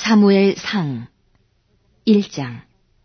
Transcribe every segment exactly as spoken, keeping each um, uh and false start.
사무엘상 일 장.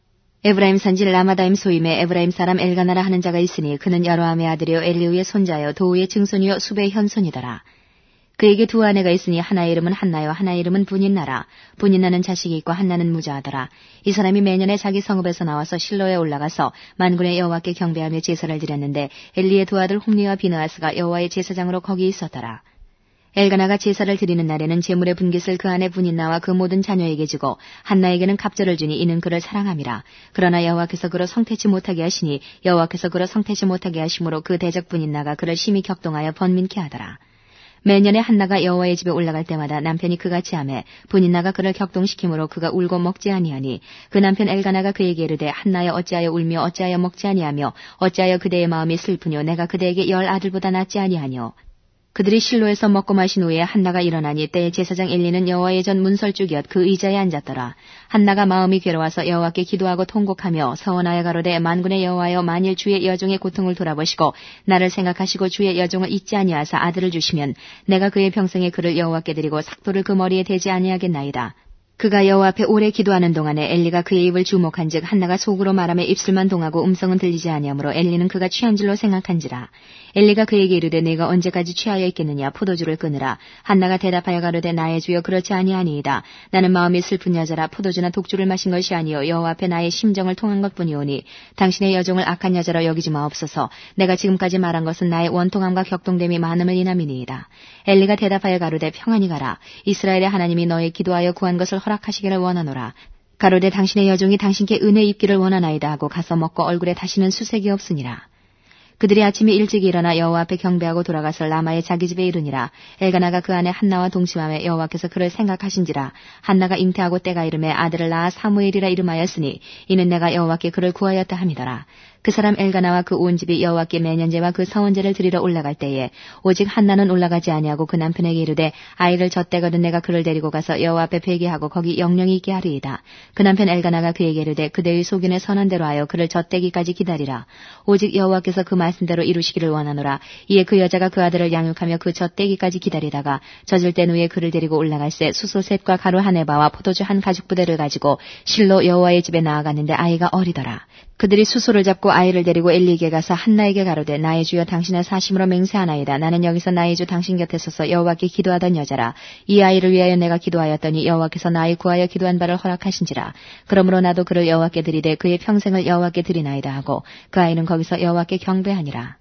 에브라임 산지 라마다임 소임에 에브라임 사람 엘가나라 하는 자가 있으니 그는 여로함의 아들이요 엘리우의 손자요 도우의 증손이요 수베의 현손이더라. 그에게 두 아내가 있으니 하나의 이름은 한나요 하나의 이름은 분인나라. 분인나는 자식이 있고 한나는 무자하더라. 이 사람이 매년에 자기 성읍에서 나와서 실로에 올라가서 만군의 여호와께 경배하며 제사를 드렸는데 엘리의 두 아들 홈리와 비느하스가 여호와의 제사장으로 거기 있었더라. 엘가나가 제사를 드리는 날에는 제물의 분깃을 그 아내 분인나와 그 모든 자녀에게 주고 한나에게는 갑절을 주니 이는 그를 사랑함이라. 그러나 여호와께서 그를 성태치 못하게 하시니 여호와께서 그를 성태치 못하게 하심으로 그 대적 분인나가 그를 심히 격동하여 번민케 하더라. 매년에 한나가 여호와의 집에 올라갈 때마다 남편이 그같이 하매 분인나가 그를 격동시키므로 그가 울고 먹지 아니하니 그 남편 엘가나가 그에게 이르되 한나여 어찌하여 울며 어찌하여 먹지 아니하며 어찌하여 그대의 마음이 슬프뇨 내가 그대에게 열 아들보다 낫지 아니하뇨. 그들이 실로에서 먹고 마신 후에 한나가 일어나니 때에 제사장 엘리는 여호와의 전 문설주기엇 그 의자에 앉았더라. 한나가 마음이 괴로워서 여호와께 기도하고 통곡하며 서원하여 가로되 만군의 여호와여 만일 주의 여종의 고통을 돌아보시고 나를 생각하시고 주의 여종을 잊지 아니하사 아들을 주시면 내가 그의 평생에 그를 여호와께 드리고 삭도를 그 머리에 대지 아니하겠나이다. 그가 여호와 앞에 오래 기도하는 동안에 엘리가 그의 입을 주목한즉 한나가 속으로 말하며 입술만 동하고 음성은 들리지 아니하므로 엘리는 그가 취한 줄로 생각한지라. 엘리가 그에게 이르되 내가 언제까지 취하여 있겠느냐 포도주를 끊으라. 한나가 대답하여 가로되 나의 주여 그렇지 아니하니이다. 나는 마음이 슬픈 여자라 포도주나 독주를 마신 것이 아니요 여호와 앞에 나의 심정을 통한 것뿐이오니 당신의 여종을 악한 여자로 여기지 마옵소서. 내가 지금까지 말한 것은 나의 원통함과 격동됨이 많음을 인함이니이다. 엘리가 대답하여 가로되 평안히 가라. 이스라엘의 하나님이 너의 기도하여 구한 것을 허락하시기를 원하노라. 가로되 당신의 여종이 당신께 은혜 입기를 원하나이다 하고 가서 먹고 얼굴에 다시는 수색이 없으니라. 그들이 아침에 일찍 일어나 여호와 앞에 경배하고 돌아가서 라마의 자기 집에 이르니라. 엘가나가 그 아내 한나와 동침하며 여호와께서 그를 생각하신지라. 한나가 잉태하고 때가 이름에 아들을 낳아 사무엘이라 이름하였으니 이는 내가 여호와께 그를 구하였다 함이더라. 그 사람 엘가나와 그 온 집이 여호와께 매년제와 그 서원제를 드리러 올라갈 때에 오직 한나는 올라가지 아니하고 그 남편에게 이르되 아이를 젖대거든 내가 그를 데리고 가서 여호와 앞에 회개하고 거기 영영이 있게 하리이다. 그 남편 엘가나가 그에게 이르되 그대의 소견에 선한 대로 하여 그를 젖대기까지 기다리라. 오직 여호와께서 그 말씀대로 이루시기를 원하노라. 이에 그 여자가 그 아들을 양육하며 그 젖대기까지 기다리다가 젖을 뗀 후에 그를 데리고 올라갈새 숫소 셋과 가루 한 에바와 포도주 한 가죽 부대를 가지고 실로 여호와의 집에 나아갔는데 아이가 어리더라. 그들이 수소를 잡고 아이를 데리고 엘리에게 가서 한나에게 가로되 나의 주여 당신의 사심으로 맹세하나이다. 나는 여기서 나의 주 당신 곁에 서서 여호와께 기도하던 여자라. 이 아이를 위하여 내가 기도하였더니 여호와께서 나의 구하여 기도한 바를 허락하신지라. 그러므로 나도 그를 여호와께 드리되 그의 평생을 여호와께 드리나이다 하고 그 아이는 거기서 여호와께 경배하니라.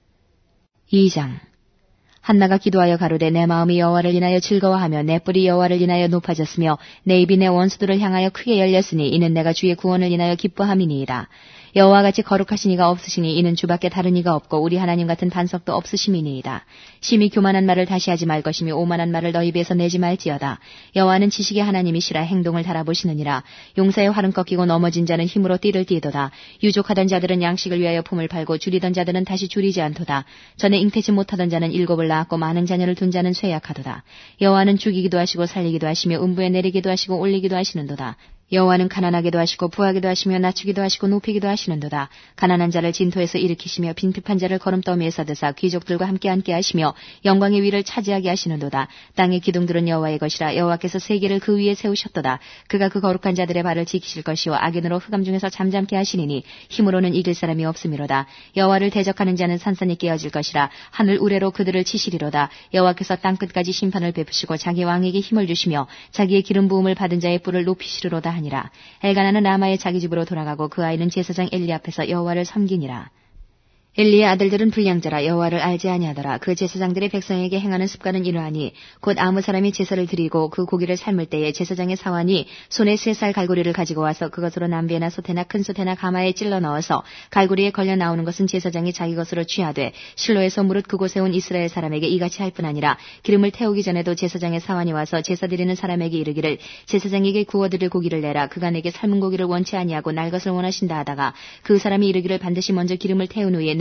이 장. 한나가 기도하여 가로되 내 마음이 여호와를 인하여 즐거워하며 내 뿔이 여호와를 인하여 높아졌으며 내 입이 내 원수들을 향하여 크게 열렸으니 이는 내가 주의 구원을 인하여 기뻐함이니이다. 여호와같이 거룩하신 이가 없으시니 이는 주밖에 다른 이가 없고 우리 하나님 같은 반석도 없으심이니이다. 심히 교만한 말을 다시 하지 말 것이며 오만한 말을 너희 입에서 내지 말지어다. 여호와는 지식의 하나님이시라 행동을 달아보시느니라. 용사의 활은 꺾이고 넘어진 자는 힘으로 띠를 띠도다. 유족하던 자들은 양식을 위하여 품을 팔고 줄이던 자들은 다시 줄이지 않도다. 전에 잉태치 못하던 자는 일곱을 낳았고 많은 자녀를 둔 자는 쇠약하도다. 여호와는 죽이기도 하시고 살리기도 하시며 음부에 내리기도 하시고 올리기도 하시는도다. 여호와는 가난하게도 하시고 부하게도 하시며 낮추기도 하시고 높이기도 하시는도다. 가난한 자를 진토에서 일으키시며 빈핍한 자를 거름더미에서 드사 귀족들과 함께 앉게 하시며 영광의 위를 차지하게 하시는도다. 땅의 기둥들은 여호와의 것이라. 여호와께서 세계를 그 위에 세우셨도다. 그가 그 거룩한 자들의 발을 지키실 것이요 악인으로 흑암 중에서 잠잠케 하시니니 힘으로는 이길 사람이 없음이로다. 여호와를 대적하는 자는 산산이 깨어질 것이라. 하늘 우레로 그들을 치시리로다. 여호와께서 땅끝까지 심판을 베푸시고 자기 왕에게 힘을 주시며 자기의 기름 부음을 받은 자의 뿔을 높이시리로다 하니라. 엘가나는 라마의 자기 집으로 돌아가고 그 아이는 제사장 엘리 앞에서 여호와를 섬기니라. 엘리의 아들들은 불량자라 여호와를 알지 아니하더라. 그 제사장들의 백성에게 행하는 습관은 이러하니 곧 아무 사람이 제사를 드리고 그 고기를 삶을 때에 제사장의 사환이 손에 세 살 갈고리를 가지고 와서 그것으로 남배나 소태나 큰 소태나 가마에 찔러 넣어서 갈고리에 걸려 나오는 것은 제사장이 자기 것으로 취하되 실로에서 무릇 그곳에 온 이스라엘 사람에게 이같이 할 뿐 아니라 기름을 태우기 전에도 제사장의 사환이 와서 제사 드리는 사람에게 이르기를 제사장에게 구워드릴 고기를 내라. 그가 내게 삶은 고기를 원치 아니하고 날 것을 원하신다 하다가 그 사람이 이르기를 반드시 먼저 기름을 태운 후에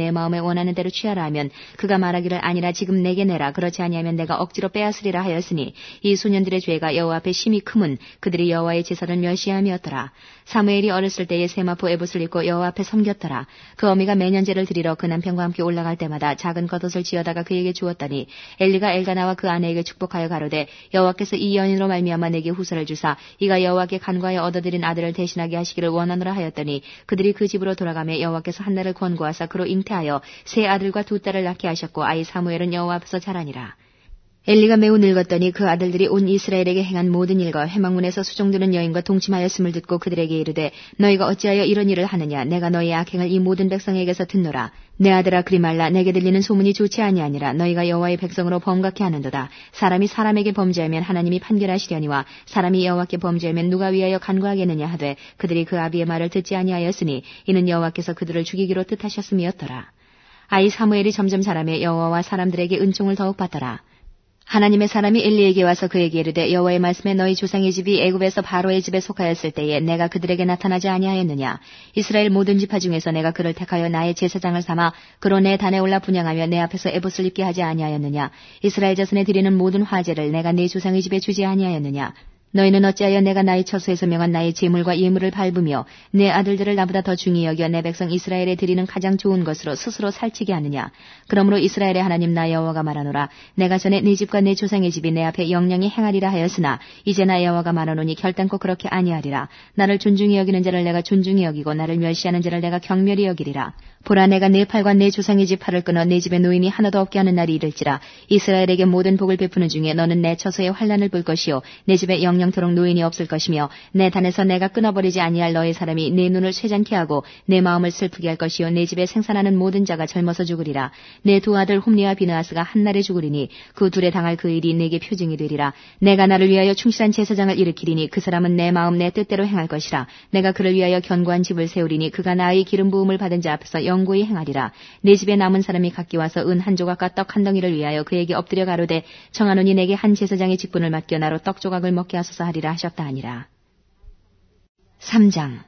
내 마음에 원하는 대로 취하라 하면 그가 말하기를 아니라 지금 내게 내라. 그렇지 아니하면 내가 억지로 빼앗으리라 하였으니 이 소년들의 죄가 여호와 앞에 심히 크문 그들이 여호와의 제사를 멸시함이었더라. 사무엘이 어렸을 때에 세마포 에봇을 입고 여호와 앞에 섬겼더라. 그 어미가 매년 제를 드리러 그 남편과 함께 올라갈 때마다 작은 겉옷을 지어다가 그에게 주었더니 엘리가 엘가나와 그 아내에게 축복하여 가로되 여호와께서 이 여인으로 말미암아 내게 후사를 주사 이가 여호와께 간과하여 얻어들인 아들을 대신하게 하시기를 원하노라 하였더니 그들이 그 집으로 돌아가며 여호와께서 한나를 권고하사 그로 잉태하여 세 아들과 두 딸을 낳게 하셨고 아이 사무엘은 여호와 앞에서 자라니라. 엘리가 매우 늙었더니 그 아들들이 온 이스라엘에게 행한 모든 일과 회막문에서 수종드는 여인과 동침하였음을 듣고 그들에게 이르되 너희가 어찌하여 이런 일을 하느냐. 내가 너희의 악행을 이 모든 백성에게서 듣노라. 내 아들아 그리 말라. 내게 들리는 소문이 좋지 아니하니라. 너희가 여호와의 백성으로 범각케 하는도다. 사람이 사람에게 범죄하면 하나님이 판결하시려니와 사람이 여호와께 범죄하면 누가 위하여 간구하겠느냐 하되 그들이 그 아비의 말을 듣지 아니하였으니 이는 여호와께서 그들을 죽이기로 뜻하셨음이었더라. 아이 사무엘이 점점 자라며 여호와와 사람들에게 은총을 더욱 받더라. 하나님의 사람이 엘리에게 와서 그에게 이르되 여호와의 말씀에 너희 조상의 집이 애굽에서 바로의 집에 속하였을 때에 내가 그들에게 나타나지 아니하였느냐. 이스라엘 모든 지파 중에서 내가 그를 택하여 나의 제사장을 삼아 그로 내 단에 올라 분향하며 내 앞에서 에봇을 입게 하지 아니하였느냐. 이스라엘 자손에 드리는 모든 화제를 내가 네 조상의 집에 주지 아니하였느냐. 너희는 어찌하여 내가 나의 처소에서 명한 나의 제물과 예물을 밟으며 내 아들들을 나보다 더 중히 여겨 내 백성 이스라엘에 드리는 가장 좋은 것으로 스스로 살찌게 하느냐. 그러므로 이스라엘의 하나님 나 여호와가 말하노라. 내가 전에 네 집과 내 조상의 집이 내 앞에 영영히 행하리라 하였으나 이제 나 여호와가 말하노니 결단코 그렇게 아니하리라. 나를 존중히 여기는 자를 내가 존중히 여기고 나를 멸시하는 자를 내가 경멸히 여기리라. 보라 내가 내 팔과 내 조상의 집 팔을 끊어 내 집에 노인이 하나도 없게 하는 날이 이를지라. 이스라엘에게 모든 복을 베푸는 중에 너는 내 처소에 환난을 볼 것이요 내 집에 영영토록 노인이 없을 것이며 내 단에서 내가 끊어버리지 아니할 너의 사람이 내 눈을 쇠잔케 하고 내 마음을 슬프게 할 것이요 내 집에 생산하는 모든 자가 젊어서 죽으리라. 내 두 아들 홈리와 비느하스가 한날에 죽으리니 그 둘에 당할 그 일이 내게 표징이 되리라. 내가 나를 위하여 충실한 제사장을 일으키리니 그 사람은 내 마음 내 뜻대로 행할 것이라. 내가 그를 위하여 견고한 집을 세우리니 그가 나의 기름 부음을 받은 자 앞에서 영고히 행하리라. 내 집에 남은 사람이 각기 와서 은 한 조각과 떡 한 덩이를 위하여 그에게 엎드려 가로되 청하노니 내게 한 제사장의 직분을 맡겨 나로 떡 조각을 먹게 하소서 하리라 하셨다 하니라. 삼 장.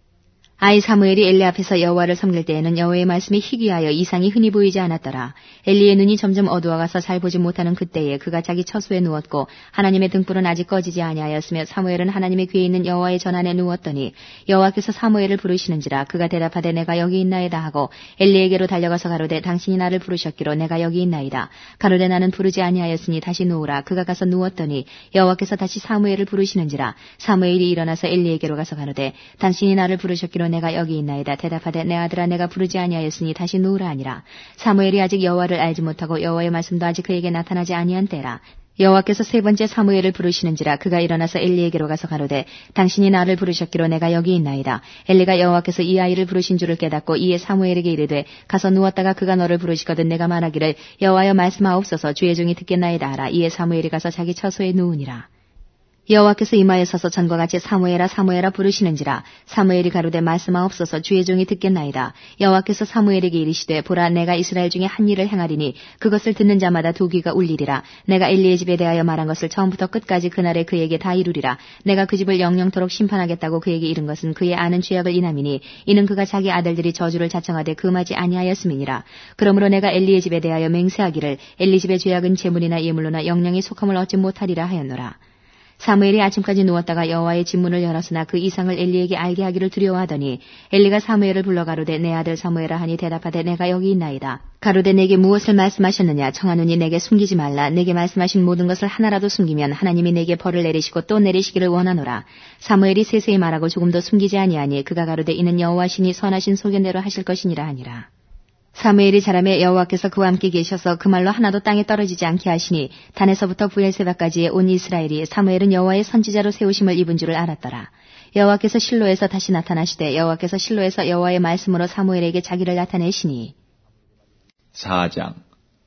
아이 사무엘이 엘리 앞에서 여호와를 섬길 때에는 여호와의 말씀이 희귀하여 이상이 흔히 보이지 않았더라. 엘리의 눈이 점점 어두워가서 잘 보지 못하는 그때에 그가 자기 처소에 누웠고 하나님의 등불은 아직 꺼지지 아니하였으며 사무엘은 하나님의 귀에 있는 여호와의 전안에 누웠더니 여호와께서 사무엘을 부르시는지라. 그가 대답하되 내가 여기 있나이다 하고 엘리에게로 달려가서 가로되 당신이 나를 부르셨기로 내가 여기 있나이다. 가로되 나는 부르지 아니하였으니 다시 누우라. 그가 가서 누웠더니 여호와께서 다시 사무엘을 부르시는지라. 사무엘이 일어나서 엘리에게로 가서 가로되 당신이 나를 부르셨기로 내가 여기 있나이다. 대답하되 내 아들아 내가 부르지 아니하였으니 다시 누우라 하니라. 사무엘이 아직 여호와를 알지 못하고 여호와의 말씀도 아직 그에게 나타나지 아니한 때라. 여호와께서 세 번째 사무엘을 부르시는지라. 그가 일어나서 엘리에게로 가서 가로되 당신이 나를 부르셨기로 내가 여기 있나이다. 엘리가 여호와께서 이 아이를 부르신 줄을 깨닫고 이에 사무엘에게 이르되 가서 누웠다가 그가 너를 부르시거든 내가 말하기를 여호와여 말씀하옵소서 주의 종이 듣겠나이다 하라. 이에 사무엘이 가서 자기 처소에 누우니라. 여호와께서 이마에 서서 전과 같이 사무엘아 사무엘아 부르시는지라. 사무엘이 가로되 말씀하옵소서 주의 종이 듣겠나이다. 여호와께서 사무엘에게 이르시되 보라 내가 이스라엘 중에 한 일을 행하리니 그것을 듣는 자마다 두 귀가 울리리라. 내가 엘리의 집에 대하여 말한 것을 처음부터 끝까지 그날에 그에게 다 이루리라. 내가 그 집을 영영토록 심판하겠다고 그에게 이른 것은 그의 아는 죄악을 인함이니 이는 그가 자기 아들들이 저주를 자청하되 금하지 아니하였음이니라. 그러므로 내가 엘리의 집에 대하여 맹세하기를 엘리 집의 죄악은 제물이나 예물로나 영영이 속함을 얻지 못하리라 하였노라. 사무엘이 아침까지 누웠다가 여호와의 진문을 열었으나 그 이상을 엘리에게 알게 하기를 두려워하더니 엘리가 사무엘을 불러 가로되 내 아들 사무엘아 하니 대답하되 내가 여기 있나이다. 가로되 내게 무엇을 말씀하셨느냐. 청하노니 내게 숨기지 말라. 내게 말씀하신 모든 것을 하나라도 숨기면 하나님이 내게 벌을 내리시고 또 내리시기를 원하노라. 사무엘이 세세히 말하고 조금도 숨기지 아니하니 그가 가로되 이는 여호와시니 선하신 소견대로 하실 것이니라 하니라. 사무엘이 자라매 여호와께서 그와 함께 계셔서 그 말로 하나도 땅에 떨어지지 않게 하시니 단에서부터 부엘세바까지의 온 이스라엘이 사무엘은 여호와의 선지자로 세우심을 입은 줄을 알았더라. 여호와께서 실로에서 다시 나타나시되 여호와께서 실로에서 여호와의 말씀으로 사무엘에게 자기를 나타내시니. 사 장.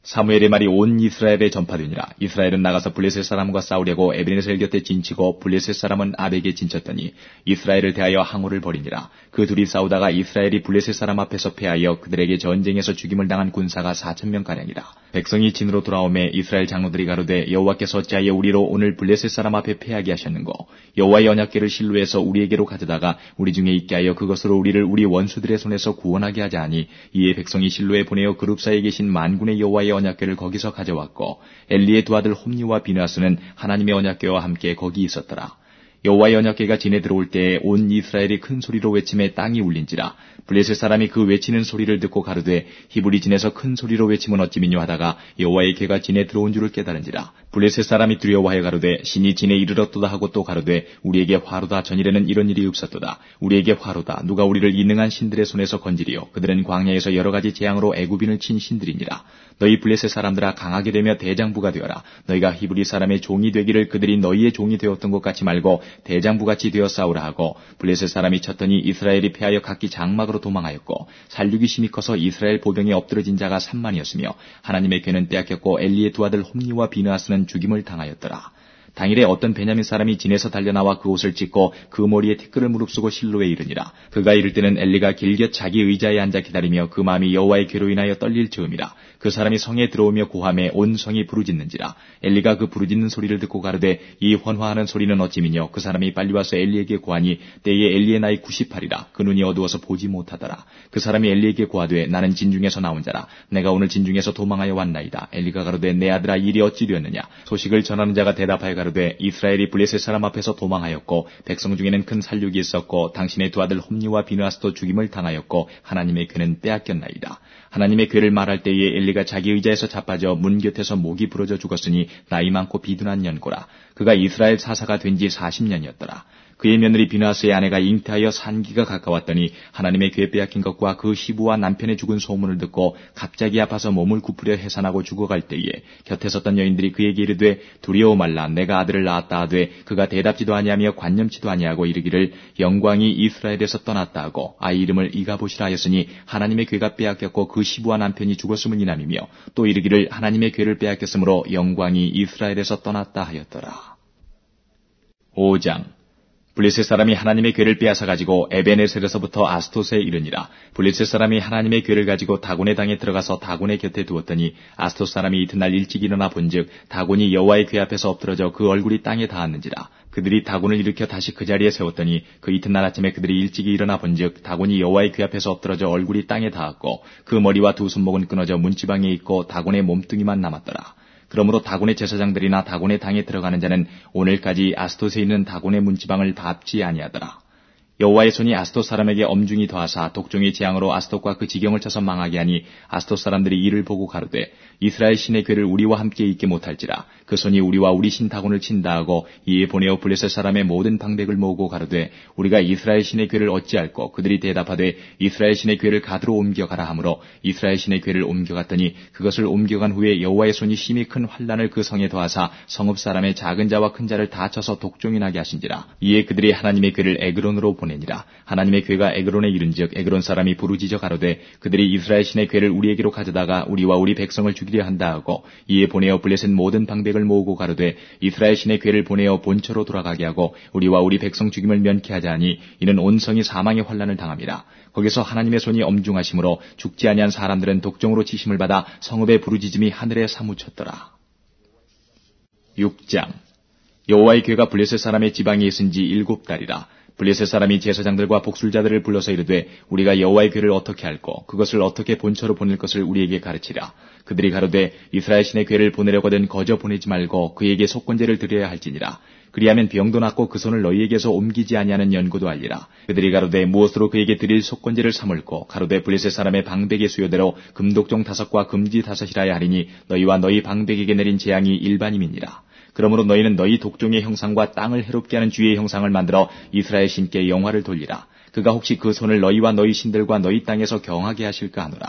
사무엘의 말이 온 이스라엘에 전파되니라. 이스라엘은 나가서 블레셋 사람과 싸우려고 에베네셀 곁에 진치고 블레셋 사람은 아벡에 진쳤더니 이스라엘을 대하여 항우를 벌이니라. 그 둘이 싸우다가 이스라엘이 블레셋 사람 앞에서 패하여 그들에게 전쟁에서 죽임을 당한 군사가 사천 명가량이라. 백성이 진으로 돌아오매 이스라엘 장로들이 가로되 여호와께서 어찌하여 우리로 오늘 블레셋 사람 앞에 패하게 하셨는고 여호와의 언약궤를 실로에서 우리에게로 가져다가 우리 중에 있게 하여 그것으로 우리를 우리 원수들의 손에서 구원하게 하자 하니 이에 백성이 실로에 보내어 그룹 사이에 계신 만군의 여호와의 언약궤를 거기서 가져왔고 엘리의 두 아들 홈니와 비느하스는 하나님의 언약궤와 함께 거기 있었더라. 여호와의 언약궤가 진에 들어올 때에 온 이스라엘이 큰 소리로 외침에 땅이 울린지라. 블레셋 사람이 그 외치는 소리를 듣고 가로되 히브리 진에서 큰 소리로 외치면 어찌미뇨 하다가 여호와의 궤가 진에 들어온 줄을 깨달은지라. 블레셋 사람이 두려워하여 가로되 신이 진에 이르렀도다 하고 또 가로되 우리에게 화로다. 전일에는 이런 일이 없었도다. 우리에게 화로다. 누가 우리를 이 능한 신들의 손에서 건지리요. 그들은 광야에서 여러 가지 재앙으로 애굽인을 친 신들이니라. 너희 블레셋 사람들아 강하게 되며 대장부가 되어라. 너희가 히브리 사람의 종이 되기를 그들이 너희의 종이 되었던 것 같이 말고 대장부같이 되어 싸우라 하고 블레셋 사람이 쳤더니 이스라엘이 패하여 각기 장막으로 도망하였고 살육이 심히 커서 이스라엘 보병에 엎드러진 자가 삼만이었으며 하나님의 궤는 빼앗겼고 엘리의 두 아들 홈니와 비느하스는 죽임을 당하였더라. 당일에 어떤 베냐민 사람이 진에서 달려나와 그 옷을 찢고 그 머리에 티끌을 무릅쓰고 실로에 이르니라. 그가 이를 때는 엘리가 길곁 자기 의자에 앉아 기다리며 그 마음이 여호와의 궤로 인하여 떨릴 즈음이라. 그 사람이 성에 들어오며 고함에 온 성이 부르짖는지라. 엘리가 그 부르짖는 소리를 듣고 가로되 이 헌화하는 소리는 어찌미뇨. 그 사람이 빨리 와서 엘리에게 고하니 때에 엘리의 나이 구십팔이라. 그 눈이 어두워서 보지 못하더라. 그 사람이 엘리에게 고하되 나는 진중에서 나온 자라. 내가 오늘 진중에서 도망하여 왔나이다. 엘리가 가로되 내 아들아 일이 어찌 되었느냐. 소식을 전하는 자가 대답하여 가로되 이스라엘이 블레셋 사람 앞에서 도망하였고 백성 중에는 큰 살육이 있었고 당신의 두 아들 홈니와 비느하스도 죽임을 당하였고 하나님의 궤는 빼앗겼나이다. 하나님의 궤를 말할 때에 엘리가 자기 의자에서 자빠져 문 곁에서 목이 부러져 죽었으니 나이 많고 비둔한 년고라. 그가 이스라엘 사사가 된 지 사십 년이었더라. 그의 며느리 비느하스의 아내가 잉태하여 산기가 가까웠더니 하나님의 궤 빼앗긴 것과 그 시부와 남편의 죽은 소문을 듣고 갑자기 아파서 몸을 굽으려 해산하고 죽어갈 때에 곁에 섰던 여인들이 그에게 이르되 두려워 말라. 내가 아들을 낳았다 하되 그가 대답지도 아니하며 관념치도 아니하고 이르기를 영광이 이스라엘에서 떠났다 하고 아이 이름을 이가봇이라 하였으니 하나님의 궤가 빼앗겼고 그 시부와 남편이 죽었음을 이남이며 또 이르기를 하나님의 궤를 빼앗겼으므로 영광이 이스라엘에서 떠났다 하였더라. 오 장. 블레셋 사람이 하나님의 궤를 빼앗아 가지고 에베네셀에서부터 아스토스에 이르니라. 블레셋 사람이 하나님의 궤를 가지고 다곤의 당에 들어가서 다곤의 곁에 두었더니 아스토스 사람이 이튿날 일찍 일어나 본즉 다곤이 여호와의 궤 앞에서 엎드러져 그 얼굴이 땅에 닿았는지라. 그들이 다곤을 일으켜 다시 그 자리에 세웠더니 그 이튿날 아침에 그들이 일찍이 일어나 본즉 다곤이 여호와의 궤 앞에서 엎드러져 얼굴이 땅에 닿았고 그 머리와 두 손목은 끊어져 문지방에 있고 다곤의 몸뚱이만 남았더라. 그러므로 다곤의 제사장들이나 다곤의 당에 들어가는 자는 오늘까지 아스토스에 있는 다곤의 문지방을 밟지 아니하더라. 여호와의 손이 아스토 사람에게 엄중히 더하사 독종의 재앙으로 아스토과 그 지경을 쳐서 망하게 하니 아스토 사람들이 이를 보고 가로되 이스라엘 신의 궤를 우리와 함께 있게 못할지라. 그 손이 우리와 우리 신 다곤을 친다 하고 이에 보내어 블레셋 사람의 모든 방백을 모으고 가로되 우리가 이스라엘 신의 궤를 어찌할꼬. 그들이 대답하되 이스라엘 신의 궤를 가드로 옮겨가라 하므로 이스라엘 신의 궤를 옮겨갔더니 그것을 옮겨간 후에 여호와의 손이 심히 큰 환난을 그 성에 더하사 성읍 사람의 작은 자와 큰 자를 다 쳐서 독종이 나게 하신지라. 이에 그들이 하나님의 궤를 에그론으로 보내니라. 하나님의 궤가 에그론에 이른즉 에그론 사람이 부르짖어 가로되 그들이 이스라엘 신의 궤를 우리에게로 가져다가 우리와 우리 백성을 죽이려 한다 하고 이에 보내어 블레셋 모든 방백을 모으고 가로되 이스라엘 신의 궤를 보내어 본처로 돌아가게 하고 우리와 우리 백성 죽임을 면케 하자 하니 이는 온 성이 사망의 환난을 당함이라. 거기서 하나님의 손이 엄중하심으로 죽지 아니한 사람들은 독종으로 치심을 받아 성읍의 부르짖음이 하늘에 사무쳤더라. 육 장. 여호와의 궤가 블레셋 사람의 지방에 있은 지 일곱 달이라. 블레셋 사람이 제사장들과 복술자들을 불러서 이르되 우리가 여호와의 궤를 어떻게 할꼬. 그것을 어떻게 본처로 보낼 것을 우리에게 가르치라. 그들이 가로되 이스라엘 신의 궤를 보내려거든 거저 보내지 말고 그에게 속건제를 드려야 할지니라. 그리하면 병도 낫고 그 손을 너희에게서 옮기지 아니하는 연고도 알리라. 그들이 가로되 무엇으로 그에게 드릴 속건제를 삼을꼬. 가로되 블레셋 사람의 방백의 수요대로 금독종 다섯과 금지 다섯이라야 하리니 너희와 너희 방백에게 내린 재앙이 일반임이니라. 그러므로 너희는 너희 독종의 형상과 땅을 해롭게 하는 주의 형상을 만들어 이스라엘 신께 영화를 돌리라. 그가 혹시 그 손을 너희와 너희 신들과 너희 땅에서 경하게 하실까 하노라.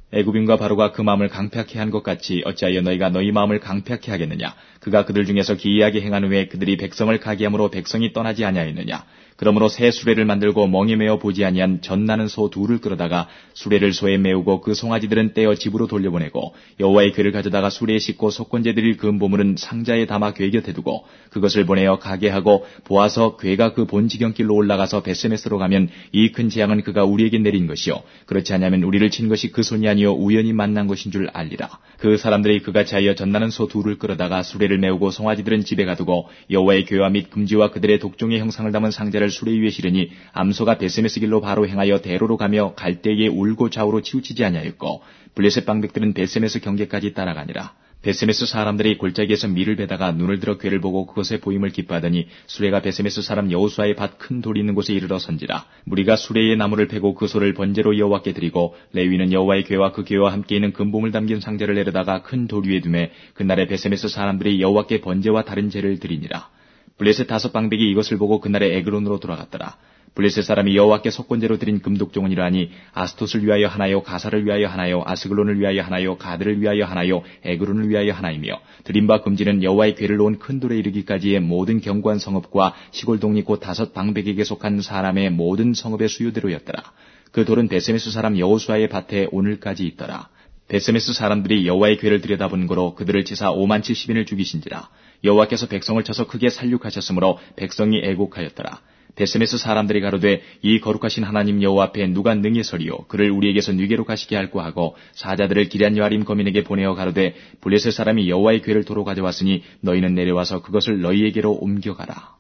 애굽인과 바로가 그 마음을 강팍해 한 것 같이 어찌하여 너희가 너희 마음을 강팍해 하겠느냐. 그가 그들 중에서 기이하게 행한 후에 그들이 백성을 가게 함으로 백성이 떠나지 아니하였느냐. 그러므로 새 수레를 만들고 멍에 메어 보지 아니한 젖나는 소 둘을 끌어다가 수레를 소에 메우고 그 송아지들은 떼어 집으로 돌려보내고 여호와의 궤를 가져다가 수레에 싣고 속건제 드릴 금보물은 상자에 담아 궤 곁에 두고 그것을 보내어 가게 하고 보아서 궤가 그 본 지경길로 올라가서 베세메스로 가면 이 큰 재앙은 그가 우리에게 내린 것이요 그렇지 않으면 우리를 친 것이 그 손이 아니요 우연히 만난 것인 줄 알리라. 그 사람들이 그같이 하여 젖나는 소 둘을 끌어다가 수레를 메우고 송아지들은 집에 가두고 여호와의 궤와 및 금지와 그들의 독종의 형상을 담은 상자를 수레 위에 실으니 암소가 베세메스 길로 바로 행하여 대로로 가며 갈 때에 울고 좌우로 치우치지 아니하였고 블레셋 방백들은 베세메스 경계까지 따라가니라. 베세메스 사람들이 골짜기에서 밀을 베다가 눈을 들어 궤를 보고 그것의 보임을 기뻐하더니 수레가 베세메스 사람 여호수아의 밭 큰 돌이 있는 곳에 이르러 선지라. 무리가 수레의 나무를 패고 그 소를 번제로 여호와께 드리고 레위는 여호와의 궤와 그 궤와 함께 있는 금봉을 담긴 상자를 내려다가 큰 돌 위에 두매 그날에 베세메스 사람들이 여호와께 번제와 다른 제를 드리니라. 블레셋 다섯 방백이 이것을 보고 그날에 에그론으로 돌아갔더라. 블레셋 사람이 여호와께 속건제로 드린 금독종은 이러하니 아스토스를 위하여 하나요, 가사를 위하여 하나요, 아스글론을 위하여 하나요, 가드를 위하여 하나요, 에그론을 위하여 하나이며 드린 바 금지는 여호와의 궤를 놓은 큰 돌에 이르기까지의 모든 견고한 성읍과 시골 동리 곧 다섯 방백에게 속한 사람의 모든 성읍의 수요대로였더라. 그 돌은 베세메스 사람 여호수아의 밭에 오늘까지 있더라. 베세메스 사람들이 여호와의 궤를 들여다본 거로 그들을 치사 오만 칠십인을 죽이신지라. 여호와께서 백성을 쳐서 크게 살육하셨으므로 백성이 애곡하였더라. 베세메스 사람들이 가로되 이 거룩하신 하나님 여호와 앞에 누가 능히 서리요 그를 우리에게서 뉘게로 가시게 할고 하고 사자들을 기럇 여아림 거민에게 보내어 가로되 블레셋 사람이 여호와의 궤를 도로 가져왔으니 너희는 내려와서 그것을 너희에게로 옮겨가라.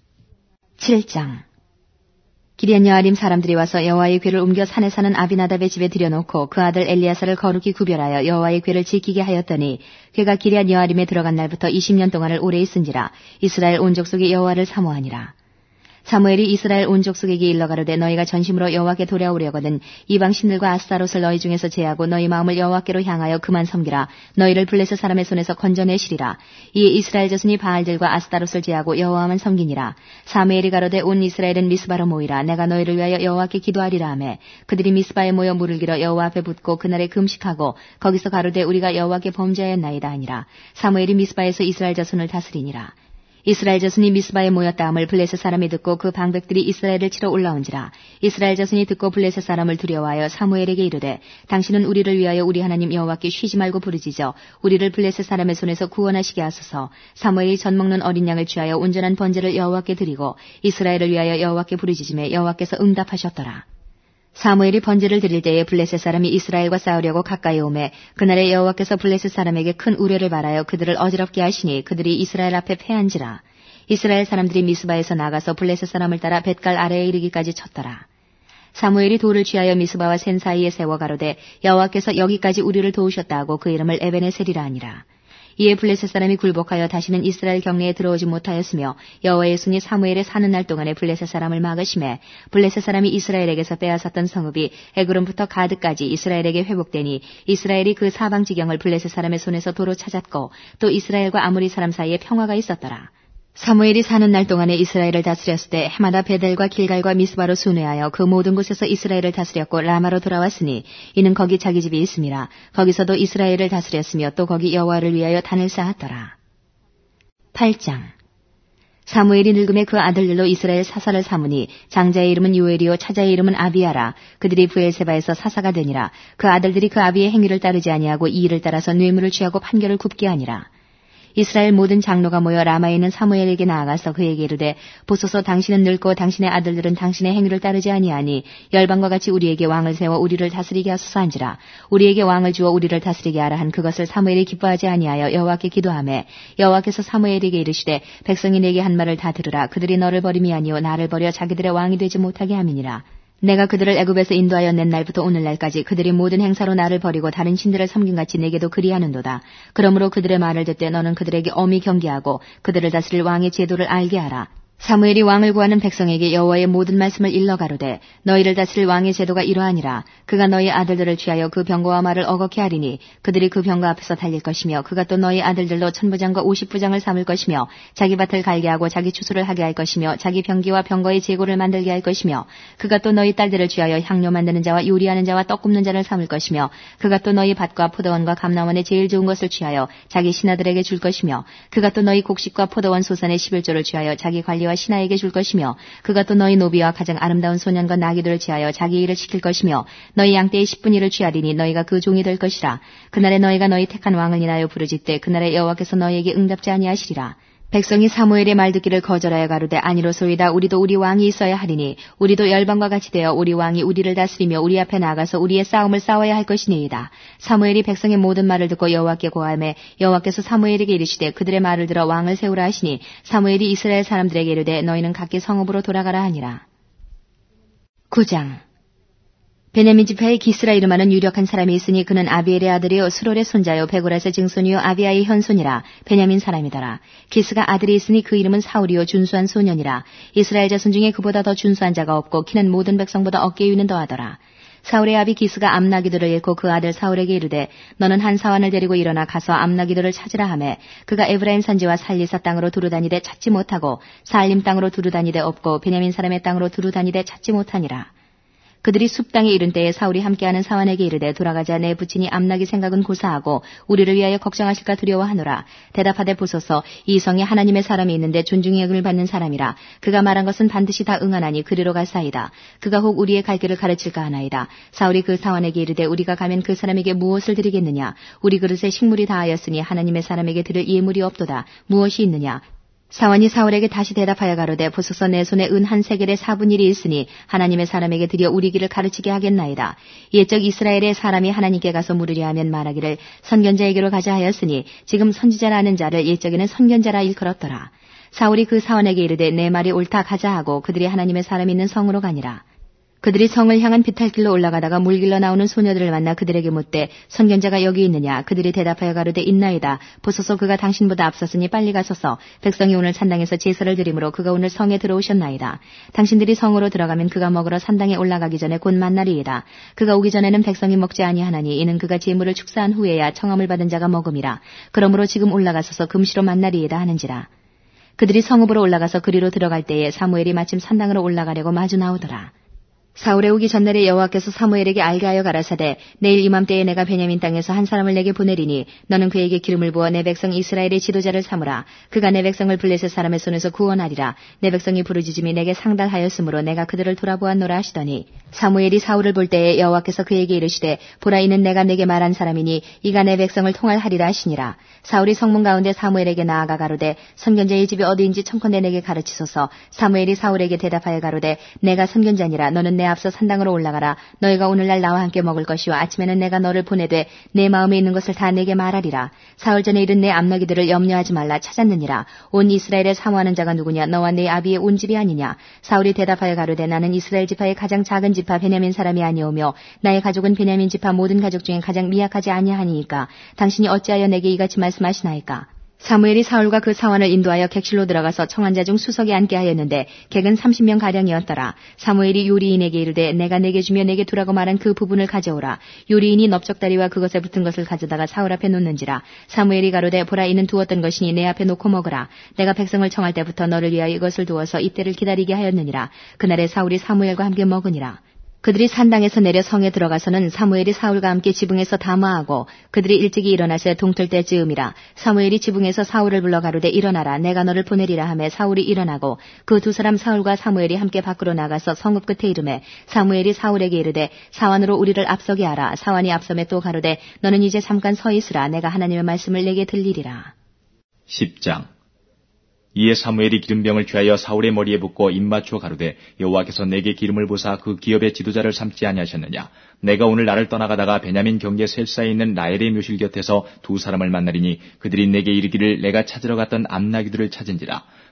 칠 장. 기럇 여아림 사람들이 와서 여호와의 궤를 옮겨 산에 사는 아비나답의 집에 들여놓고 그 아들 엘리야사를 거룩히 구별하여 여호와의 궤를 지키게 하였더니 궤가 기럇 여아림에 들어간 날부터 이십 년 동안을 오래 있은지라. 이스라엘 온 족속이 여호와를 사모하니라. 사무엘이 이스라엘 온 족속에게 일러 가로되 너희가 전심으로 여호와께 돌아오려거든 이방 신들과 아스타롯을 너희 중에서 제하고 너희 마음을 여호와께로 향하여 그만 섬기라. 너희를 블레셋 사람의 손에서 건져내시리라. 이에 이스라엘 자손이 바알들과 아스타롯을 제하고 여호와만 섬기니라. 사무엘이 가로되 온 이스라엘은 미스바로 모이라. 내가 너희를 위하여 여호와께 기도하리라 하매 그들이 미스바에 모여 물을 길어 여호와 앞에 붓고 그날에 금식하고 거기서 가로되 우리가 여호와께 범죄하였나이다 하니라. 사무엘이 미스바에서 이스라엘 자손을 다스리니라. 이스라엘 자손이 미스바에 모였다 함을 블레셋 사람이 듣고 그 방백들이 이스라엘을 치러 올라온지라. 이스라엘 자손이 듣고 블레셋 사람을 두려워하여 사무엘에게 이르되 당신은 우리를 위하여 우리 하나님 여호와께 쉬지 말고 부르짖어 우리를 블레셋 사람의 손에서 구원하시게 하소서. 사무엘이 젖 먹는 어린 양을 취하여 온전한 번제를 여호와께 드리고 이스라엘을 위하여 여호와께 부르짖음에 여호와께서 응답하셨더라. 사무엘이 번제를 드릴 때에 블레셋 사람이 이스라엘과 싸우려고 가까이 오매 그날에 여호와께서 블레셋 사람에게 큰 우려를 말하여 그들을 어지럽게 하시니 그들이 이스라엘 앞에 패한지라. 이스라엘 사람들이 미스바에서 나가서 블레셋 사람을 따라 벳갈 아래에 이르기까지 쳤더라. 사무엘이 돌을 취하여 미스바와 센 사이에 세워 가로되 여호와께서 여기까지 우리를 도우셨다 하고 그 이름을 에베네셀이라 하니라. 이에 블레셋 사람이 굴복하여 다시는 이스라엘 경내에 들어오지 못하였으며 여호와의 손이 사무엘의 사는 날 동안에 블레셋 사람을 막으심에 블레셋 사람이 이스라엘에게서 빼앗았던 성읍이 에그론부터 가드까지 이스라엘에게 회복되니 이스라엘이 그 사방 지경을 블레셋 사람의 손에서 도로 찾았고 또 이스라엘과 아모리 사람 사이에 평화가 있었더라. 사무엘이 사는 날 동안에 이스라엘을 다스렸을 때 해마다 베델과 길갈과 미스바로 순회하여 그 모든 곳에서 이스라엘을 다스렸고 라마로 돌아왔으니 이는 거기 자기 집이 있음이라. 거기서도 이스라엘을 다스렸으며 또 거기 여호와를 위하여 단을 쌓았더라. 팔 장. 사무엘이 늙음에 그 아들들로 이스라엘 사사를 삼으니 장자의 이름은 요엘이요 차자의 이름은 아비야라. 그들이 브엘세바에서 사사가 되니라. 그 아들들이 그 아비의 행위를 따르지 아니하고 이 일을 따라서 뇌물을 취하고 판결을 굽게 하니라. 이스라엘 모든 장로가 모여 라마에 있는 사무엘에게 나아가서 그에게 이르되 보소서 당신은 늙고 당신의 아들들은 당신의 행위를 따르지 아니하니 열방과 같이 우리에게 왕을 세워 우리를 다스리게 하소서 한지라. 우리에게 왕을 주어 우리를 다스리게 하라 한 그것을 사무엘이 기뻐하지 아니하여 여호와께 기도하매 여호와께서 사무엘에게 이르시되 백성이 내게 한 말을 다 들으라. 그들이 너를 버림이 아니요 나를 버려 자기들의 왕이 되지 못하게 함이니라. 내가 그들을 애굽에서 인도하여 낸 날부터 오늘날까지 그들이 모든 행사로 나를 버리고 다른 신들을 섬김같이 내게도 그리하는도다. 그러므로 그들의 말을 듣되 너는 그들에게 엄히 경계하고 그들을 다스릴 왕의 제도를 알게 하라. 사무엘이 왕을 구하는 백성에게 여호와의 모든 말씀을 일러 가로되 너희를 다스릴 왕의 제도가 이러하니라. 그가 너희 아들들을 취하여 그 병거와 말을 어겁게 하리니 그들이 그 병거 앞에서 달릴 것이며 그가 또 너희 아들들로 천부장과 오십부장을 삼을 것이며 자기 밭을 갈게 하고 자기 추수를 하게 할 것이며 자기 병기와 병거의 재고를 만들게 할 것이며 그가 또 너희 딸들을 취하여 향료 만드는 자와 요리하는 자와 떡 굽는 자를 삼을 것이며 그가 또 너희 밭과 포도원과 감람원의 제일 좋은 것을 취하여 자기 신하들에게 줄 것이며 그가 또 너희 곡식과 포도원 소산의 십일조를 취하여 자기 관리와 신하에게 줄 것이며 그가 또 너희 노비와 가장 아름다운 소년과 나귀들을 취하여 자기 일을 시킬 것이며 너희 양떼의 십분의 일을 취하리니 너희가 그 종이 될 것이라. 그날에 너희가 너희 택한 왕을 인하여 부르짖되 그날에 여호와께서 너희에게 응답지 아니하시리라. 백성이 사무엘의 말 듣기를 거절하여 가로되 아니로소이다. 우리도 우리 왕이 있어야 하리니 우리도 열방과 같이 되어 우리 왕이 우리를 다스리며 우리 앞에 나가서 우리의 싸움을 싸워야 할 것이니이다. 사무엘이 백성의 모든 말을 듣고 여호와께 고하매 여호와께서 사무엘에게 이르시되 그들의 말을 들어 왕을 세우라 하시니 사무엘이 이스라엘 사람들에게 이르되 너희는 각기 성읍으로 돌아가라 하니라. 구 장. 베냐민 지파의 기스라 이름하는 유력한 사람이 있으니 그는 아비엘의 아들이요 수롤의 손자요 베고라스의 증손이요 아비아의 현손이라. 베냐민 사람이더라. 기스가 아들이 있으니 그 이름은 사울이요 준수한 소년이라. 이스라엘 자손 중에 그보다 더 준수한 자가 없고 키는 모든 백성보다 어깨 위는 더하더라. 사울의 아비 기스가 암나기들을 잃고 그 아들 사울에게 이르되 너는 한 사환을 데리고 일어나 가서 암나기들을 찾으라 하매 그가 에브라임 산지와 살리사 땅으로 두루다니되 찾지 못하고 사알림 땅으로 두루다니되 없고 베냐민 사람의 땅으로 두루다니되 찾지 못하니라. 그들이 숲 땅에 이른 때에 사울이 함께하는 사환에게 이르되 돌아가자. 내 부친이 암나기 생각은 고사하고 우리를 위하여 걱정하실까 두려워하노라. 대답하되 보소서 이 성에 하나님의 사람이 있는데 존중의 여김을 받는 사람이라. 그가 말한 것은 반드시 다 응하나니 그리로 갈사이다. 그가 혹 우리의 갈 길을 가르칠까 하나이다. 사울이 그 사환에게 이르되 우리가 가면 그 사람에게 무엇을 드리겠느냐. 우리 그릇에 식물이 다하였으니 하나님의 사람에게 드릴 예물이 없도다. 무엇이 있느냐. 사환이 사울에게 다시 대답하여 가로되 보소서 내 손에 은 한 세겔의 사분의 일이 있으니 하나님의 사람에게 드려 우리 길을 가르치게 하겠나이다. 옛적 이스라엘의 사람이 하나님께 가서 물으려 하면 말하기를 선견자에게로 가자 하였으니 지금 선지자라는 자를 옛적에는 선견자라 일컬었더라. 사울이 그 사환에게 이르되 내 말이 옳다 가자 하고 그들이 하나님의 사람이 있는 성으로 가니라. 그들이 성을 향한 비탈길로 올라가다가 물길로 나오는 소녀들을 만나 그들에게 묻되 선견자가 여기 있느냐. 그들이 대답하여 가로되 있나이다. 보소서 그가 당신보다 앞섰으니 빨리 가소서. 백성이 오늘 산당에서 제사를 드리므로 그가 오늘 성에 들어오셨나이다. 당신들이 성으로 들어가면 그가 먹으러 산당에 올라가기 전에 곧 만나리이다. 그가 오기 전에는 백성이 먹지 아니하나니 이는 그가 제물을 축사한 후에야 청함을 받은 자가 먹음이라. 그러므로 지금 올라가소서 금시로 만나리이다 하는지라. 그들이 성읍으로 올라가서 그리로 들어갈 때에 사무엘이 마침 산당으로 올라가려고 마주 나오더라. 사울의 오기 전날에 여호와께서 사무엘에게 알게 하여 가라사대 내일 이맘때에 내가 베냐민 땅에서 한 사람을 내게 보내리니 너는 그에게 기름을 부어 내 백성 이스라엘의 지도자를 삼으라. 그가 내 백성을 블레셋 사람의 손에서 구원하리라. 내 백성이 부르짖음이 내게 상달하였으므로 내가 그들을 돌아보았노라 하시더니 사무엘이 사울을 볼 때에 여호와께서 그에게 이르시되 보라 이는 내가 내게 말한 사람이니 이가 내 백성을 통할하리라 하시니라. 사울이 성문 가운데 사무엘에게 나아가 가로되 선견자의 집이 어디인지 청컨대 내게 가르치소서. 사무엘이 사울에게 대답하여 가로되 내가 선견자니라. 너는 내 앞서 산당으로 올라가라. 너희가 오늘날 나와 함께 먹을 것이요 아침에는 내가 너를 보내되 내 마음에 있는 것을 다 내게 말하리라. 사흘 전에 이른 내 암나기들을 염려하지 말라. 찾았느니라. 온 이스라엘에 사모하는 자가 누구냐. 너와 내 아비의 온 집이 아니냐. 사울이 대답하여 가로되 나는 이스라엘 지파의 가장 작은 지파 베냐민 사람이 아니오며 나의 가족은 베냐민 지파 모든 가족 중에 가장 미약하지 아니하니이까 당신이 어찌하여 내게 이같이 말씀하시나이까. 사무엘이 사울과 그 사환을 인도하여 객실로 들어가서 청한 자 중 수석에 앉게 하였는데 객은 삼십 명 가량이었더라. 사무엘이 요리인에게 이르되 내가 내게 주며 내게 두라고 말한 그 부분을 가져오라. 요리인이 넓적다리와 그것에 붙은 것을 가져다가 사울 앞에 놓는지라. 사무엘이 가로되 보라 이는 두었던 것이니 내 앞에 놓고 먹으라. 내가 백성을 청할 때부터 너를 위하여 이것을 두어서 이때를 기다리게 하였느니라. 그날에 사울이 사무엘과 함께 먹으니라. 그들이 산당에서 내려 성에 들어가서는 사무엘이 사울과 함께 지붕에서 담화하고 그들이 일찍이 일어나서 동틀 때즈음이라. 사무엘이 지붕에서 사울을 불러 가로되 일어나라. 내가 너를 보내리라 하매 사울이 일어나고 그 두 사람 사울과 사무엘이 함께 밖으로 나가서 성읍 끝에 이르매 사무엘이 사울에게 이르되 사환으로 우리를 앞서게 하라. 사환이 앞섬에 또 가로되 너는 이제 잠깐 서 있으라. 내가 하나님의 말씀을 내게 들리리라. 십 장. 이에 사무엘이 기름병을 취하여 사울의 머리에 붓고 입맞추어 가로되 여호와께서 내게 기름을 부사 그 기업의 지도자를 삼지 아니하셨느냐. 내가 오늘 나를 떠나가다가 베냐민 경계 셀사에 있는 라헬의 묘실 곁에서 두 사람을 만나리니 그들이 내게 이르기를 내가 찾으러 갔던 암나기들을 찾은지라.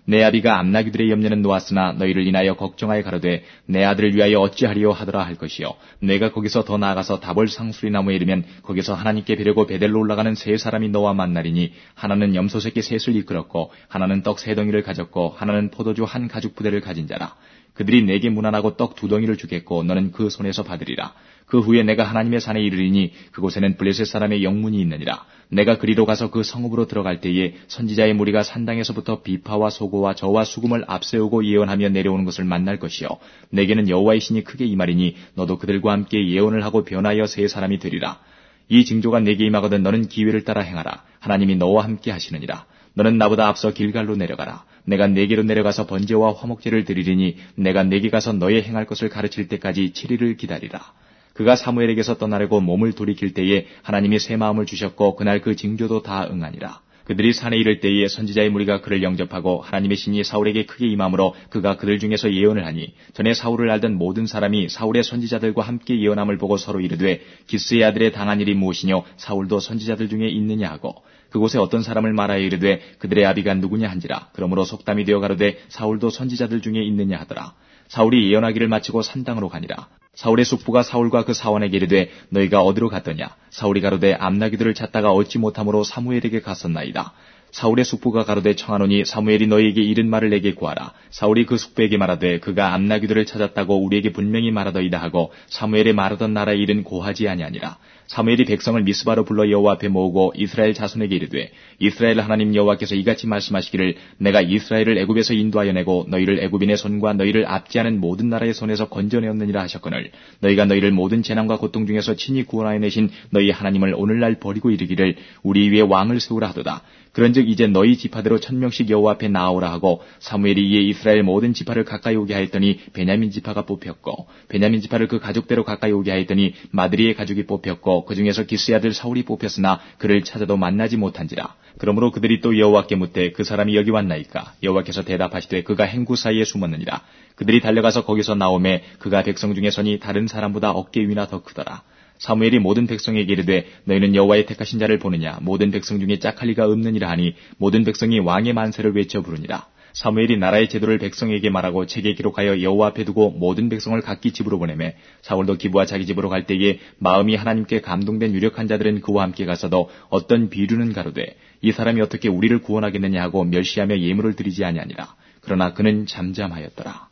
내 아비가 암나귀들의 염려는 놓았으나 너희를 인하여 걱정하여 가로되 내 아들을 위하여 어찌하리요 하더라 할 것이요. 내가 거기서 더 나아가서 다볼 상수리 나무에 이르면 거기서 하나님께 뵈려고 베델로 올라가는 세 사람이 너와 만나리니 하나는 염소 새끼 셋을 이끌었고 하나는 떡 세 덩이를 가졌고 하나는 포도주 한 가죽 부대를 가진 자라. 그들이 내게 문안하고 떡 두 덩이를 주겠고 너는 그 손에서 받으리라. 그 후에 내가 하나님의 산에 이르리니 그곳에는 블레셋 사람의 영문이 있느니라. 내가 그리로 가서 그 성읍으로 들어갈 때에 선지자의 무리가 산당에서부터 비파와 소고와 저와 수금을 앞세우고 예언하며 내려오는 것을 만날 것이요. 내게는 여호와의 신이 크게 임하리니 너도 그들과 함께 예언을 하고 변하여 세 사람이 되리라. 이 징조가 내게 임하거든 너는 기회를 따라 행하라. 하나님이 너와 함께 하시느니라. 너는 나보다 앞서 길갈로 내려가라. 내가 네게로 내려가서 번제와 화목제를 드리리니 내가 네게 가서 너의 행할 것을 가르칠 때까지 칠 일을 기다리라. 그가 사무엘에게서 떠나려고 몸을 돌이킬 때에 하나님이 새 마음을 주셨고 그날 그 징조도 다 응하니라. 그들이 산에 이를 때에 선지자의 무리가 그를 영접하고 하나님의 신이 사울에게 크게 임함으로 그가 그들 중에서 예언을 하니 전에 사울을 알던 모든 사람이 사울의 선지자들과 함께 예언함을 보고 서로 이르되 기스의 아들의 당한 일이 무엇이뇨 사울도 선지자들 중에 있느냐 하고 그곳에 어떤 사람을 말하여 이르되 그들의 아비가 누구냐 한지라. 그러므로 속담이 되어 가로되 사울도 선지자들 중에 있느냐 하더라. 사울이 예언하기를 마치고 산당으로 가니라. 사울의 숙부가 사울과 그 사원에게 이르되 너희가 어디로 갔더냐. 사울이 가로되 암나귀들을 찾다가 얻지 못함으로 사무엘에게 갔었나이다. 사울의 숙부가 가로되 청하노니 사무엘이 너희에게 이른 말을 내게 구하라. 사울이 그 숙부에게 말하되 그가 암나귀들을 찾았다고 우리에게 분명히 말하더이다 하고 사무엘이 말하던 나라의 일은 고하지 아니하니라. 사무엘이 백성을 미스바로 불러 여호와 앞에 모으고 이스라엘 자손에게 이르되 이스라엘 하나님 여호와께서 이같이 말씀하시기를 내가 이스라엘을 애굽에서 인도하여 내고 너희를 애굽인의 손과 너희를 압제하는 모든 나라의 손에서 건져내었느니라 하셨거늘 너희가 너희를 모든 재난과 고통 중에서 친히 구원하여 내신 너희 하나님을 오늘날 버리고 이르기를 우리 위에 왕을 세우라 하도다. 그런즉 이제 너희 지파대로 천명씩 여호와 앞에 나아오라 하고 사무엘이 이에 이스라엘 모든 지파를 가까이 오게 하였더니 베냐민 지파가 뽑혔고 베냐민 지파를 그 가족대로 가까이 오게 하였더니 마드리의 가족이 뽑혔고 그 중에서 기스의 아들 사울이 뽑혔으나 그를 찾아도 만나지 못한지라. 그러므로 그들이 또 여호와께 묻되 그 사람이 여기 왔나이까. 여호와께서 대답하시되 그가 행구 사이에 숨었느니라. 그들이 달려가서 거기서 나오매 그가 백성 중에 서니 다른 사람보다 어깨 위나 더 크더라. 사무엘이 모든 백성에게 이르되 너희는 여호와의 택하신 자를 보느냐. 모든 백성 중에 짝할 리가 없느니라 하니 모든 백성이 왕의 만세를 외쳐 부르니라. 사무엘이 나라의 제도를 백성에게 말하고 책에 기록하여 여호와 앞에 두고 모든 백성을 각기 집으로 보내매 사울도 기브와 자기 집으로 갈 때에 마음이 하나님께 감동된 유력한 자들은 그와 함께 가서도 어떤 비류는 가로되 이 사람이 어떻게 우리를 구원하겠느냐 하고 멸시하며 예물을 드리지 아니하니라. 그러나 그는 잠잠하였더라.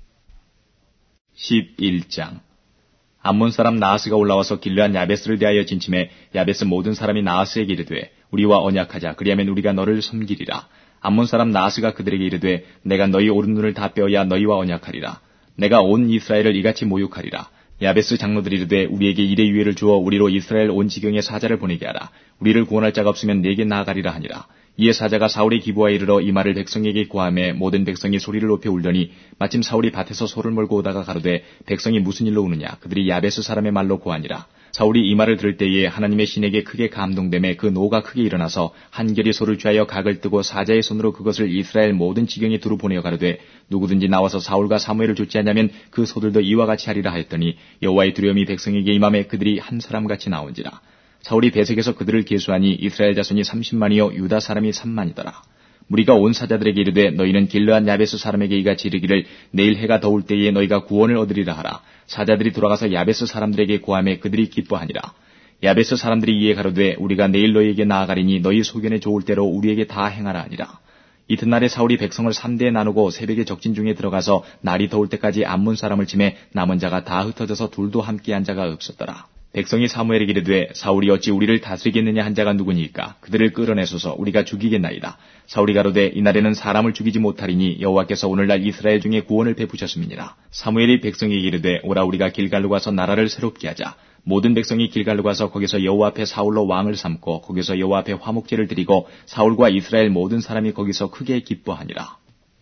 십일 장 암몬 사람 나하스가 올라와서 길르한 야베스를 대하여 진침해 야베스 모든 사람이 나하스에게 이르되 우리와 언약하자. 그리하면 우리가 너를 섬기리라. 암몬 사람 나하스가 그들에게 이르되 내가 너희 오른 눈을 다 빼어야 너희와 언약하리라. 내가 온 이스라엘을 이같이 모욕하리라. 야베스 장로들이 이르되 우리에게 일의 유예를 주어 우리로 이스라엘 온 지경에 사자를 보내게 하라. 우리를 구원할 자가 없으면 내게 나아가리라 하니라. 이에 사자가 사울의 기부하에 이르러 이 말을 백성에게 고하매 모든 백성이 소리를 높여 울더니 마침 사울이 밭에서 소를 몰고 오다가 가로되 백성이 무슨 일로 우느냐. 그들이 야베스 사람의 말로 고하니라. 사울이 이 말을 들을 때에 하나님의 신에게 크게 감동되매 그 노가 크게 일어나서 한결이 소를 취하여 각을 뜨고 사자의 손으로 그것을 이스라엘 모든 지경에 두루 보내어 가로되 누구든지 나와서 사울과 사무엘을 좇지 않냐면 그 소들도 이와 같이 하리라 하였더니 여호와의 두려움이 백성에게 임함에 그들이 한 사람같이 나온지라. 사울이 배색에서 그들을 계수하니 이스라엘 자손이 삼십만이요 유다 사람이 삼만이더라. 무리가 온 사자들에게 이르되 너희는 길르한 야베스 사람에게 이같이 이르기를 내일 해가 더울 때에 너희가 구원을 얻으리라 하라. 사자들이 돌아가서 야베스 사람들에게 고하매 그들이 기뻐하니라. 야베스 사람들이 이에 가로되 우리가 내일 너희에게 나아가리니 너희 소견에 좋을 대로 우리에게 다 행하라 하니라. 이튿날에 사울이 백성을 삼대에 나누고 새벽에 적진 중에 들어가서 날이 더울 때까지 암몬 사람을 치매 남은 자가 다 흩어져서 둘도 함께한 자가 없었더라. 백성이 사무엘에게 이르되 사울이 어찌 우리를 다스리겠느냐 한 자가 누구니까. 그들을 끌어내소서 우리가 죽이겠나이다. 사울이 가로되 이날에는 사람을 죽이지 못하리니 여호와께서 오늘날 이스라엘 중에 구원을 베푸셨음이니라. 사무엘이 백성에게 이르되 오라 우리가 길갈로 가서 나라를 새롭게 하자. 모든 백성이 길갈로 가서 거기서 여호와 앞에 사울로 왕을 삼고 거기서 여호와 앞에 화목제를 드리고 사울과 이스라엘 모든 사람이 거기서 크게 기뻐하니라.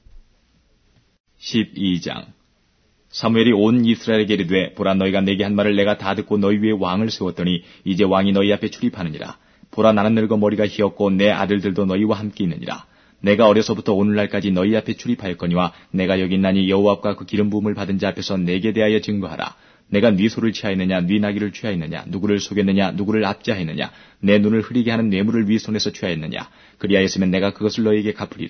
십이 장 사무엘이 온 이스라엘에게 이르되 보라 너희가 내게 한 말을 내가 다 듣고 너희 위에 왕을 세웠더니 이제 왕이 너희 앞에 출입하느니라. 보라 나는 늙어 머리가 희었고 내 아들들도 너희와 함께 있느니라. 내가 어려서부터 오늘날까지 너희 앞에 출입하였거니와 내가 여기 있나니 여호와 앞과 그 기름 부음을 받은 자 앞에서 내게 대하여 증거하라. 내가 네 소를 취하였느냐 네 나귀를 취하였느냐 누구를 속였느냐 누구를 압제하였느냐 내 눈을 흐리게 하는 뇌물을 네 손에서 취하였느냐. 그리하였으면 내가 그것을 너희에게 갚으리라.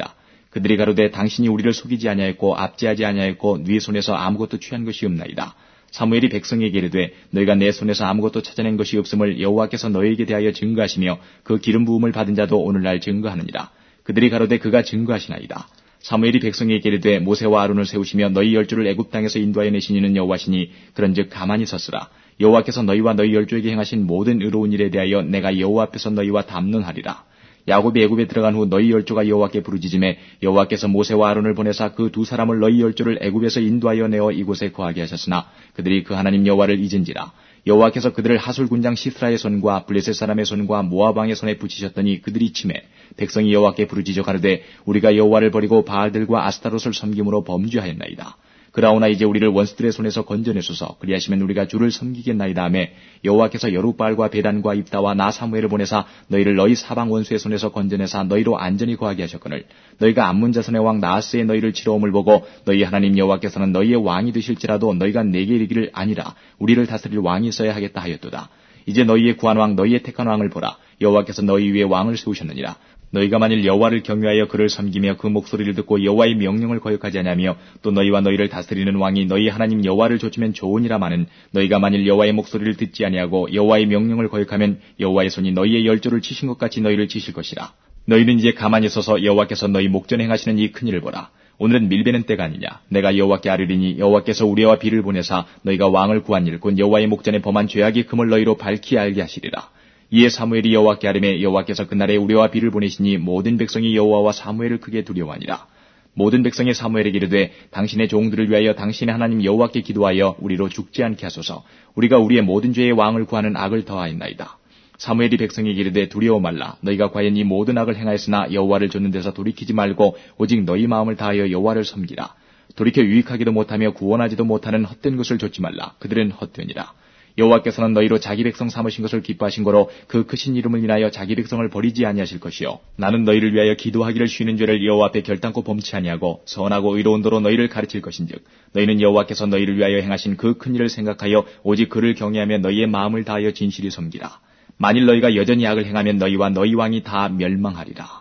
그들이 가로되 당신이 우리를 속이지 아니하였고 압제하지 아니하였고 네 손에서 아무것도 취한 것이 없나이다. 사무엘이 백성에게 이르되 너희가 내 손에서 아무것도 찾아낸 것이 없음을 여호와께서 너희에게 대하여 증거하시며 그 기름 부음을 받은 자도 오늘날 증거하느니라. 그들이 가로되 그가 증거하시나이다. 사무엘이 백성에게 이르되 모세와 아론을 세우시며 너희 열조를 애굽 땅에서 인도하여 내신 이는 여호와시니 그런즉 가만히 섰으라. 여호와께서 너희와 너희 열조에게 행하신 모든 의로운 일에 대하여 내가 여호와 앞에서 너희와 담론하리라. 야곱이 애굽에 들어간 후 너희 열조가 여호와께 부르짖음에 여호와께서 모세와 아론을 보내사 그 두 사람을 너희 열조를 애굽에서 인도하여 내어 이곳에 거하게 하셨으나 그들이 그 하나님 여호와를 잊은지라. 여호와께서 그들을 하솔 군장 시스라의 손과 블레셋 사람의 손과 모압 왕의 손에 붙이셨더니 그들이 치매 백성이 여호와께 부르짖어 가로되 우리가 여호와를 버리고 바알들과 아스타롯을 섬김으로 범죄하였나이다. 그러나 이제 우리를 원수들의 손에서 건져내소서. 그리하시면 우리가 주를 섬기겠나이다 하며 여호와께서 여룻바알과 베단과 입다와 나 사무엘을 보내사 너희를 너희 사방 원수의 손에서 건져내사 너희로 안전히 거하게 하셨거늘 너희가 암몬 자손의 왕 나하스의 너희를 치러옴을 보고 너희 하나님 여호와께서는 너희의 왕이 되실지라도 너희가 내게 이르기를 아니라 우리를 다스릴 왕이 있어야 하겠다 하였도다. 이제 너희의 구한 왕 너희의 택한 왕을 보라. 여호와께서 너희 위에 왕을 세우셨느니라. 너희가 만일 여호와를 경외하여 그를 섬기며 그 목소리를 듣고 여호와의 명령을 거역하지 아니하며 또 너희와 너희를 다스리는 왕이 너희 하나님 여호와를 좇으면 좋으니라마는 너희가 만일 여호와의 목소리를 듣지 아니하고 여호와의 명령을 거역하면 여호와의 손이 너희의 열조를 치신 것 같이 너희를 치실 것이라. 너희는 이제 가만히 서서 여호와께서 너희 목전에 행하시는 이 큰일을 보라. 오늘은 밀베는 때가 아니냐. 내가 여호와께 아뢰리니 여호와께서 우레와 비를 보내사 너희가 왕을 구한 일 곧 여호와의 목전에 범한 죄악이 금을 너희로 밝히 알게 하시리라. 이에 사무엘이 여호와께 아뢰매 여호와께서 그날에 우레와 비를 보내시니 모든 백성이 여호와와 사무엘을 크게 두려워하니라. 모든 백성이 사무엘에게 이르되 당신의 종들을 위하여 당신의 하나님 여호와께 기도하여 우리로 죽지 않게 하소서. 우리가 우리의 모든 죄의 왕을 구하는 악을 더하였나이다. 사무엘이 백성에게 이르되 두려워 말라. 너희가 과연 이 모든 악을 행하였으나 여호와를 좇는 데서 돌이키지 말고 오직 너희 마음을 다하여 여호와를 섬기라. 돌이켜 유익하기도 못하며 구원하지도 못하는 헛된 것을 좇지 말라. 그들은 헛되니라. 여호와께서는 너희로 자기 백성 삼으신 것을 기뻐하신 거로 그 크신 이름을 인하여 자기 백성을 버리지 아니하실 것이요. 나는 너희를 위하여 기도하기를 쉬는 죄를 여호와 앞에 결단코 범치 아니하고 선하고 의로운 도로 너희를 가르칠 것인즉 너희는 여호와께서 너희를 위하여 행하신 그 큰 일을 생각하여 오직 그를 경외하며 너희의 마음을 다하여 진실히 섬기라. 만일 너희가 여전히 악을 행하면 너희와 너희 왕이 다 멸망하리라.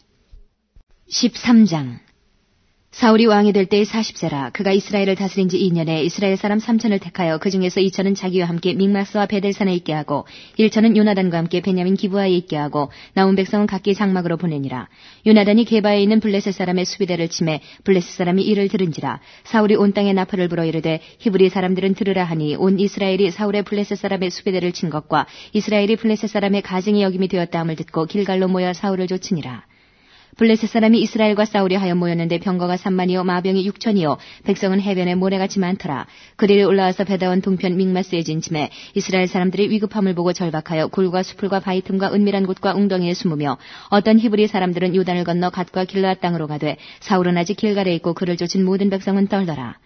십삼 장 사울이 왕이 될 때의 사십 세라. 그가 이스라엘을 다스린 지 이 년에 이스라엘 사람 삼천을 택하여 그 중에서 이천은 자기와 함께 믹마스와 베델산에 있게 하고 일천은 요나단과 함께 베냐민 기브아에 있게 하고 남은 백성은 각기 장막으로 보내니라. 요나단이 게바에 있는 블레셋 사람의 수비대를 치매 블레셋 사람이 이를 들은지라. 사울이 온 땅에 나팔을 불어 이르되 히브리 사람들은 들으라 하니 온 이스라엘이 사울의 블레셋 사람의 수비대를 친 것과 이스라엘이 블레셋 사람의 가증이 여김이 되었다 함을 듣고 길갈로 모여 사울을 좇으니라. 블레셋 사람이 이스라엘과 싸우려 하여 모였는데 병거가 삼만이요 마병이 육천이요 백성은 해변에 모래같이 많더라. 그들이 올라와서 베다원 동편 믹마스에 진침해 이스라엘 사람들이 위급함을 보고 절박하여 굴과 수풀과 바위 틈과 은밀한 곳과 웅덩이에 숨으며 어떤 히브리 사람들은 요단을 건너 갓과 길르앗 땅으로 가되 사울은 아직 길갈에 있고 그를 쫓은 모든 백성은 떨더라.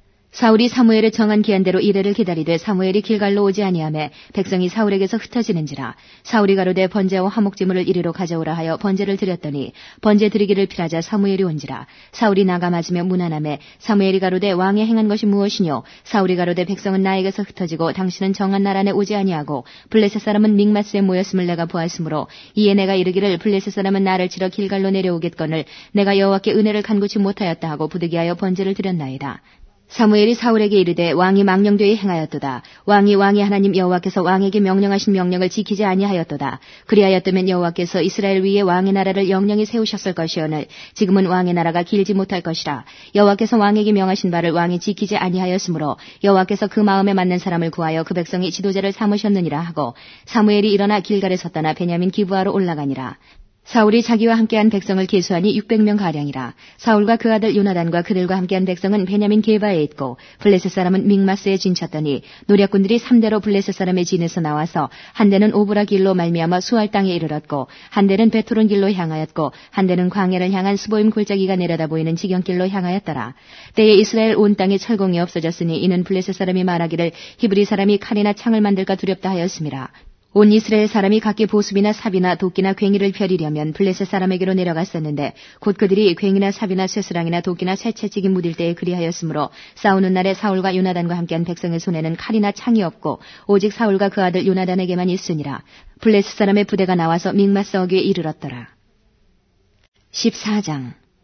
사울이 사무엘의 정한 기한대로 이레를 기다리되 사무엘이 길갈로 오지 아니하매 백성이 사울에게서 흩어지는지라. 사울이 가로되 번제와 화목제물을 이리로 가져오라 하여 번제를 드렸더니 번제 드리기를 필하자 사무엘이 온지라. 사울이 나가 맞으며 문안하매 사무엘이 가로되 왕의 행한 것이 무엇이뇨. 사울이 가로되 백성은 나에게서 흩어지고 당신은 정한 날 안에 오지 아니하고 블레셋 사람은 믹마스에 모였음을 내가 보았으므로 이에 내가 이르기를 블레셋 사람은 나를 치러 길갈로 내려오겠거늘 내가 여호와께 은혜를 간구치 못하였다 하고 부득이하여 번제를 드렸나이다. 사무엘이 사울에게 이르되 왕이 망령되이 행하였도다. 왕이 왕의 하나님 여호와께서 왕에게 명령하신 명령을 지키지 아니하였도다. 그리하였다면 여호와께서 이스라엘 위에 왕의 나라를 영영히 세우셨을 것이오늘 지금은 왕의 나라가 길지 못할 것이라. 여호와께서 왕에게 명하신 바를 왕이 지키지 아니하였으므로 여호와께서 그 마음에 맞는 사람을 구하여 그 백성이 지도자를 삼으셨느니라 하고 사무엘이 일어나 길갈에 섰다나 베냐민 기브아로 올라가니라. 사울이 자기와 함께한 백성을 계수하니 육백 명 가량이라. 사울과 그 아들 요나단과 그들과 함께한 백성은 베냐민 게바에 있고 블레셋 사람은 믹마스에 진쳤더니 노략군들이 삼 대로 블레셋 사람의 진에서 나와서 한 대는 오브라 길로 말미암아 수알 땅에 이르렀고 한 대는 베토론 길로 향하였고 한 대는 광야를 향한 스보임 골짜기가 내려다 보이는 지경길로 향하였더라. 때에 이스라엘 온 땅에 철공이 없어졌으니 이는 블레셋 사람이 말하기를 히브리 사람이 칼이나 창을 만들까 두렵다 하였음이라. 온 이스라엘 사람이 각기 보습이나 삽이나 도끼나 괭이를 펴리려면 블레셋 사람에게로 내려갔었는데 곧 그들이 괭이나 삽이나 쇠스랑이나 도끼나 쇠채찍이 묻을 때에 그리하였으므로 싸우는 날에 사울과 요나단과 함께한 백성의 손에는 칼이나 창이 없고 오직 사울과 그 아들 요나단에게만 있으니라. 블레셋 사람의 부대가 나와서 믹마스 어귀에 이르렀더라. 십사 장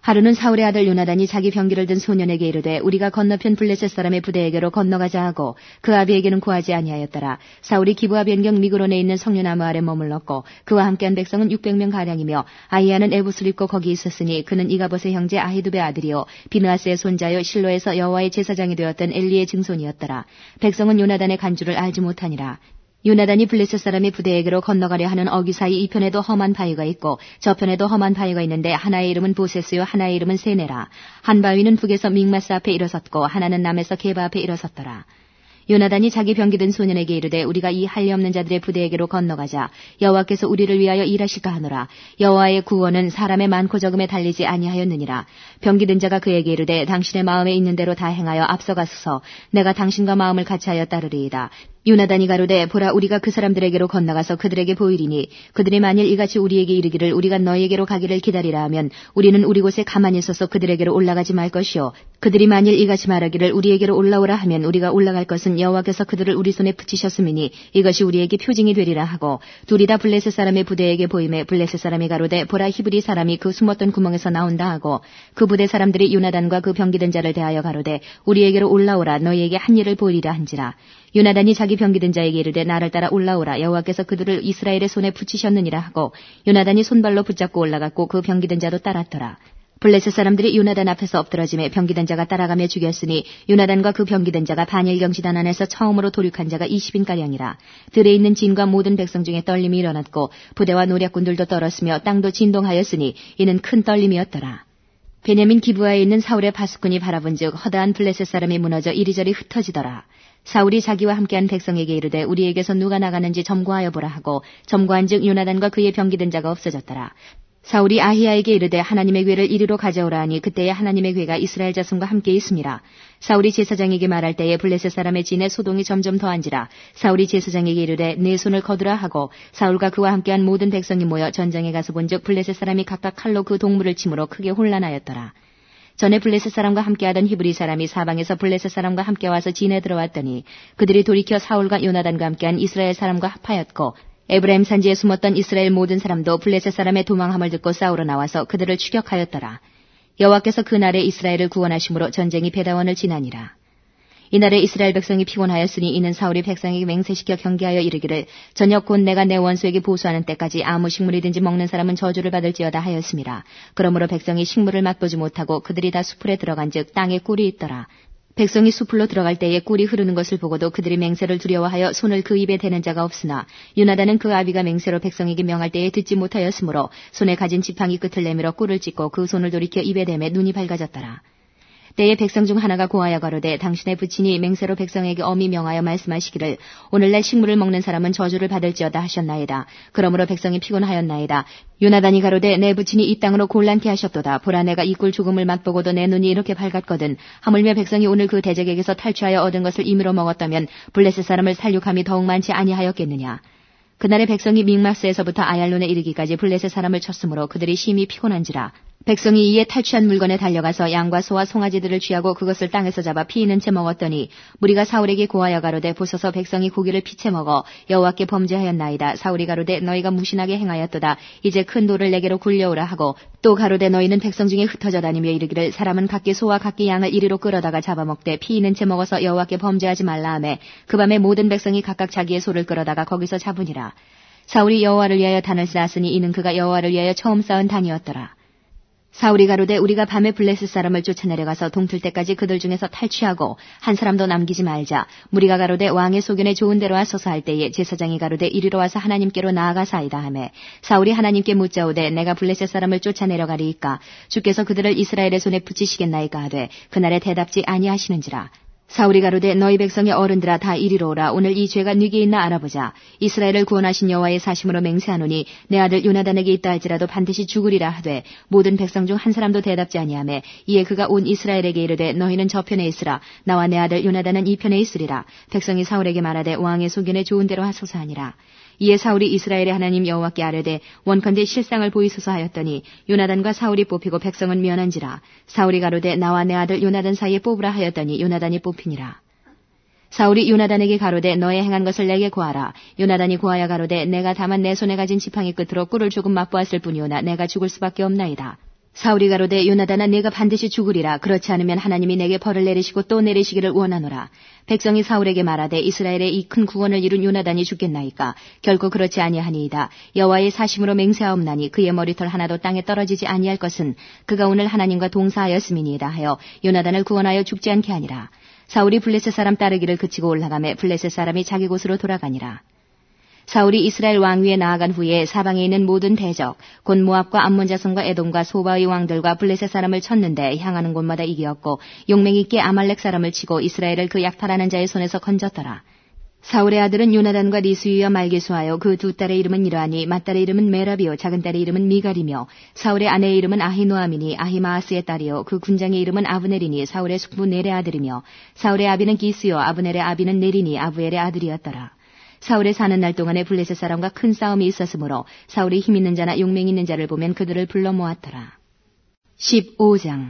하루는 사울의 아들 요나단이 자기 병기를 든 소년에게 이르되 우리가 건너편 블레셋 사람의 부대에게로 건너가자 하고 그 아비에게는 구하지 아니하였더라. 사울이 기브아 변경 미그론에 있는 석류나무 아래 머물렀고 그와 함께한 백성은 육백 명 가량이며 아히야는 에봇을 입고 거기 있었으니 그는 이가봇의 형제 아히두베 아들이요 비느하스의 손자요 실로에서 여호와의 제사장이 되었던 엘리의 증손이었더라. 백성은 요나단의 간주를 알지 못하니라. 요나단이 블레셋 사람의 부대에게로 건너가려 하는 어귀 사이 이편에도 험한 바위가 있고 저편에도 험한 바위가 있는데 하나의 이름은 보세스요 하나의 이름은 세네라. 한 바위는 북에서 믹마스 앞에 일어섰고 하나는 남에서 게바 앞에 일어섰더라. 요나단이 자기 병기든 소년에게 이르되 우리가 이 할례 없는 자들의 부대에게로 건너가자. 여호와께서 우리를 위하여 일하실까 하노라. 여호와의 구원은 사람의 많고 적음에 달리지 아니하였느니라. 병기든 자가 그에게 이르되 당신의 마음에 있는 대로 다 행하여 앞서가소서. 내가 당신과 마음을 같이하여 따르리이다. 요나단이 가로되 보라 우리가 그 사람들에게로 건너가서 그들에게 보이리니 그들이 만일 이같이 우리에게 이르기를 우리가 너희에게로 가기를 기다리라 하면 우리는 우리 곳에 가만히 서서 그들에게로 올라가지 말 것이요 그들이 만일 이같이 말하기를 우리에게로 올라오라 하면 우리가 올라갈 것은 여호와께서 그들을 우리 손에 붙이셨음이니 이것이 우리에게 표징이 되리라 하고 둘이 다 블레셋 사람의 부대에게 보임에 블레셋 사람이 가로되 보라 히브리 사람이 그 숨었던 구멍에서 나온다 하고 그 부대 사람들이 요나단과 그 병기든 자를 대하여 가로되 우리에게로 올라오라 너희에게 한 일을 보이리라 한지라. 요나단이 자기 병기든 자에게 이르되 나를 따라 올라오라 여호와께서 그들을 이스라엘의 손에 붙이셨느니라 하고 요나단이 손발로 붙잡고 올라갔고 그 병기든 자도 따랐더라. 블레셋 사람들이 요나단 앞에서 엎드러짐에 병기든 자가 따라가며 죽였으니 요나단과 그 병기든 자가 반일경 지단 안에서 처음으로 도륙한 자가 이십 인가량이라. 들에 있는 진과 모든 백성 중에 떨림이 일어났고 부대와 노략군들도 떨었으며 땅도 진동하였으니 이는 큰 떨림이었더라. 베냐민 기브아에 있는 사울의 파수꾼이 바라본즉 허다한 블레셋 사람이 무너져 이리저리 흩어지더라. 사울이 자기와 함께한 백성에게 이르되 우리에게서 누가 나가는지 점거하여 보라 하고 점거한즉 요나단과 그의 병기든 자가 없어졌더라. 사울이 아히야에게 이르되 하나님의 궤를 이리로 가져오라 하니 그때에 하나님의 궤가 이스라엘 자손과 함께 있음이라. 사울이 제사장에게 말할 때에 블레셋 사람의 진에 소동이 점점 더한지라. 사울이 제사장에게 이르되 내 손을 거두라 하고 사울과 그와 함께한 모든 백성이 모여 전장에 가서 본즉 블레셋 사람이 각각 칼로 그 동물을 침으로 크게 혼란하였더라. 전에 블레셋 사람과 함께하던 히브리 사람이 사방에서 블레셋 사람과 함께 와서 진에 들어왔더니 그들이 돌이켜 사울과 요나단과 함께한 이스라엘 사람과 합하였고 에브라임 산지에 숨었던 이스라엘 모든 사람도 블레셋 사람의 도망함을 듣고 싸우러 나와서 그들을 추격하였더라. 여호와께서 그날에 이스라엘을 구원하심으로 전쟁이 베다원을 지나니라. 이날에 이스라엘 백성이 피곤하였으니 이는 사울이 백성에게 맹세시켜 경계하여 이르기를 저녁 곧 내가 내 원수에게 보수하는 때까지 아무 식물이든지 먹는 사람은 저주를 받을지어다 하였습니다. 그러므로 백성이 식물을 맛보지 못하고 그들이 다 수풀에 들어간즉 땅에 꿀이 있더라. 백성이 수풀로 들어갈 때에 꿀이 흐르는 것을 보고도 그들이 맹세를 두려워하여 손을 그 입에 대는 자가 없으나 요나단은 그 아비가 맹세로 백성에게 명할 때에 듣지 못하였으므로 손에 가진 지팡이 끝을 내밀어 꿀을 찢고 그 손을 돌이켜 입에 대매 눈이 밝아졌더라. 때에 백성 중 하나가 고하여 가로되 당신의 부친이 맹세로 백성에게 엄히 명하여 말씀하시기를 오늘날 식물을 먹는 사람은 저주를 받을지어다 하셨나이다. 그러므로 백성이 피곤하였나이다. 요나단이 가로되 내 부친이 이 땅으로 곤란케 하셨도다. 보라 내가 이 꿀 조금을 맛보고도 내 눈이 이렇게 밝았거든. 하물며 백성이 오늘 그 대적에게서 탈취하여 얻은 것을 임의로 먹었다면 블레셋 사람을 살육함이 더욱 많지 아니하였겠느냐. 그날의 백성이 믹마스에서부터 아얄론에 이르기까지 블레셋 사람을 쳤으므로 그들이 심히 피곤한지라. 백성이 이에 탈취한 물건에 달려가서 양과 소와 송아지들을 쥐하고 그것을 땅에서 잡아 피있는 채 먹었더니 무리가 사울에게 고하여 가로되 보소서 백성이 고기를 피채 먹어 여호와께 범죄하였나이다. 사울이 가로되 너희가 무신하게 행하였도다. 이제 큰 돌을 내게로 굴려오라 하고 또 가로되 너희는 백성 중에 흩어져 다니며 이르기를 사람은 각기 소와 각기 양을 이리로 끌어다가 잡아먹되 피있는 채 먹어서 여호와께 범죄하지 말라 하매 그 밤에 모든 백성이 각각 자기의 소를 끌어다가 거기서 잡으니라. 사울이 여호와를 위하여 단을 쌓았으니 이는 그가 여호와를 위하여 처음 쌓은 단이었더라. 사울이 가로되 우리가 밤에 블레셋 사람을 쫓아내려가서 동틀 때까지 그들 중에서 탈취하고 한 사람도 남기지 말자. 무리가 가로되 왕의 소견에 좋은 대로 하소서 할 때에 제사장이 가로되 이리로 와서 하나님께로 나아가사이다 하매 사울이 하나님께 묻자오되 내가 블레셋 사람을 쫓아내려가리이까 주께서 그들을 이스라엘의 손에 붙이시겠나이까 하되 그날에 대답지 아니하시는지라. 사울이 가로되 너희 백성의 어른들아 다 이리로 오라. 오늘 이 죄가 네게 있나 알아보자. 이스라엘을 구원하신 여호와의 사심으로 맹세하노니 내 아들 요나단에게 있다 할지라도 반드시 죽으리라 하되 모든 백성 중 한 사람도 대답지 아니하매 이에 그가 온 이스라엘에게 이르되 너희는 저편에 있으라. 나와 내 아들 요나단은 이 편에 있으리라. 백성이 사울에게 말하되 왕의 소견에 좋은 대로 하소서 하니라. 이에 사울이 이스라엘의 하나님 여호와께 아뢰되 원컨대 실상을 보이소서 하였더니 요나단과 사울이 뽑히고 백성은 면한지라. 사울이 가로되 나와 내 아들 요나단 사이에 뽑으라 하였더니 요나단이 뽑히니라. 사울이 요나단에게 가로되 너의 행한 것을 내게 고하라. 요나단이 고하여 가로되 내가 다만 내 손에 가진 지팡이 끝으로 꿀을 조금 맛보았을 뿐이오나 내가 죽을 수밖에 없나이다. 사울이 가로되 요나단아 네가 반드시 죽으리라. 그렇지 않으면 하나님이 내게 벌을 내리시고 또 내리시기를 원하노라. 백성이 사울에게 말하되 이스라엘의 이 큰 구원을 이룬 요나단이 죽겠나이까. 결코 그렇지 아니하니이다. 여호와의 사심으로 맹세하옵나니 그의 머리털 하나도 땅에 떨어지지 아니할 것은 그가 오늘 하나님과 동사하였음이니이다 하여 요나단을 구원하여 죽지 않게 하니라. 사울이 블레셋 사람 따르기를 그치고 올라가매 블레셋 사람이 자기 곳으로 돌아가니라. 사울이 이스라엘 왕위에 나아간 후에 사방에 있는 모든 대적, 곧 모압과 암몬 자손과 에돔과 소바의 왕들과 블레셋 사람을 쳤는데 향하는 곳마다 이기었고 용맹 있게 아말렉 사람을 치고 이스라엘을 그 약탈하는 자의 손에서 건졌더라. 사울의 아들은 요나단과 리수이와 말게수하여 그 두 딸의 이름은 이러하니 맏딸의 이름은 메라비요 작은 딸의 이름은 미갈이며 사울의 아내의 이름은 아히노아미니 아히마아스의 딸이요 그 군장의 이름은 아브넬이니 사울의 숙부 넬의 아들이며 사울의 아비는 기스요 아브넬의 아비는 네리니 아부엘의 아들이었더라. 사울의 사는 날 동안에 블레셋 사람과 큰 싸움이 있었으므로 사울이 힘 있는 자나 용맹 있는 자를 보면 그들을 불러 모았더라. 십오 장.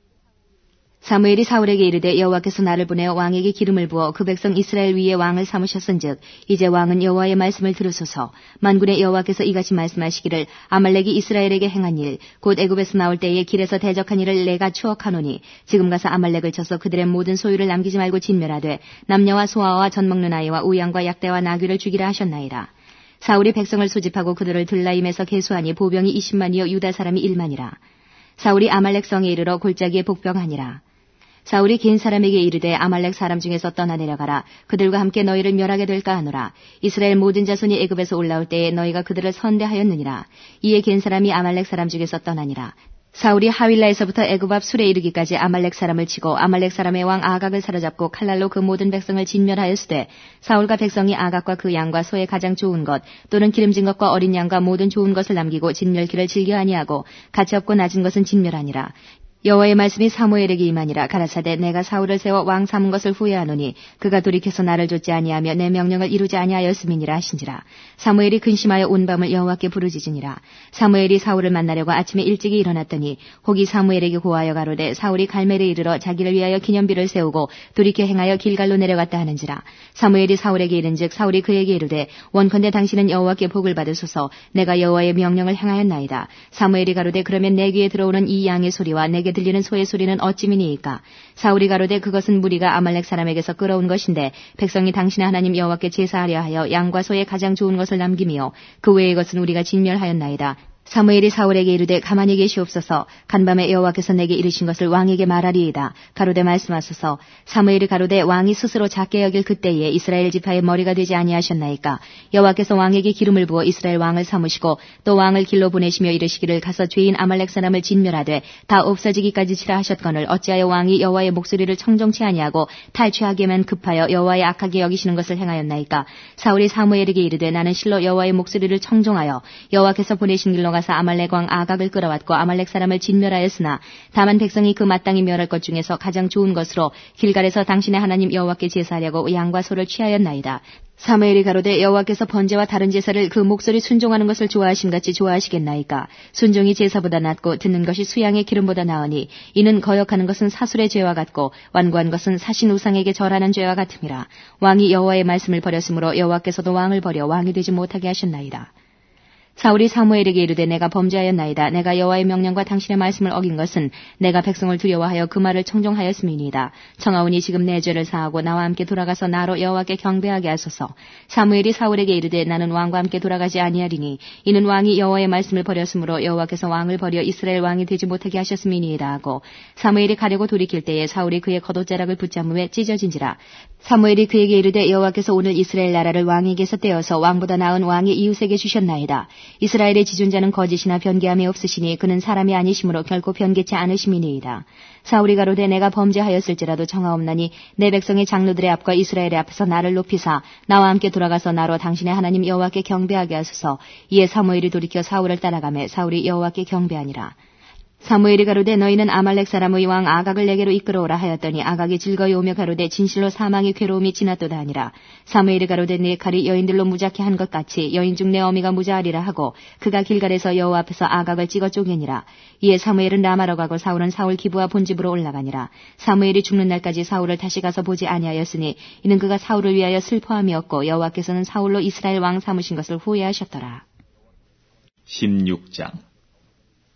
사무엘이 사울에게 이르되 여호와께서 나를 보내어 왕에게 기름을 부어 그 백성 이스라엘 위에 왕을 삼으셨은즉 이제 왕은 여호와의 말씀을 들으소서. 만군의 여호와께서 이같이 말씀하시기를 아말렉이 이스라엘에게 행한 일 곧 애굽에서 나올 때에 길에서 대적한 일을 내가 추억하노니 지금 가서 아말렉을 쳐서 그들의 모든 소유를 남기지 말고 진멸하되 남녀와 소아와 젖 먹는 아이와 우양과 약대와 나귀를 죽이라 하셨나이다. 사울이 백성을 소집하고 그들을 들라임에서 계수하니 보병이 이십만이요 유다 사람이 일만이라. 사울이 아말렉 성에 이르러 골짜기에 복병하니라. 사울이 겐 사람에게 이르되 아말렉 사람 중에서 떠나 내려가라. 그들과 함께 너희를 멸하게 될까 하노라. 이스라엘 모든 자손이 애굽에서 올라올 때에 너희가 그들을 선대하였느니라. 이에 겐 사람이 아말렉 사람 중에서 떠나니라. 사울이 하윌라에서부터 애굽 앞 술에 이르기까지 아말렉 사람을 치고 아말렉 사람의 왕 아각을 사로잡고 칼날로 그 모든 백성을 진멸하였으되 사울과 백성이 아각과 그 양과 소의 가장 좋은 것 또는 기름진 것과 어린 양과 모든 좋은 것을 남기고 진멸기를 즐겨 아니하고 가치 없고 낮은 것은 진멸하니라. 여호와의 말씀이 사무엘에게 임하니라. 가라사대 내가 사울을 세워 왕 삼은 것을 후회하노니 그가 돌이켜서 나를 좇지 아니하며 내 명령을 이루지 아니하였음이니라 하신지라. 사무엘이 근심하여 온 밤을 여호와께 부르짖으니라. 사무엘이 사울을 만나려고 아침에 일찍이 일어났더니 혹이 사무엘에게 고하여 가로되 사울이 갈멜에 이르러 자기를 위하여 기념비를 세우고 돌이켜 행하여 길갈로 내려갔다 하는지라. 사무엘이 사울에게 이른즉 사울이 그에게 이르되 원컨대 당신은 여호와께 복을 받으소서. 내가 여호와의 명령을 행하였나이다. 사무엘이 가로되 그러면 내 귀에 들어오는 이 양의 소리와 내게 들리는 소의 소리는 어찌미니이까. 사울이 가로되 그것은 무리가 아말렉 사람에게서 끌어온 것인데 백성이 당신의 하나님 여호와께 제사하려 하여 양과 소의 가장 좋은 것을 남기며 그 외의 것은 우리가 진멸하였나이다. 사무엘이 사울에게 이르되 가만히 계시옵소서. 간밤에 여호와께서 내게 이르신 것을 왕에게 말하리이다. 가로되 말씀하소서. 사무엘이 가로되 왕이 스스로 작게 여길 그때에 이스라엘 지파의 머리가 되지 아니하셨나이까. 여호와께서 왕에게 기름을 부어 이스라엘 왕을 삼으시고 또 왕을 길로 보내시며 이르시기를 가서 죄인 아말렉 사람을 진멸하되 다 없어지기까지 치라 하셨거늘 어찌하여 왕이 여호와의 목소리를 청종치 아니하고 탈취하기만 급하여 여호와의 악하게 여기시는 것을 행하였나이까. 사울이 사무엘에게 이르되 나는 실로 여호와의 목소리를 청종하여 여호와께서 보내신 길로 가서 아말렉 왕 아각을 끌어왔고 아말렉 사람을 진멸하였으나 다만 백성이 그 마땅히 멸할 것 중에서 가장 좋은 것으로 길갈에서 당신의 하나님 여호와께 제사하려고 양과 소를 취하였나이다. 사무엘이 가로되 여호와께서 번제와 다른 제사를 그 목소리 순종하는 것을 좋아하심같이 좋아하시겠나이까. 순종이 제사보다 낫고 듣는 것이 수양의 기름보다 나으니 이는 거역하는 것은 사술의 죄와 같고 완고한 것은 사신 우상에게 절하는 죄와 같음이라. 왕이 여호와의 말씀을 버렸으므로 여호와께서도 왕을 버려 왕이 되지 못하게 하셨나이다. 사울이 사무엘에게 이르되 내가 범죄하였나이다. 내가 여호와의 명령과 당신의 말씀을 어긴 것은 내가 백성을 두려워하여 그 말을 청종하였음이니이다. 청하오니 지금 내 죄를 사하고 나와 함께 돌아가서 나로 여호와께 경배하게 하소서. 사무엘이 사울에게 이르되 나는 왕과 함께 돌아가지 아니하리니 이는 왕이 여호와의 말씀을 버렸으므로 여호와께서 왕을 버려 이스라엘 왕이 되지 못하게 하셨음이니이다 하고 사무엘이 가려고 돌이킬 때에 사울이 그의 겉옷자락을 붙잡음에 찢어진지라. 사무엘이 그에게 이르되 여호와께서 오늘 이스라엘 나라를 왕에게서 떼어서 왕보다 나은 왕의 이웃에게 주셨나이다. 이스라엘의 지존자는 거짓이나 변개함이 없으시니 그는 사람이 아니시므로 결코 변개치 않으심이니이다. 사울이 가로되 내가 범죄하였을지라도 청하옵나니 내 백성의 장로들의 앞과 이스라엘의 앞에서 나를 높이사 나와 함께 돌아가서 나로 당신의 하나님 여호와께 경배하게 하소서. 이에 사무엘이 돌이켜 사울을 따라가매 사울이 여호와께 경배하니라. 사무엘이 가로되 너희는 아말렉 사람의 왕 아각을 내게로 이끌어오라 하였더니 아각이 즐거이 오며 가로되 진실로 사망의 괴로움이 지났도다 하니라. 사무엘이 가로되 내 칼이 여인들로 무자케 한 것 같이 여인 중 내 어미가 무자하리라 하고 그가 길갈에서 여호와 앞에서 아각을 찍어 쪼개니라. 이에 사무엘은 라마로 가고 사울은 사울 기브와 본집으로 올라가니라. 사무엘이 죽는 날까지 사울을 다시 가서 보지 아니하였으니 이는 그가 사울을 위하여 슬퍼함이었고 여호와께서는 사울로 이스라엘 왕 삼으신 것을 후회하셨더라. 십육 장.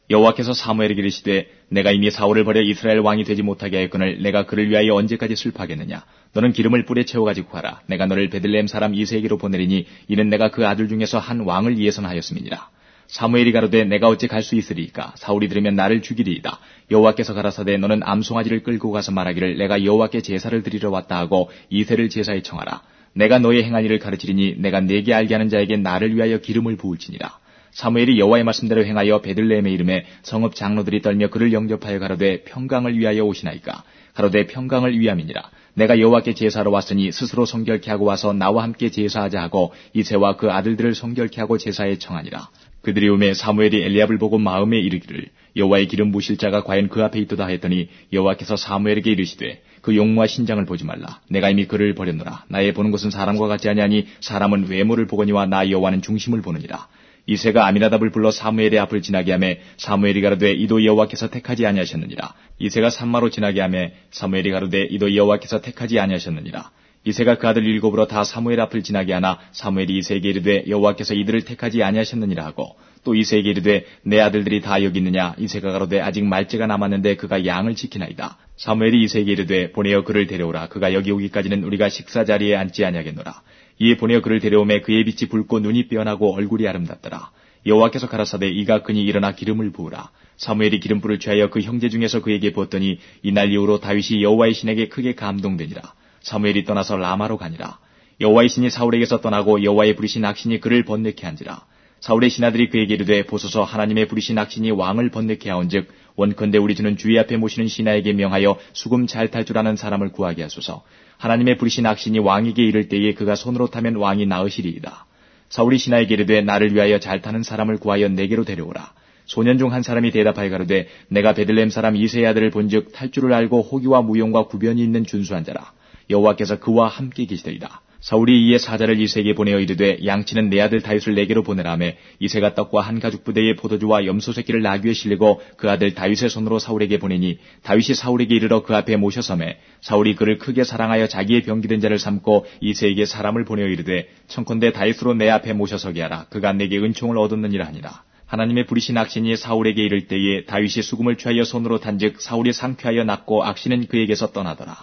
여호와께서 사무엘에게 이르시되 내가 이미 사울을 버려 이스라엘 왕이 되지 못하게 하였거늘 내가 그를 위하여 언제까지 슬퍼하겠느냐. 너는 기름을 뿔에 채워가지고 가라. 내가 너를 베들레헴 사람 이새에게로 보내리니 이는 내가 그 아들 중에서 한 왕을 예선하였음이니라. 사무엘이 가로되 내가 어찌 갈 수 있으리이까. 사울이 들으면 나를 죽이리이다. 여호와께서 가라사대 너는 암송아지를 끌고 가서 말하기를 내가 여호와께 제사를 드리러 왔다 하고 이새를 제사에 청하라. 내가 너의 행한 일을 가르치리니 내가 내게 알게 하는 자에게 나를 위하여 기름을 부을지니라. 사무엘이 여호와의 말씀대로 행하여 베들레헴에 이름에 성읍 장로들이 떨며 그를 영접하여 가로되 평강을 위하여 오시나이까. 가로되 평강을 위함이니라. 내가 여호와께 제사로 왔으니 스스로 성결케 하고 와서 나와 함께 제사하자 하고 이새와 그 아들들을 성결케 하고 제사에 청하니라. 그들이 오매 사무엘이 엘리압을 보고 마음에 이르기를 여호와의 기름 부으실 자가 과연 그 앞에 있도다 했더니 여호와께서 사무엘에게 이르시되 그 용모와 신장을 보지 말라. 내가 이미 그를 버렸노라. 나의 보는 것은 사람과 같지 아니하니 사람은 외모를 보거니와 나 여호와는 중심을 보느니라. 이새가 아미나답을 불러 사무엘의 앞을 지나게 하매 사무엘이 가로되 이도 여호와께서 택하지 아니하셨느니라. 이새가 산마로 지나게 하매 사무엘이 가로되 이도 여호와께서 택하지 아니하셨느니라. 이새가 그 아들 일곱으로 다 사무엘 앞을 지나게 하나 사무엘이 이새에게 이르되 여호와께서 이들을 택하지 아니하셨느니라 하고 또 이새에게 이르되 내 아들들이 다 여기 있느냐. 이새가 가로되 아직 말째가 남았는데 그가 양을 지키나이다. 사무엘이 이새에게 이르되 보내어 그를 데려오라. 그가 여기 오기까지는 우리가 식사 자리에 앉지 아니하겠노라. 이에 보내어 그를 데려오매 그의 빛이 붉고 눈이 빼어나고 얼굴이 아름답더라. 여호와께서 가라사대 이가 그니 일어나 기름을 부으라. 사무엘이 기름불을 취하여 그 형제 중에서 그에게 부었더니 이날 이후로 다윗이 여호와의 신에게 크게 감동되니라. 사무엘이 떠나서 라마로 가니라. 여호와의 신이 사울에게서 떠나고 여호와의 부리신 악신이 그를 번뇌케 한지라. 사울의 신하들이 그에게 이르되 보소서 하나님의 부리신 악신이 왕을 번뇌케 하온즉 원컨대 우리 주는 주의 앞에 모시는 신하에게 명하여 수금 잘 탈 줄 아는 사람을 구하게 하소서. 하나님의 부리신 악신이 왕에게 이를 때에 그가 손으로 타면 왕이 나으시리이다. 사울이 신하에게 이르되 나를 위하여 잘 타는 사람을 구하여 내게로 데려오라. 소년 중 한 사람이 대답하여 가로되 내가 베들레헴 사람 이새의 아들을 본즉 탈 줄을 알고 호기와 무용과 구변이 있는 준수한 자라. 여호와께서 그와 함께 계시더이다. 사울이 이에 사자를 이새에게 보내어 이르되 양치는 내 아들 다윗을 내게로 보내라매 이새가 떡과 한 가죽 부대에 포도주와 염소 새끼를 나귀에 실리고 그 아들 다윗의 손으로 사울에게 보내니 다윗이 사울에게 이르러 그 앞에 모셔서매 사울이 그를 크게 사랑하여 자기의 병기된 자를 삼고 이새에게 사람을 보내어 이르되 청컨대 다윗으로 내 앞에 모셔서게 하라. 그가 내게 은총을 얻었느니라 하니라. 하나님의 부리신 악신이 사울에게 이를 때에 다윗이 수금을 취하여 손으로 탄즉 사울이 상쾌하여 낫고 악신은 그에게서 떠나더라.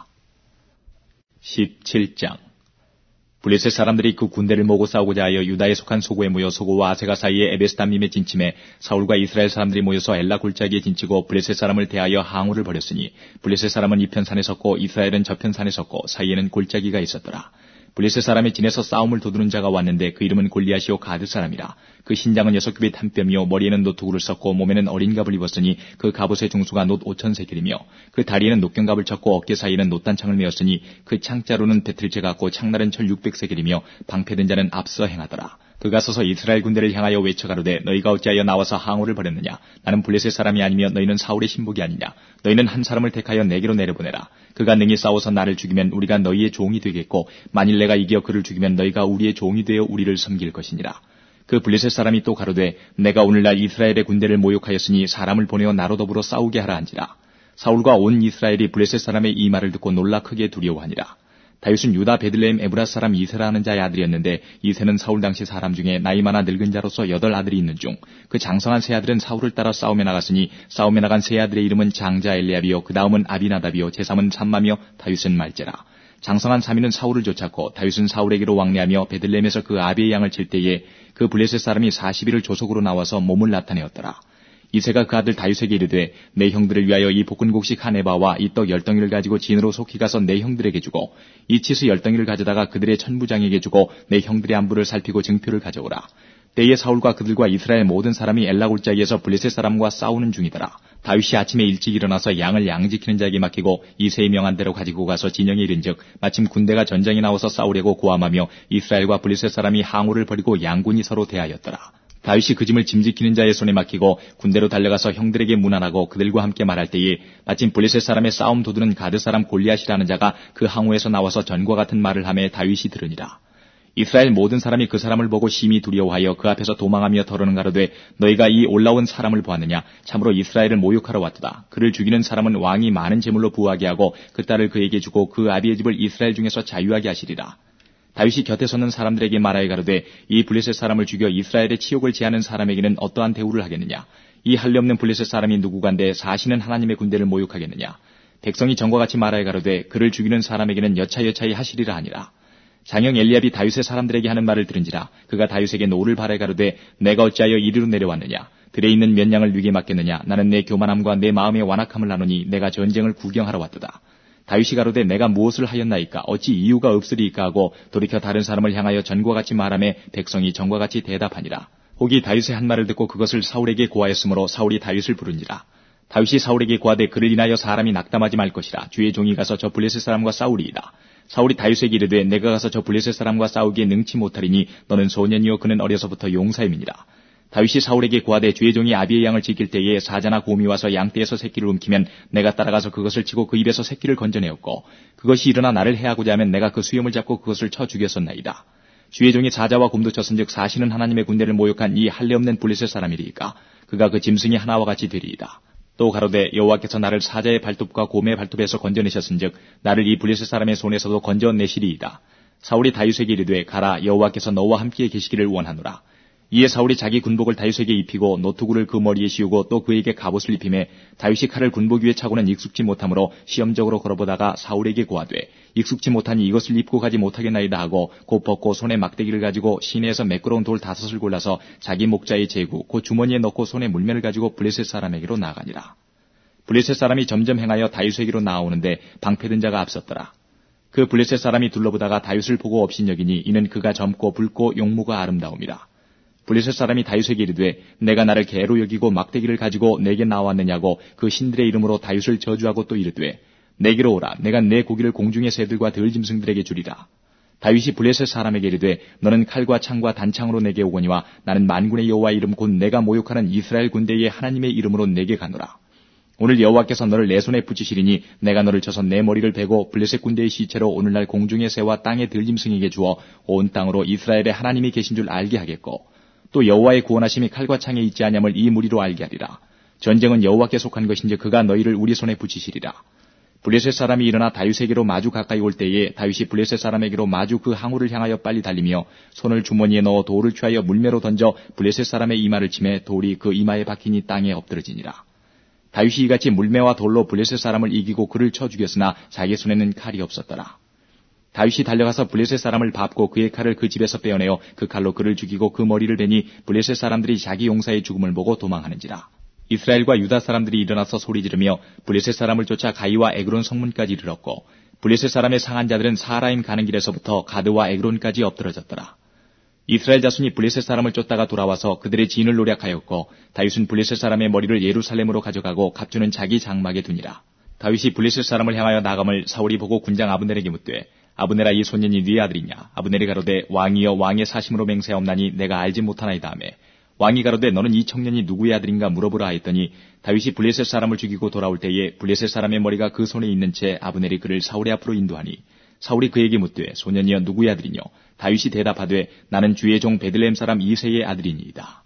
십칠 장. 블레셋 사람들이 그 군대를 모고 싸우고자 하여 유다에 속한 소고에 모여 소고와 아세가 사이에 에베스담림에 진침해 사울과 이스라엘 사람들이 모여서 엘라 골짜기에 진치고 블레셋 사람을 대하여 항우를 벌였으니 블레셋 사람은 이편 산에 섰고 이스라엘은 저편 산에 섰고 사이에는 골짜기가 있었더라. 블레셋 사람의 진에서 싸움을 도두는 자가 왔는데 그 이름은 골리앗이요 가드 사람이라. 그 신장은 여섯 굽의 탄뼈며 머리에는 노투구를 썼고 몸에는 어린 갑을 입었으니 그 갑옷의 중수가 놋 오천 세겔이며 그 다리에는 녹경갑을 쳤고 어깨 사이에는 놋단창을 메었으니 그 창자루는 배틀채 같고 창날은 철 육백 세겔이며 방패든 자는 앞서 행하더라. 그가 서서 이스라엘 군대를 향하여 외쳐가로되 너희가 어찌하여 나와서 항우를 벌였느냐. 나는 블레셋 사람이 아니며 너희는 사울의 신복이 아니냐. 너희는 한 사람을 택하여 내게로 내려보내라. 그가 능히 싸워서 나를 죽이면 우리가 너희의 종이 되겠고 만일 내가 이겨 그를 죽이면 너희가 우리의 종이 되어 우리를 섬길 것이니라. 그 블레셋 사람이 또 가로되 내가 오늘날 이스라엘의 군대를 모욕하였으니 사람을 보내어 나로 더불어 싸우게 하라 한지라. 사울과 온 이스라엘이 블레셋 사람의 이 말을 듣고 놀라 크게 두려워하니라. 다윗은 유다 베들레헴 에브라 사람 이새라 하는 자의 아들이었는데 이새는 사울 당시 사람 중에 나이 많아 늙은 자로서 여덟 아들이 있는 중 그 장성한 세 아들은 사울을 따라 싸움에 나갔으니 싸움에 나간 세 아들의 이름은 장자 엘리압이요 그 다음은 아비나답이요 제삼은 삼마며 다윗은 말제라. 장성한 삼위는 사울을 쫓았고 다윗은 사울에게로 왕래하며 베들레헴에서 그 아비의 양을 칠 때에 그 블레셋 사람이 사십 일을 조속으로 나와서 몸을 나타내었더라. 이새가 그 아들 다윗에게 이르되 내 형들을 위하여 이 볶은 곡식 한 에바와 이 떡 열 덩이를 가지고 진으로 속히 가서 내 형들에게 주고 이 치수 열 덩이를 가져다가 그들의 천부장에게 주고 내 형들의 안부를 살피고 증표를 가져오라. 때에 사울과 그들과 이스라엘 모든 사람이 엘라 골짜기에서 블레셋 사람과 싸우는 중이더라. 다윗이 아침에 일찍 일어나서 양을 양지키는 자에게 맡기고 이새의 명한 대로 가지고 가서 진영에 이른즉 마침 군대가 전장에 나와서 싸우려고 고함하며 이스라엘과 블레셋 사람이 항우를 벌이고 양군이 서로 대하였더라. 다윗이 그 짐을 짐지키는 자의 손에 맡기고 군대로 달려가서 형들에게 문안하고 그들과 함께 말할 때에 마침 블레셋 사람의 싸움 도두는 가드 사람 골리앗이라는 자가 그 항우에서 나와서 전과 같은 말을 하며 다윗이 들으니라. 이스라엘 모든 사람이 그 사람을 보고 심히 두려워하여 그 앞에서 도망하며 더러는 가로되 너희가 이 올라온 사람을 보았느냐. 참으로 이스라엘을 모욕하러 왔도다. 그를 죽이는 사람은 왕이 많은 제물로 부하게 하고 그 딸을 그에게 주고 그 아비의 집을 이스라엘 중에서 자유하게 하시리라. 다윗이 곁에 서는 사람들에게 말하여 가로되 이 블레셋 사람을 죽여 이스라엘의 치욕을 제하는 사람에게는 어떠한 대우를 하겠느냐. 이 할례 없는 블레셋 사람이 누구간데 사시는 하나님의 군대를 모욕하겠느냐. 백성이 전과 같이 말하여 가로되 그를 죽이는 사람에게는 여차여차히 하시리라 하니라. 장형 엘리압이 다윗의 사람들에게 하는 말을 들은지라 그가 다윗에게 노를 바라여 가로되 내가 어찌하여 이리로 내려왔느냐. 들에 있는 몇 양을 누게 맡겠느냐. 나는 내 교만함과 내 마음의 완악함을 나누니 내가 전쟁을 구경하러 왔도다. 다윗이 가로되 내가 무엇을 하였나이까. 어찌 이유가 없으리이까 하고 돌이켜 다른 사람을 향하여 전과 같이 말하매 백성이 전과 같이 대답하니라. 혹이 다윗의 한 말을 듣고 그것을 사울에게 고하였으므로 사울이 다윗을 부른지라. 다윗이 사울에게 고하되 그를 인하여 사람이 낙담하지 말 것이라. 주의 종이 가서 저 블레셋 사람과 싸우리이다. 사울이 다윗에게 이르되 내가 가서 저 블레셋 사람과 싸우기에 능치 못하리니 너는 소년이요 그는 어려서부터 용사임이니라. 다윗이 사울에게 고하되 주의 종이 아비의 양을 지킬 때에 사자나 곰이 와서 양떼에서 새끼를 움키면 내가 따라가서 그것을 치고 그 입에서 새끼를 건져내었고 그것이 일어나 나를 해하고자 하면 내가 그 수염을 잡고 그것을 쳐 죽였었나이다. 주의 종이 사자와 곰도 쳤은즉 사시는 하나님의 군대를 모욕한 이 할례 없는 블레셋 사람이리이까. 그가 그 짐승이 하나와 같이 되리이다. 또 가로되 여호와께서 나를 사자의 발톱과 곰의 발톱에서 건져내셨은즉 나를 이 블레셋 사람의 손에서도 건져내시리이다. 사울이 다윗에게 이르되 가라 여호와께서 너와 함께 계시기를 원하노라. 이에 사울이 자기 군복을 다윗에게 입히고 노투구를 그 머리에 씌우고 또 그에게 갑옷을 입히매 다윗이 칼을 군복 위에 차고는 익숙지 못하므로 시험적으로 걸어보다가 사울에게 고하되 익숙지 못하니 이것을 입고 가지 못하겠나이다 하고 곧 벗고 손에 막대기를 가지고 시내에서 매끄러운 돌 다섯을 골라서 자기 목자의 제구 곧 주머니에 넣고 손에 물면을 가지고 블레셋 사람에게로 나아가니라. 블레셋 사람이 점점 행하여 다윗에게로 나아오는데 방패든 자가 앞섰더라. 그 블레셋 사람이 둘러보다가 다윗을 보고 업신여기니 이는 그가 젊고 붉고 용모가 아름다움이라. 블레셋 사람이 다윗에게 이르되 내가 나를 개로 여기고 막대기를 가지고 내게 나왔느냐고 그 신들의 이름으로 다윗을 저주하고 또 이르되 내게로 오라. 내가 내 고기를 공중의 새들과 들짐승들에게 주리라. 다윗이 블레셋 사람에게 이르되 너는 칼과 창과 단창으로 내게 오거니와 나는 만군의 여호와의 이름 곧 내가 모욕하는 이스라엘 군대의 하나님의 이름으로 내게 가노라. 오늘 여호와께서 너를 내 손에 붙이시리니 내가 너를 쳐서 내 머리를 베고 블레셋 군대의 시체로 오늘날 공중의 새와 땅의 들짐승에게 주어 온 땅으로 이스라엘의 하나님이 계신 줄 알게 하겠고 또 여호와의 구원하심이 칼과 창에 있지 아니함을 이 무리로 알게 하리라. 전쟁은 여호와께 속한 것인지 그가 너희를 우리 손에 붙이시리라. 블레셋 사람이 일어나 다윗에게로 마주 가까이 올 때에 다윗이 블레셋 사람에게로 마주 그 항우를 향하여 빨리 달리며 손을 주머니에 넣어 돌을 취하여 물매로 던져 블레셋 사람의 이마를 치매 돌이 그 이마에 박히니 땅에 엎드러지니라. 다윗이 이같이 물매와 돌로 블레셋 사람을 이기고 그를 쳐 죽였으나 자기 손에는 칼이 없었더라. 다윗이 달려가서 블레셋 사람을 밟고 그의 칼을 그 집에서 빼어내어 그 칼로 그를 죽이고 그 머리를 베니 블레셋 사람들이 자기 용사의 죽음을 보고 도망하는지라. 이스라엘과 유다 사람들이 일어나서 소리 지르며 블레셋 사람을 쫓아 가이와 에그론 성문까지 이르렀고 블레셋 사람의 상한 자들은 사라임 가는 길에서부터 가드와 에그론까지 엎드러졌더라. 이스라엘 자손이 블레셋 사람을 쫓다가 돌아와서 그들의 진을 노략하였고 다윗은 블레셋 사람의 머리를 예루살렘으로 가져가고 갑주는 자기 장막에 두니라. 다윗이 블레셋 사람을 향하여 나감을 사울이 보고 군장 아브넬에게 묻되 아브넬아 이 소년이 네 아들이냐. 아브넬이 가로되 왕이여 왕의 사심으로 맹세하옵나니 내가 알지 못하나이다 하매 왕이 가로되 너는 이 청년이 누구의 아들인가 물어보라 하였더니 다윗이 블레셋 사람을 죽이고 돌아올 때에 블레셋 사람의 머리가 그 손에 있는 채 아브넬이 그를 사울의 앞으로 인도하니 사울이 그에게 묻되 소년이여 누구의 아들이뇨. 다윗이 대답하되 나는 주의 종 베들레헴 사람 이새의 아들이니이다.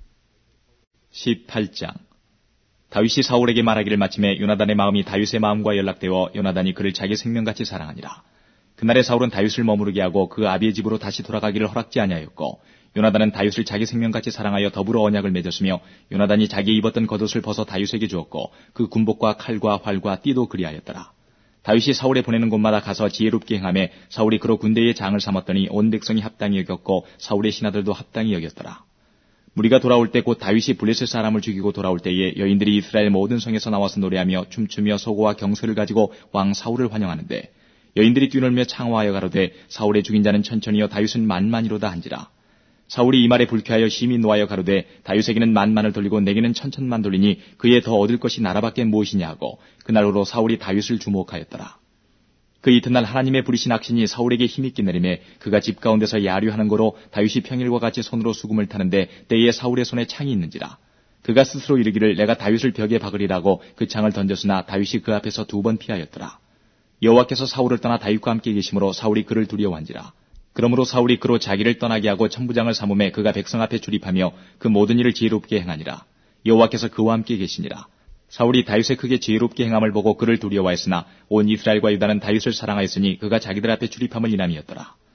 십팔 장. 다윗이 사울에게 말하기를 마침에 요나단의 마음이 다윗의 마음과 연락되어 요나단이 그를 자기 생명같이 사랑하니라. 그날에 사울은 다윗을 머무르게 하고 그 아비의 집으로 다시 돌아가기를 허락지 아니하였고 요나단은 다윗을 자기 생명같이 사랑하여 더불어 언약을 맺었으며 요나단이 자기 입었던 겉옷을 벗어 다윗에게 주었고 그 군복과 칼과 활과 띠도 그리하였더라. 다윗이 사울에 보내는 곳마다 가서 지혜롭게 행하며 사울이 그로 군대의 장을 삼았더니 온 백성이 합당히 여겼고 사울의 신하들도 합당히 여겼더라. 무리가 돌아올 때 곧 다윗이 블레셋 사람을 죽이고 돌아올 때에 여인들이 이스라엘 모든 성에서 나와서 노래하며 춤추며 소고와 경소를 가지고 왕 사울을 환영하는데 여인들이 뛰놀며 창화하여 가로되 사울의 죽인 자는 천천히요 다윗은 만만이로다 한지라. 사울이 이 말에 불쾌하여 심히 노하여 가로되 다윗에게는 만만을 돌리고 내게는 천천만 돌리니 그에 더 얻을 것이 나라밖에 무엇이냐 하고 그날로 사울이 다윗을 주목하였더라. 그 이튿날 하나님의 부리신 악신이 사울에게 힘있게 내리매 그가 집 가운데서 야류하는 거로 다윗이 평일과 같이 손으로 수금을 타는데 때에 사울의 손에 창이 있는지라. 그가 스스로 이르기를 내가 다윗을 벽에 박으리라고 그 창을 던졌으나 다윗이 그 앞에서 두 번 피하였더라. 여호와께서 사울을 떠나 다윗과 함께 계심으로 사울이 그를 두려워한지라. 그러므로 사울이 그로 자기를 떠나게 하고 천부장을 삼음에 그가 백성 앞에 출입하며 그 모든 일을 지혜롭게 행하니라. 여호와께서 그와 함께 계시니라. 사울이 다윗의 크게 지혜롭게 행함을 보고 그를 두려워했으나 온 이스라엘과 유다는 다윗을 사랑하였으니 그가 자기들 앞에 출입함을 인함이었더라.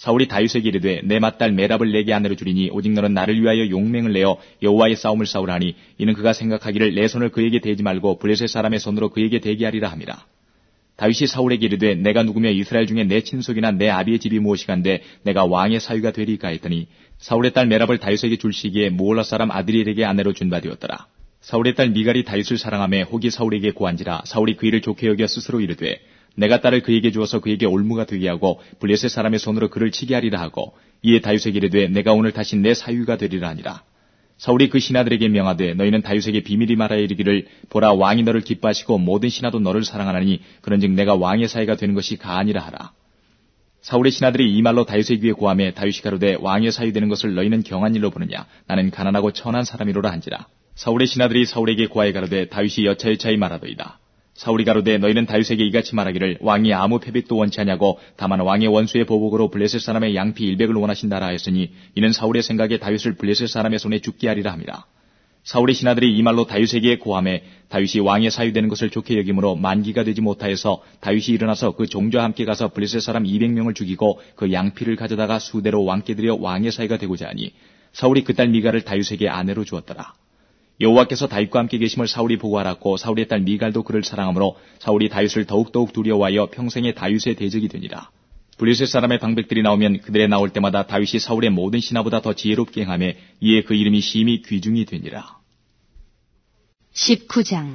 사울이 다윗에게 이르되 내 맏딸 메랍을 내게 아내로 주리니 오직 너는 나를 위하여 용맹을 내어 여호와의 싸움을 싸우라 하니 이는 그가 생각하기를 내 손을 그에게 대지 말고 블레셋 사람의 손으로 그에게 대게 하리라 함이라. 다윗이 사울에게 이르되 내가 누구며 이스라엘 중에 내 친속이나 내 아비의 집이 무엇이간데 내가 왕의 사위가 되리까 했더니 사울의 딸 메랍을 다윗에게 줄 시기에 무올라 사람 아드리엘에게 아내로 준 바 되었더라. 사울의 딸 미갈이 다윗을 사랑하며 혹이 사울에게 고한지라 사울이 그 일을 좋게 여겨 스스로 이르되 내가 딸을 그에게 주어서 그에게 올무가 되게 하고 블레셋 사람의 손으로 그를 치게 하리라 하고 이에 다윗에게 이르되 내가 오늘 다시 내 사위가 되리라 하니라. 사울이 그 신하들에게 명하되 너희는 다윗에게 비밀이 말하여 이르기를 보라 왕이 너를 기뻐하시고 모든 신하도 너를 사랑하나니 그런즉 내가 왕의 사위가 되는 것이 가아니라 하라. 사울의 신하들이 이 말로 다윗의 귀에 고하매 다윗이 가로되 왕의 사위 되는 것을 너희는 경한 일로 보느냐 나는 가난하고 천한 사람이로라 한지라. 사울의 신하들이 사울에게 고하여 가로되 다윗이 여차여차히 말하더이다. 사울이 가로되 너희는 다윗에게 이같이 말하기를 왕이 아무 패백도 원치 아니하고 다만 왕의 원수의 보복으로 블레셋 사람의 양피 일백을 원하신다라 하였으니 이는 사울의 생각에 다윗을 블레셋 사람의 손에 죽게 하리라 함이라. 사울의 신하들이 이 말로 다윗에게 고하매 다윗이 왕의 사위 되는 것을 좋게 여김으로 만기가 되지 못하여서 다윗이 일어나서 그 종자와 함께 가서 블레셋 사람 이백 명을 죽이고 그 양피를 가져다가 수대로 왕께 드려 왕의 사위가 되고자 하니 사울이 그 딸 미갈을 다윗에게 아내로 주었더라. 여호와께서 다윗과 함께 계심을 사울이 보고 알았고 사울의 딸 미갈도 그를 사랑하므로 사울이 다윗을 더욱더욱 두려워하여 평생에 다윗의 대적이 되니라. 블레셋 사람의 방백들이 나오면 그들의 나올 때마다 다윗이 사울의 모든 신하보다 더 지혜롭게 행하며 이에 그 이름이 심히 귀중이 되니라. 십구 장.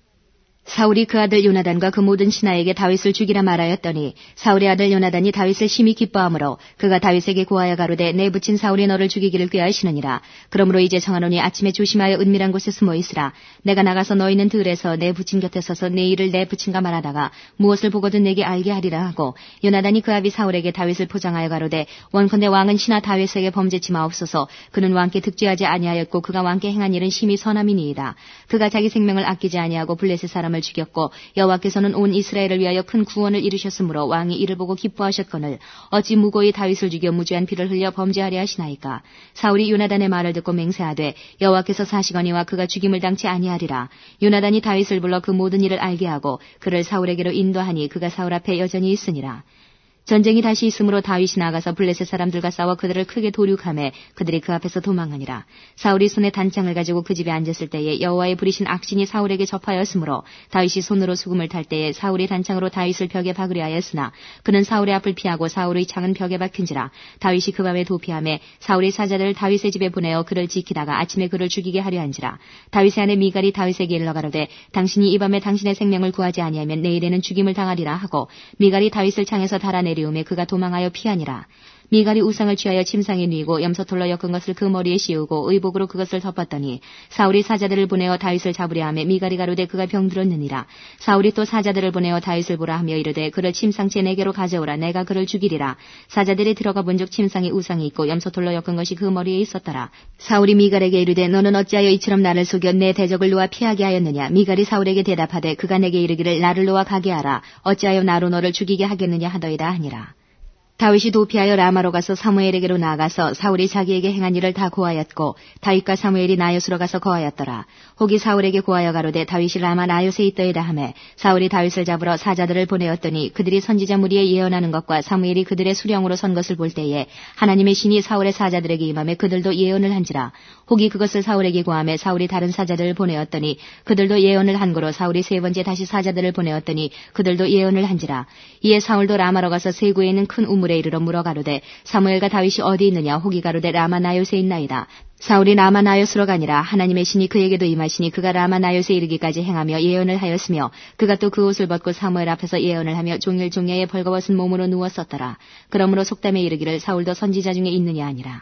사울이 그 아들 요나단과 그 모든 신하에게 다윗을 죽이라 말하였더니 사울의 아들 요나단이 다윗을 심히 기뻐하므로 그가 다윗에게 고하여 가로되 내 부친 사울이 너를 죽이기를 꾀하시느니라. 그러므로 이제 정하노니 아침에 조심하여 은밀한 곳에 숨어 있으라. 내가 나가서 너희는 들에서 내 부친 곁에 서서 내 일을 내 부친과 말하다가 무엇을 보거든 내게 알게 하리라 하고 요나단이 그 아비 사울에게 다윗을 포장하여 가로되 원컨대 왕은 신하 다윗에게 범죄치 마옵소서. 그는 왕께 득죄하지 아니하였고 그가 왕께 행한 일은 심히 선함이니이다. 그가 자기 생명을 아끼지 아니하고 블레셋 사람을 죽였고 여호와께서는 온 이스라엘을 위하여 큰 구원을 이루셨으므로 왕이 이를 보고 기뻐하셨거늘 어찌 무고히 다윗을 죽여 무죄한 피를 흘려 범죄하려 하시나이까. 사울이 요나단의 말을 듣고 맹세하되 여호와께서 사시거니와 그가 죽임을 당치 아니하리라. 요나단이 다윗을 불러 그 모든 일을 알게 하고 그를 사울에게로 인도하니 그가 사울 앞에 여전히 있으니라. 전쟁이 다시 있으므로 다윗이 나가서 블레셋 사람들과 싸워 그들을 크게 도륙하매 그들이 그 앞에서 도망하니라. 사울이 손에 단창을 가지고 그 집에 앉았을 때에 여호와의 부리신 악신이 사울에게 접하였으므로 다윗이 손으로 수금을 탈 때에 사울이 단창으로 다윗을 벽에 박으려 하였으나 그는 사울의 앞을 피하고 사울의 창은 벽에 박힌지라. 다윗이 그 밤에 도피하매 사울의 사자들을 다윗의 집에 보내어 그를 지키다가 아침에 그를 죽이게 하려 한지라. 다윗의 아내 미갈이 다윗에게 일러 가로되 당신이 이 밤에 당신의 생명을 구하지 아니하면 내일에는 죽임을 당하리라 하고 미갈이 다윗을 창에서 달아내리 음에 그가 도망하여 피하니라. 미갈이 우상을 취하여 침상에 뉘고 염소털로 엮은 것을 그 머리에 씌우고 의복으로 그것을 덮었더니 사울이 사자들을 보내어 다윗을 잡으려 하며 미갈이 가로되 그가 병들었느니라. 사울이 또 사자들을 보내어 다윗을 보라 하며 이르되 그를 침상째 내게로 가져오라. 내가 그를 죽이리라. 사자들이 들어가 본즉 침상에 우상이 있고 염소털로 엮은 것이 그 머리에 있었더라. 사울이 미갈에게 이르되 너는 어찌하여 이처럼 나를 속여 내 대적을 놓아 피하게 하였느냐. 미갈이 사울에게 대답하되 그가 내게 이르기를 나를 놓아 가게 하라. 어찌하여 나로 너를 죽이게 하겠느냐 하더이다 하니라. 다윗이 도피하여 라마로 가서 사무엘에게로 나아가서 사울이 자기에게 행한 일을 다 고하였고 다윗과 사무엘이 나요스로 가서 거하였더라. 혹이 사울에게 고하여 가로되 다윗이 라마 나요스에 있더이다 하매 사울이 다윗을 잡으러 사자들을 보내었더니 그들이 선지자 무리에 예언하는 것과 사무엘이 그들의 수령으로 선 것을 볼 때에 하나님의 신이 사울의 사자들에게 임하매 그들도 예언을 한지라. 혹이 그것을 사울에게 고하매 사울이 다른 사자들을 보내었더니 그들도 예언을 한 거로 사울이 세 번째 다시 사자들을 보내었더니 그들도 예언을 한지라. 이에 사울도 라마로 가서 세구에 있는 큰 우물 에 이르러 물어 가로되 사무엘과 다윗이 어디 있느냐. 혹이 가로되 라마 나요스에 있나이다. 사울이 라마 나요스로 가니라. 하나님의 신이 그에게도 임하시니 그가 라마 나요스에 이르기까지 행하며 예언을 하였으며 그가 또 그 옷을 벗고 사무엘 앞에서 예언을 하며 종일 종야에 벌거벗은 몸으로 누웠었더라. 그러므로 속담에 이르기를 사울도 선지자 중에 있느냐 하니라.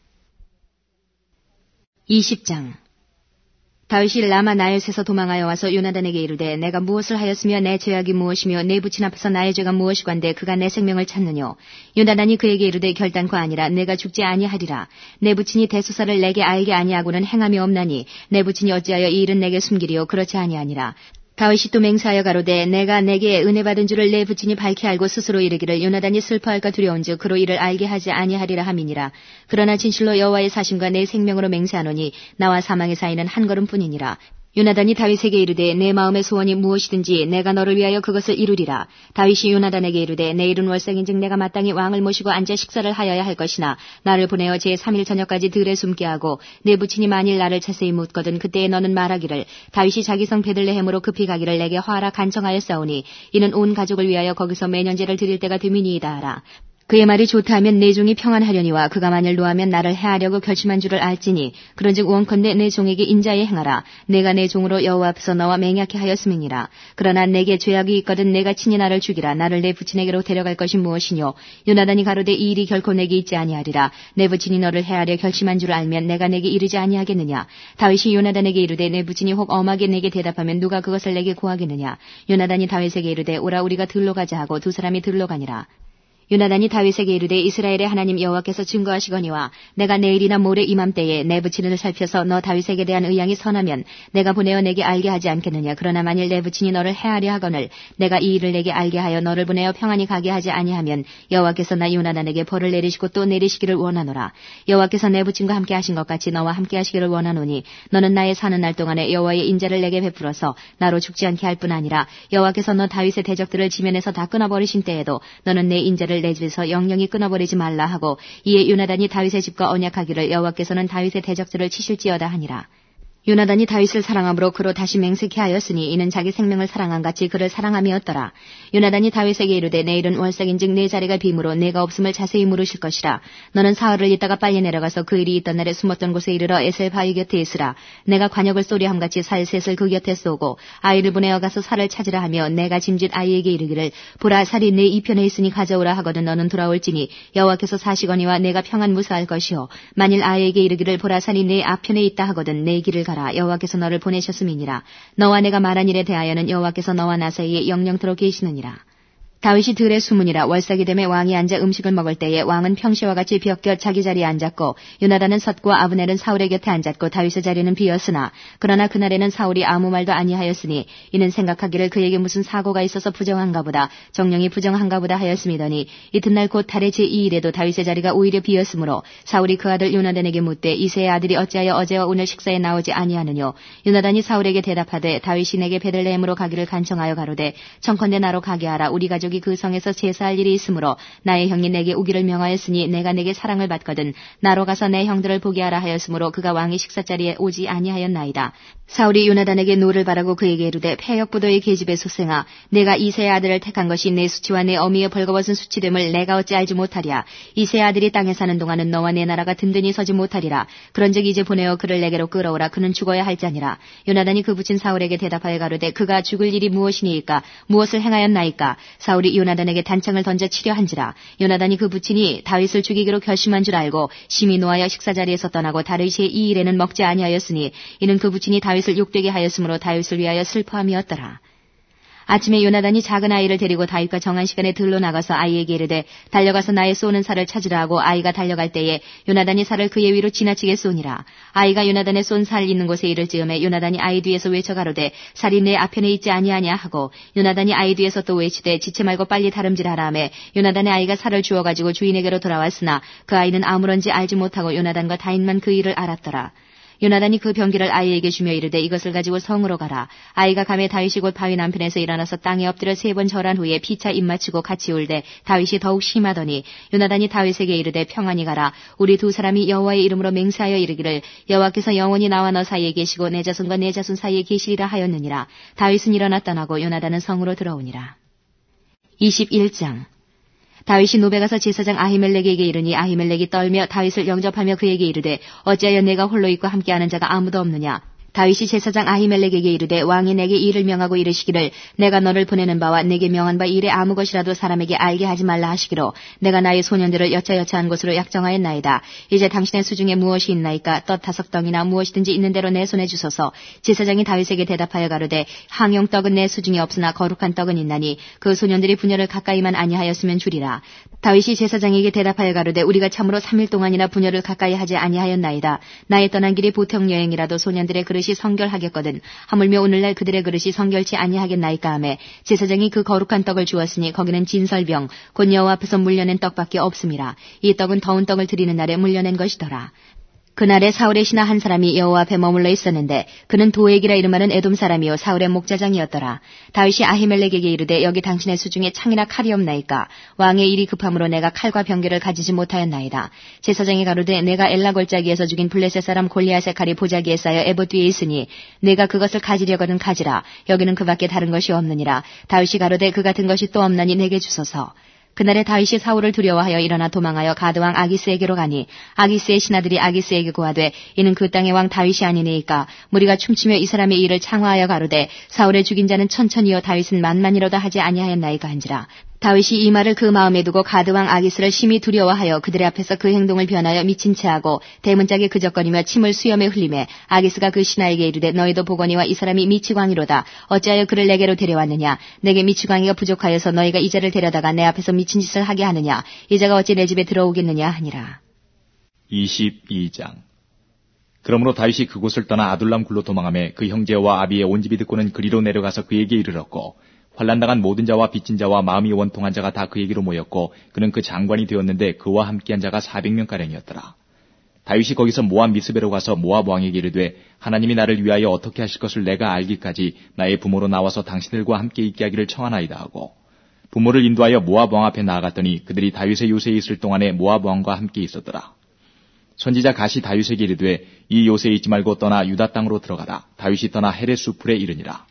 이십 장. 다윗이 라마 나요스에서 도망하여 와서 요나단에게 이르되 내가 무엇을 하였으며 내 죄악이 무엇이며 내 부친 앞에서 나의 죄가 무엇이관데 그가 내 생명을 찾느뇨. 요나단이 그에게 이르되 결단코 아니라 내가 죽지 아니하리라. 내 부친이 대수사를 내게 알게 아니하고는 행함이 없나니 내 부친이 어찌하여 이 일은 내게 숨기리요. 그렇지 아니하니라. 다윗이 또 맹세하여 가로되 내가 내게 은혜 받은 줄을 내 부친이 밝히 알고 스스로 이르기를 요나단이 슬퍼할까 두려운즉 그로 이를 알게 하지 아니하리라 함이니라. 그러나 진실로 여호와의 사심과 내 생명으로 맹세하노니 나와 사망의 사이는 한 걸음뿐이니라. 요나단이 다윗에게 이르되 내 마음의 소원이 무엇이든지 내가 너를 위하여 그것을 이루리라. 다윗이 요나단에게 이르되 내일은 월삭인즉 내가 마땅히 왕을 모시고 앉아 식사를 하여야 할 것이나 나를 보내어 제삼 일 저녁까지 들에 숨게 하고 내 부친이 만일 나를 자세히 묻거든 그때에 너는 말하기를 다윗이 자기 성 베들레헴으로 급히 가기를 내게 화하라 간청하였사오니 이는 온 가족을 위하여 거기서 매년제를 드릴 때가 됨이니이다 하라. 그의 말이 좋다 하면 내 종이 평안하려니와 그가 만일 노하면 나를 해하려고 결심한 줄을 알지니 그런즉 원컨대 내 종에게 인자에 행하라. 내가 내 종으로 여호와 앞에서 너와 맹약케 하였음이니라. 그러나 내게 죄악이 있거든 내가 친히 나를 죽이라. 나를 내 부친에게로 데려갈 것이 무엇이뇨. 요나단이 가로되 이 일이 결코 내게 있지 아니하리라. 내 부친이 너를 해하려 결심한 줄을 알면 내가 내게 이르지 아니하겠느냐. 다윗이 요나단에게 이르되 내 부친이 혹 엄하게 내게 대답하면 누가 그것을 내게 고하겠느냐. 요나단이 다윗에게 이르되 오라 우리가 들로 가자 하고 두 사람이 들로 가니라. 요나단이 다윗에게 이르되 이스라엘의 하나님 여호와께서 증거하시거니와 내가 내일이나 모레 이맘때에 내 부친을 살펴서 너 다윗에게 대한 의향이 선하면 내가 보내어 내게 알게 하지 않겠느냐. 그러나 만일 내 부친이 너를 해하려 하거늘 내가 이 일을 내게 알게 하여 너를 보내어 평안히 가게 하지 아니하면 여호와께서 나 요나단에게 벌을 내리시고 또 내리시기를 원하노라. 여호와께서 내 부친과 함께 하신 것 같이 너와 함께 하시기를 원하노니 너는 나의 사는 날 동안에 여호와의 인자를 내게 베풀어서 나로 죽지 않게 할 뿐 아니라 여호와께서 너 다윗의 대적들을 지면에서 다 끊어버리신 때에도 너는 내 인자를 내 집에서 영영히 끊어버리지 말라 하고 이에 요나단이 다윗의 집과 언약하기를 여호와께서는 다윗의 대적들을 치실지어다 하니라. 요나단이 다윗을 사랑함으로 그로 다시 맹세케 하였으니 이는 자기 생명을 사랑한 같이 그를 사랑함이었더라. 요나단이 다윗에게 이르되 내일은 월삭인즉 내 자리가 빔으로 내가 없음을 자세히 물으실 것이라. 너는 사흘을 있다가 빨리 내려가서 그 일이 있던 날에 숨었던 곳에 이르러 에셀 바위 곁에 있으라. 내가 관역을 쏘려함같이 살 셋을 그 곁에 쏘고 아이를 보내어 가서 살을 찾으라 하며 내가 짐짓 아이에게 이르기를 보라 살이 내 이편에 있으니 가져오라 하거든 너는 돌아올지니 여호와께서 사시거니와 내가 평안 무사할 것이요 만일 아이에게 이르기를 보라 살이 내 앞편에 있다 하거든 내 길을 가라. 여호와께서 너를 보내셨음이니라. 너와 내가 말한 일에 대하여는 여호와께서 너와 나 사이에 영영토록 계시느니라. 다윗이 들에 숨으니라. 월삭이 되매 왕이 앉아 음식을 먹을 때에 왕은 평시와 같이 벽곁 자기 자리에 앉았고 요나단은 섰고 아브넬은 사울의 곁에 앉았고 다윗의 자리는 비었으나 그러나 그날에는 사울이 아무 말도 아니하였으니 이는 생각하기를 그에게 무슨 사고가 있어서 부정한가 보다 정령이 부정한가 보다 하였음이더니 이튿날 곧 달의 제이 일에도 다윗의 자리가 오히려 비었으므로 사울이 그 아들 요나단에게 묻되 이새의 아들이 어찌하여 어제와 오늘 식사에 나오지 아니하느뇨. 요나단이 사울에게 대답하되 다윗이 내게 베들레헴으로 가기를 간청하여 가로되 청컨대 나로 가게 하라. 우리 가족 그 성에서 제사할 일이 있으므로 나의 형이 내게 오기를 명하였으니 내가 내게 사랑을 받거든 나로 가서 내 형들을 보게 하라 하였으므로 그가 왕의 식사자리에 오지 아니하였나이다. 사울이 요나단에게 노를 바라고 그에게 이르되 패역부도의 계집의 소생아 내가 이새의 아들을 택한 것이 내 수치와 내 어미의 벌거벗은 수치됨을 내가 어찌 알지 못하랴. 이새의 아들이 땅에 사는 동안은 너와 내 나라가 든든히 서지 못하리라. 그런즉 이제 보내어 그를 내게로 끌어오라. 그는 죽어야 할자니라. 요나단이 그 부친 사울에게 대답하여 가로되 그가 죽을 일이 무엇이니이까 무엇을 행하였나이까. 사울이 요나단에게 단창을 던져 치려 한지라. 요나단이 그 부친이 다윗을 죽이기로 결심한 줄 알고 심히 노하여 식사자리에서 떠나고 다윗의 이 일에는 먹지 아니하였으니 이는 그 부친이 다윗을 욕되게 하였으므로 다윗을 위하여 슬퍼함이었더라. 아침에 요나단이 작은 아이를 데리고 다윗과 정한 시간에 들로 나가서 아이에게 이르되 달려가서 나의 쏘는 살을 찾으라 하고 아이가 달려갈 때에 요나단이 살을 그의 위로 지나치게 쏘니라. 아이가 요나단의 쏜 살 있는 곳에 이를 즈음에 요나단이 아이 뒤에서 외쳐 가로되 살이 내 앞편에 있지 아니하냐 하고 요나단이 아이 뒤에서 또 외치되 지체 말고 빨리 다름질하라 하매 요나단의 아이가 살을 주워가지고 주인에게로 돌아왔으나 그 아이는 아무런지 알지 못하고 요나단과 다윗만 그 일을 알았더라. 요나단이 그 병기를 아이에게 주며 이르되 이것을 가지고 성으로 가라. 아이가 가매 다윗이 곧 바위 남편에서 일어나서 땅에 엎드려 세 번 절한 후에 피차 입맞추고 같이 울되 다윗이 더욱 심하더니 요나단이 다윗에게 이르되 평안히 가라. 우리 두 사람이 여호와의 이름으로 맹세하여 이르기를 여호와께서 영원히 나와 너 사이에 계시고 내 자손과 내 자손 사이에 계시리라 하였느니라. 다윗은 일어나 떠나고 요나단은 성으로 들어오니라. 이십일 장 다윗이 노베 가서 제사장 아히멜렉에게 이르니 아히멜렉이 떨며 다윗을 영접하며 그에게 이르되 어찌하여 내가 홀로 있고 함께하는 자가 아무도 없느냐. 다윗이 제사장 아히멜렉에게 이르되 왕이 내게 이 일을 명하고 이르시기를 내가 너를 보내는 바와 내게 명한 바 일에 아무 것이라도 사람에게 알게 하지 말라 하시기로 내가 나의 소년들을 여차여차한 곳으로 약정하였나이다. 이제 당신의 수중에 무엇이 있나이까. 떡 다섯 덩이나 무엇이든지 있는 대로 내 손에 주소서. 제사장이 다윗에게 대답하여 가로되 항용 떡은 내 수중에 없으나 거룩한 떡은 있나니 그 소년들이 분열을 가까이만 아니하였으면 주리라. 다윗이 제사장에게 대답하여 가로되 우리가 참으로 삼 일 동안이나 분열을 가까이 하지 아니하였나이다. 나의 떠난 길이 보통 여행이라도 소년들의 그릇이 성결하겠거든 하물며 오늘날 그들의 그릇이 성결치 아니하겠나이까 하매 제사장이 그 거룩한 떡을 주었으니 거기는 진설병 곧 여호와 앞에서 물려낸 떡밖에 없음이라. 이 떡은 더운 떡을 드리는 날에 물려낸 것이더라. 그날에 사울의 신하 한 사람이 여호와 앞에 머물러 있었는데 그는 도액이라 이름하는 에돔 사람이요 사울의 목자장이었더라. 다윗이 아히멜렉에게 이르되 여기 당신의 수중에 창이나 칼이 없나이까? 왕의 일이 급함으로 내가 칼과 병기를 가지지 못하였나이다. 제사장이 가로되 내가 엘라 골짜기에서 죽인 블레셋 사람 골리앗의 칼이 보자기에 쌓여 에봇 뒤에 있으니 내가 그것을 가지려거든 가지라. 여기는 그밖에 다른 것이 없느니라. 다윗이 가로되 그 같은 것이 또 없나니 내게 주소서. 그날에 다윗이 사울을 두려워하여 일어나 도망하여 가드왕 아기스에게로 가니 아기스의 신하들이 아기스에게 고하되 이는 그 땅의 왕 다윗이 아니니까 무리가 춤추며 이 사람의 일을 창화하여 가로되 사울의 죽인 자는 천천히요 다윗은 만만이로다 하지 아니하였나이까 한지라. 다윗이 이 말을 그 마음에 두고 가드왕 아기스를 심히 두려워하여 그들의 앞에서 그 행동을 변하여 미친 채하고 대문짝에 그적거리며 침을 수염에 흘리매 아기스가 그 신하에게 이르되 너희도 보거니와 이 사람이 미치광이로다. 어찌하여 그를 내게로 데려왔느냐? 내게 미치광이가 부족하여서 너희가 이 자를 데려다가 내 앞에서 미친 짓을 하게 하느냐? 이 자가 어찌 내 집에 들어오겠느냐 하니라. 이십이 장. 그러므로 다윗이 그곳을 떠나 아둘람 굴로 도망하며 그 형제와 아비의 온 집이 듣고는 그리로 내려가서 그에게 이르렀고 환난당한 모든 자와 빚진 자와 마음이 원통한 자가 다 그에게로 모였고 그는 그 장관이 되었는데 그와 함께한 자가 사백 명가량이었더라. 다윗이 거기서 모압 미스베로 가서 모압 왕에게 이르되 하나님이 나를 위하여 어떻게 하실 것을 내가 알기까지 나의 부모로 나와서 당신들과 함께 있게 하기를 청하나이다 하고 부모를 인도하여 모압 왕 앞에 나아갔더니 그들이 다윗의 요새에 있을 동안에 모압 왕과 함께 있었더라. 선지자 갓이 다윗에게 이르되 이 요새에 있지 말고 떠나 유다 땅으로 들어가라. 다윗이 떠나 헤레스 풀에 이르니라.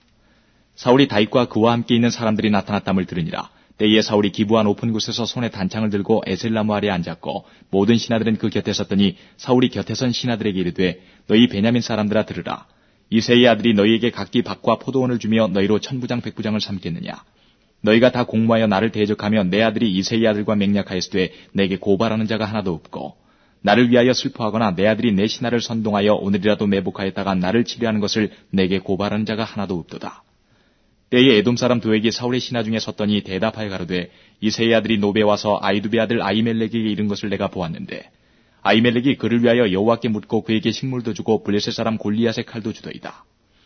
사울이 다윗과 그와 함께 있는 사람들이 나타났담을 들으니라. 때에 사울이 기부한 높은 곳에서 손에 단창을 들고 에셀나무 아래에 앉았고 모든 신하들은 그 곁에 섰더니 사울이 곁에 선 신하들에게 이르되 너희 베냐민 사람들아 들으라. 이새의 아들이 너희에게 각기 밭과 포도원을 주며 너희로 천부장 백부장을 삼겠느냐. 너희가 다 공모하여 나를 대적하며 내 아들이 이새의 아들과 맹약하였으되 내게 고발하는 자가 하나도 없고 나를 위하여 슬퍼하거나 내 아들이 내 신하를 선동하여 오늘이라도 매복하였다가 나를 치료하는 것을 내게 고발하는 자가 하나도 없도다. 때에 에돔 사람 도액이 사울의 신하 중에 섰더니 대답하여 가로되 이새의 아들이 노베 와서 아이두베 아들 아히멜렉에게 이른 것을 내가 보았는데 아히멜렉이 그를 위하여 여호와께 묻고 그에게 식물도 주고 블레셋 사람 골리앗의 칼도 주더이다.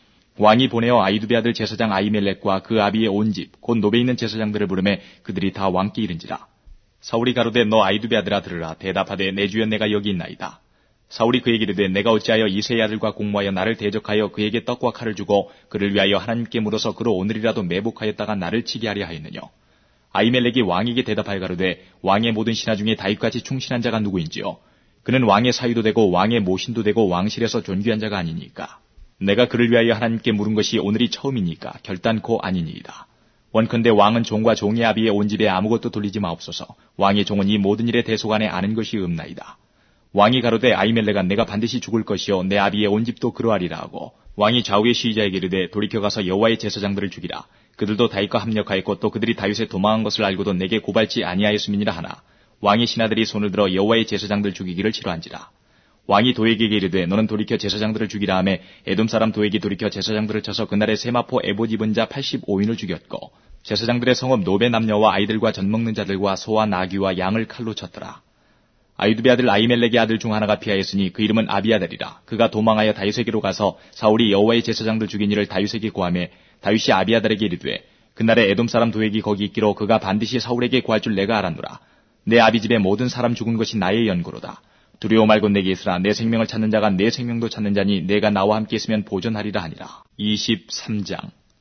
왕이 보내어 아히두베 아들 제사장 아히멜렉과 그 아비의 온 집 곧 노베에 있는 제사장들을 부르매 그들이 다 왕께 이른지라. 사울이 가로되 너 아히두베 아들아 들으라. 대답하되 내 주여 내가 여기 있나이다. 사울이 그에게 이르되 내가 어찌하여 이새의 아들과 공모하여 나를 대적하여 그에게 떡과 칼을 주고 그를 위하여 하나님께 물어서 그로 오늘이라도 매복하였다가 나를 치게 하려 하였느냐. 아히멜렉이 왕에게 대답하여 가로되 왕의 모든 신하 중에 다윗같이 충실한 자가 누구인지요. 그는 왕의 사위도 되고 왕의 모신도 되고 왕실에서 존귀한 자가 아니니까. 내가 그를 위하여 하나님께 물은 것이 오늘이 처음이니까 결단코 아니니이다. 원컨대 왕은 종과 종의 아비의 온 집에 아무것도 돌리지 마옵소서. 왕의 종은 이 모든 일에 대속안에 아는 것이 없나이다. 왕이 가로되 아히멜렉아 내가 반드시 죽을 것이요 내 아비의 온 집도 그러하리라 하고 왕이 좌우의 시위자에게 이르되 돌이켜 가서 여호와의 제사장들을 죽이라. 그들도 다윗과 합력하였고 또 그들이 다윗에 도망한 것을 알고도 내게 고발치 아니하였음이니라 하나 왕의 신하들이 손을 들어 여호와의 제사장들 죽이기를 치러한지라. 왕이 도액에게 이르되 너는 돌이켜 제사장들을 죽이라 하매 에돔 사람 도액이 돌이켜 제사장들을 쳐서 그날에 세마포 에봇 입은 자 팔십오 인을 죽였고 제사장들의 성읍 노베 남녀와 아이들과 젖 먹는 자들과 소와 나귀와 양을 칼로 쳤더라. 아히두베 아들 아히멜렉의 아들 중 하나가 피하였으니 그 이름은 아비아달이라. 그가 도망하여 다윗에게로 가서 사울이 여호와의 제사장들 죽인 일을 다윗에게 고하매 다윗이 아비아달에게 이르되 그날에 에돔 사람 도액이 거기 있기로 그가 반드시 사울에게 구할 줄 내가 알았노라. 내 아비 집에 모든 사람 죽은 것이 나의 연고로다. 두려워 말고 내게 있으라. 내 생명을 찾는 자가 내 생명도 찾는 자니 내가 나와 함께 있으면 보존하리라 하니라. 이십삼 장.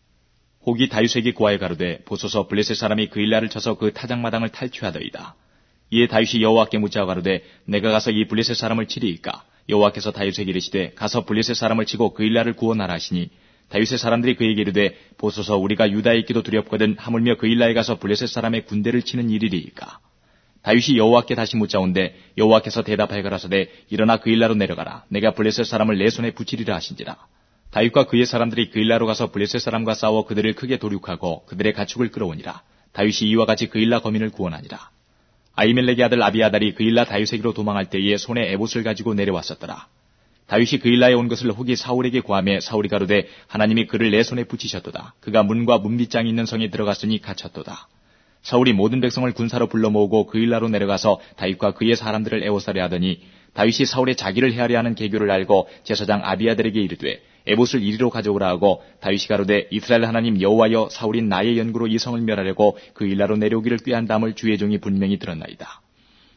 혹이 다윗에게 구하여 가로되 보소서 블레셋 사람이 그일라를 쳐서 그 타작마당을 탈취하더이다. 이에 다윗이 여호와께 묻자 가로되 내가 가서 이 블레셋 사람을 치리이까. 여호와께서 다윗에게 이르시되 가서 블레셋 사람을 치고 그일라를 구원하라 하시니 다윗의 사람들이 그에게 이르되 보소서 우리가 유다에 있기도 두렵거든 하물며 그일라에 가서 블레셋 사람의 군대를 치는 일이리이까. 다윗이 여호와께 다시 묻자온데 여호와께서 대답하여 가라사대 일어나 그일라로 내려가라. 내가 블레셋 사람을 내 손에 붙이리라 하신지라. 다윗과 그의 사람들이 그일라로 가서 블레셋 사람과 싸워 그들을 크게 도륙하고 그들의 가축을 끌어오니라. 다윗이 이와 같이 그일라 거민을 구원하니라. 아히멜렉의 아들 아비아달이 그일라 다윗에게로 도망할 때에 손에 에봇을 가지고 내려왔었더라. 다윗이 그일라에 온 것을 혹이 사울에게 구하며 사울이 가로되 하나님이 그를 내 손에 붙이셨도다. 그가 문과 문빗장이 있는 성에 들어갔으니 갇혔도다. 사울이 모든 백성을 군사로 불러 모으고 그일라로 내려가서 다윗과 그의 사람들을 애워싸려 하더니 다윗이 사울의 자기를 헤아려 하는 계교를 알고 제사장 아비아달에게 이르되 에봇을 이리로 가져오라 하고 다윗이 가로되 이스라엘 하나님 여호와여 사울이 나의 연구로 이 성을 멸하려고 그일라로 내려오기를 꾀한 담을 주의 종이 분명히 들었나이다.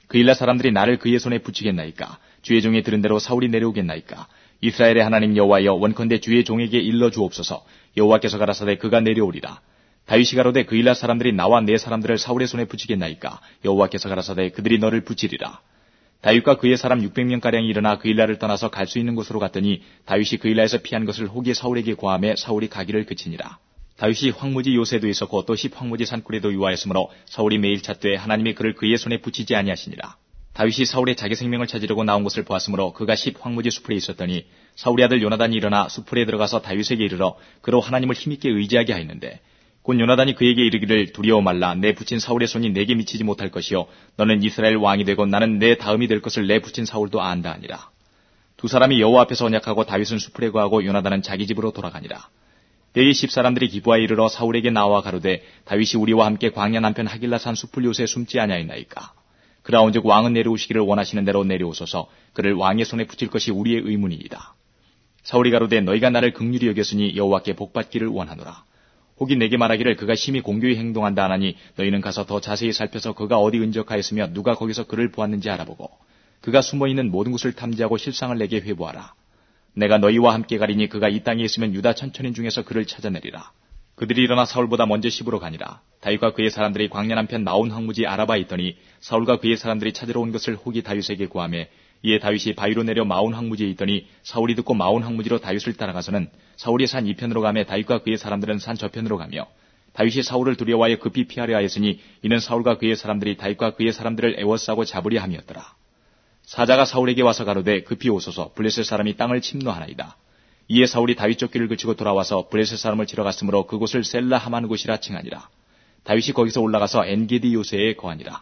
그일라 사람들이 나를 그의 손에 붙이겠나이까? 주의 종이 들은 대로 사울이 내려오겠나이까? 이스라엘의 하나님 여호와여, 원컨대 주의 종에게 일러 주옵소서. 여호와께서 가라사대 그가 내려오리라. 다윗이 가로되 그일라 사람들이 나와 내 사람들을 사울의 손에 붙이겠나이까? 여호와께서 가라사대 그들이 너를 붙이리라. 다윗과 그의 사람 육백 명가량이 일어나 그일라를 떠나서 갈 수 있는 곳으로 갔더니 다윗이 그일라에서 피한 것을 혹이 사울에게 고하매 사울이 가기를 그치니라. 다윗이 황무지 요새도 있었고 또 십 황무지 산굴에도 유하였으므로 사울이 매일 찾되 하나님이 그를 그의 손에 붙이지 아니하시니라. 다윗이 사울의 자기 생명을 찾으려고 나온 것을 보았으므로 그가 십 황무지 수풀에 있었더니 사울의 아들 요나단이 일어나 수풀에 들어가서 다윗에게 이르러 그로 하나님을 힘있게 의지하게 하였는데 곧 요나단이 그에게 이르기를 두려워 말라. 내 붙인 사울의 손이 내게 미치지 못할 것이요 너는 이스라엘 왕이 되고 나는 내 다음이 될 것을 내 붙인 사울도 안다 하니라. 두 사람이 여호와 앞에서 언약하고 다윗은 수풀에 거하고 요나단은 자기 집으로 돌아가니라. 때에 십 사람들이 기브아에 이르러 사울에게 나와 가로되 다윗이 우리와 함께 광야 남편 하길라산 수풀 요새에 숨지 아니하였나이까? 그라온즉 왕은 내려오시기를 원하시는 대로 내려오소서. 그를 왕의 손에 붙일 것이 우리의 의문이이다. 사울이 가로되 너희가 나를 긍휼히 여겼으니 여호와께 복받기를 원하노라. 혹이 내게 말하기를 그가 심히 공교히 행동한다 하나니 너희는 가서 더 자세히 살펴서 그가 어디 은적하였으며 누가 거기서 그를 보았는지 알아보고 그가 숨어있는 모든 곳을 탐지하고 실상을 내게 회부하라. 내가 너희와 함께 가리니 그가 이 땅에 있으면 유다 천천인 중에서 그를 찾아내리라. 그들이 일어나 사울보다 먼저 시부로 가니라. 다윗과 그의 사람들이 광야 남편 마온 황무지 아라바에 있더니 사울과 그의 사람들이 찾으러 온 것을 혹이 다윗에게 고하매 이에 다윗이 바위로 내려 마온 황무지에 있더니 사울이 듣고 마온 황무지로 다윗을 따라가서는 사울이 산 이편으로 가며 다윗과 그의 사람들은 산 저편으로 가며 다윗이 사울을 두려워하여 급히 피하려 하였으니 이는 사울과 그의 사람들이 다윗과 그의 사람들을 애워싸고 잡으려 함이었더라. 사자가 사울에게 와서 가로되 급히 오소서. 블레셋 사람이 땅을 침노하나이다. 이에 사울이 다윗 쫓기를 그치고 돌아와서 블레셋 사람을 치러 갔으므로 그곳을 셀라 하만 곳이라 칭하니라. 다윗이 거기서 올라가서 엔게디 요새에 거하니라.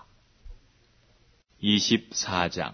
이십사 장.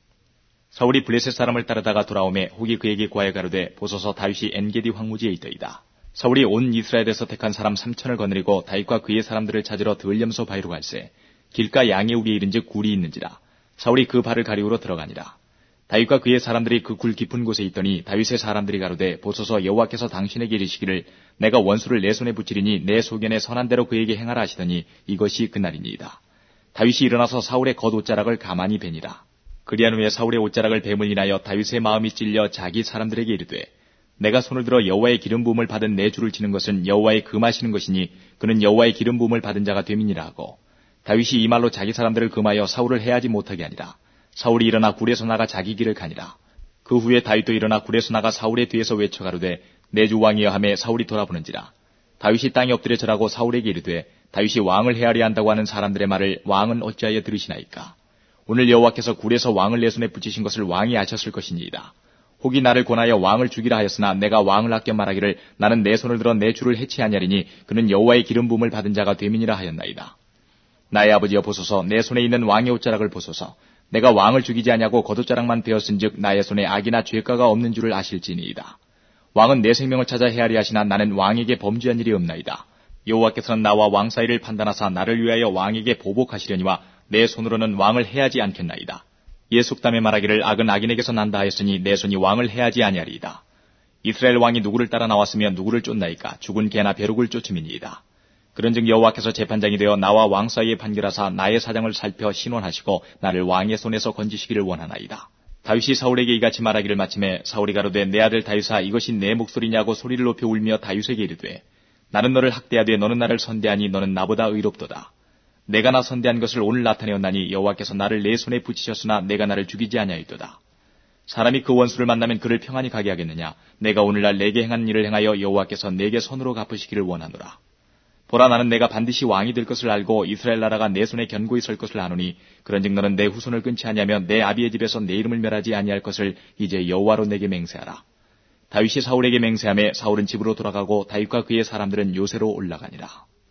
사울이 블레셋 사람을 따르다가 돌아오매 혹이 그에게 고하여 가로되 보소서 다윗이 엔게디 황무지에 있더이다. 사울이 온 이스라엘에서 택한 사람 삼천을 거느리고 다윗과 그의 사람들을 찾으러 드을염소 바위로 갈새 길가 양의 우리에 이른즉 굴이 있는지라. 사울이 그 발을 가리우러 들어가니라. 다윗과 그의 사람들이 그 굴 깊은 곳에 있더니 다윗의 사람들이 가로되 보소서 여호와께서 당신에게 이르시기를 내가 원수를 내 손에 붙이리니 내 소견에 선한 대로 그에게 행하라 하시더니 이것이 그날이니이다. 다윗이 일어나서 사울의 겉옷자락을 가만히 베니라. 그리한 후에 사울의 옷자락을 뱀을 인하여 다윗의 마음이 찔려 자기 사람들에게 이르되 내가 손을 들어 여호와의 기름 부음을 받은 내 주를 치는 것은 여호와의 금하시는 것이니 그는 여호와의 기름 부음을 받은 자가 됨이니라 하고 다윗이 이 말로 자기 사람들을 금하여 사울을 해하지 못하게 하니라. 사울이 일어나 굴에서 나가 자기 길을 가니라. 그 후에 다윗도 일어나 굴에서 나가 사울의 뒤에서 외쳐 가로되 내 주 왕이여 하매 사울이 돌아보는지라. 다윗이 땅에 엎드려 절하고 사울에게 이르되 다윗이 왕을 해하려 한다고 하는 사람들의 말을 왕은 어찌하여 들으시나이까? 오늘 여호와께서 굴에서 왕을 내 손에 붙이신 것을 왕이 아셨을 것이니이다. 혹이 나를 권하여 왕을 죽이라 하였으나 내가 왕을 아껴 말하기를 나는 내 손을 들어 내 주를 해치하냐리니 그는 여호와의 기름 부음을 받은 자가 됨이니라 하였나이다. 나의 아버지여 보소서. 내 손에 있는 왕의 옷자락을 보소서. 내가 왕을 죽이지 아니하고 겉옷자락만 베었은즉 나의 손에 악이나 죄가가 없는 줄을 아실지니이다. 왕은 내 생명을 찾아 헤아리 하시나 나는 왕에게 범죄한 일이 없나이다. 여호와께서는 나와 왕 사이를 판단하사 나를 위하여 왕에게 보복하시려니와 내 손으로는 왕을 해하지 않겠나이다. 이에 속담에 말하기를 악은 악인에게서 난다 하였으니 내 손이 왕을 해하지 아니하리이다. 이스라엘 왕이 누구를 따라 나왔으며 누구를 쫓나이까? 죽은 개나 벼룩을 쫓음이니이다. 그런즉 여호와께서 재판장이 되어 나와 왕 사이에 판결하사 나의 사정을 살펴 신원하시고 나를 왕의 손에서 건지시기를 원하나이다. 다윗이 사울에게 이같이 말하기를 마침에 사울이 가로되 내 아들 다윗아 이것이 내 목소리냐고 소리를 높여 울며 다윗에게 이르되 나는 너를 학대하되 너는 나를 선대하니 너는 나보다 의롭도다. 내가 나 선대한 것을 오늘 나타내었나니 여호와께서 나를 내 손에 붙이셨으나 내가 나를 죽이지 아니하였도다. 사람이 그 원수를 만나면 그를 평안히 가게 하겠느냐? 내가 오늘날 내게 행한 일을 행하여 여호와께서 내게 선으로 갚으시기를 원하노라. 보라 나는 내가 반드시 왕이 될 것을 알고 이스라엘 나라가 내 손에 견고히 설 것을 아노니 그런즉 너는 내 후손을 끊지 아니하며 내 아비의 집에서 내 이름을 멸하지 아니할 것을 이제 여호와로 내게 맹세하라. 다윗이 사울에게 맹세하며 사울은 집으로 돌아가고 다윗과 그의 사람들은 요새로 올라가니라.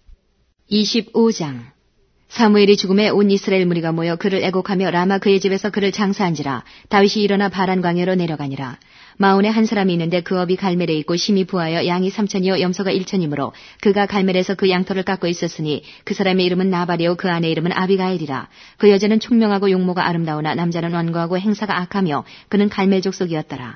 이십오 장. 사무엘이 죽음에 온 이스라엘 무리가 모여 그를 애곡하며 라마 그의 집에서 그를 장사한지라. 다윗이 일어나 바란 광야로 내려가니라. 마온에 한 사람이 있는데 그 업이 갈멜에 있고 심히 부하여 양이 삼천이요 염소가 일천이므로 그가 갈멜에서 그 양털을 깎고 있었으니 그 사람의 이름은 나발이요 그 아내 이름은 아비가일이라. 그 여자는 총명하고 용모가 아름다우나 남자는 완고하고 행사가 악하며 그는 갈멜 족속이었더라.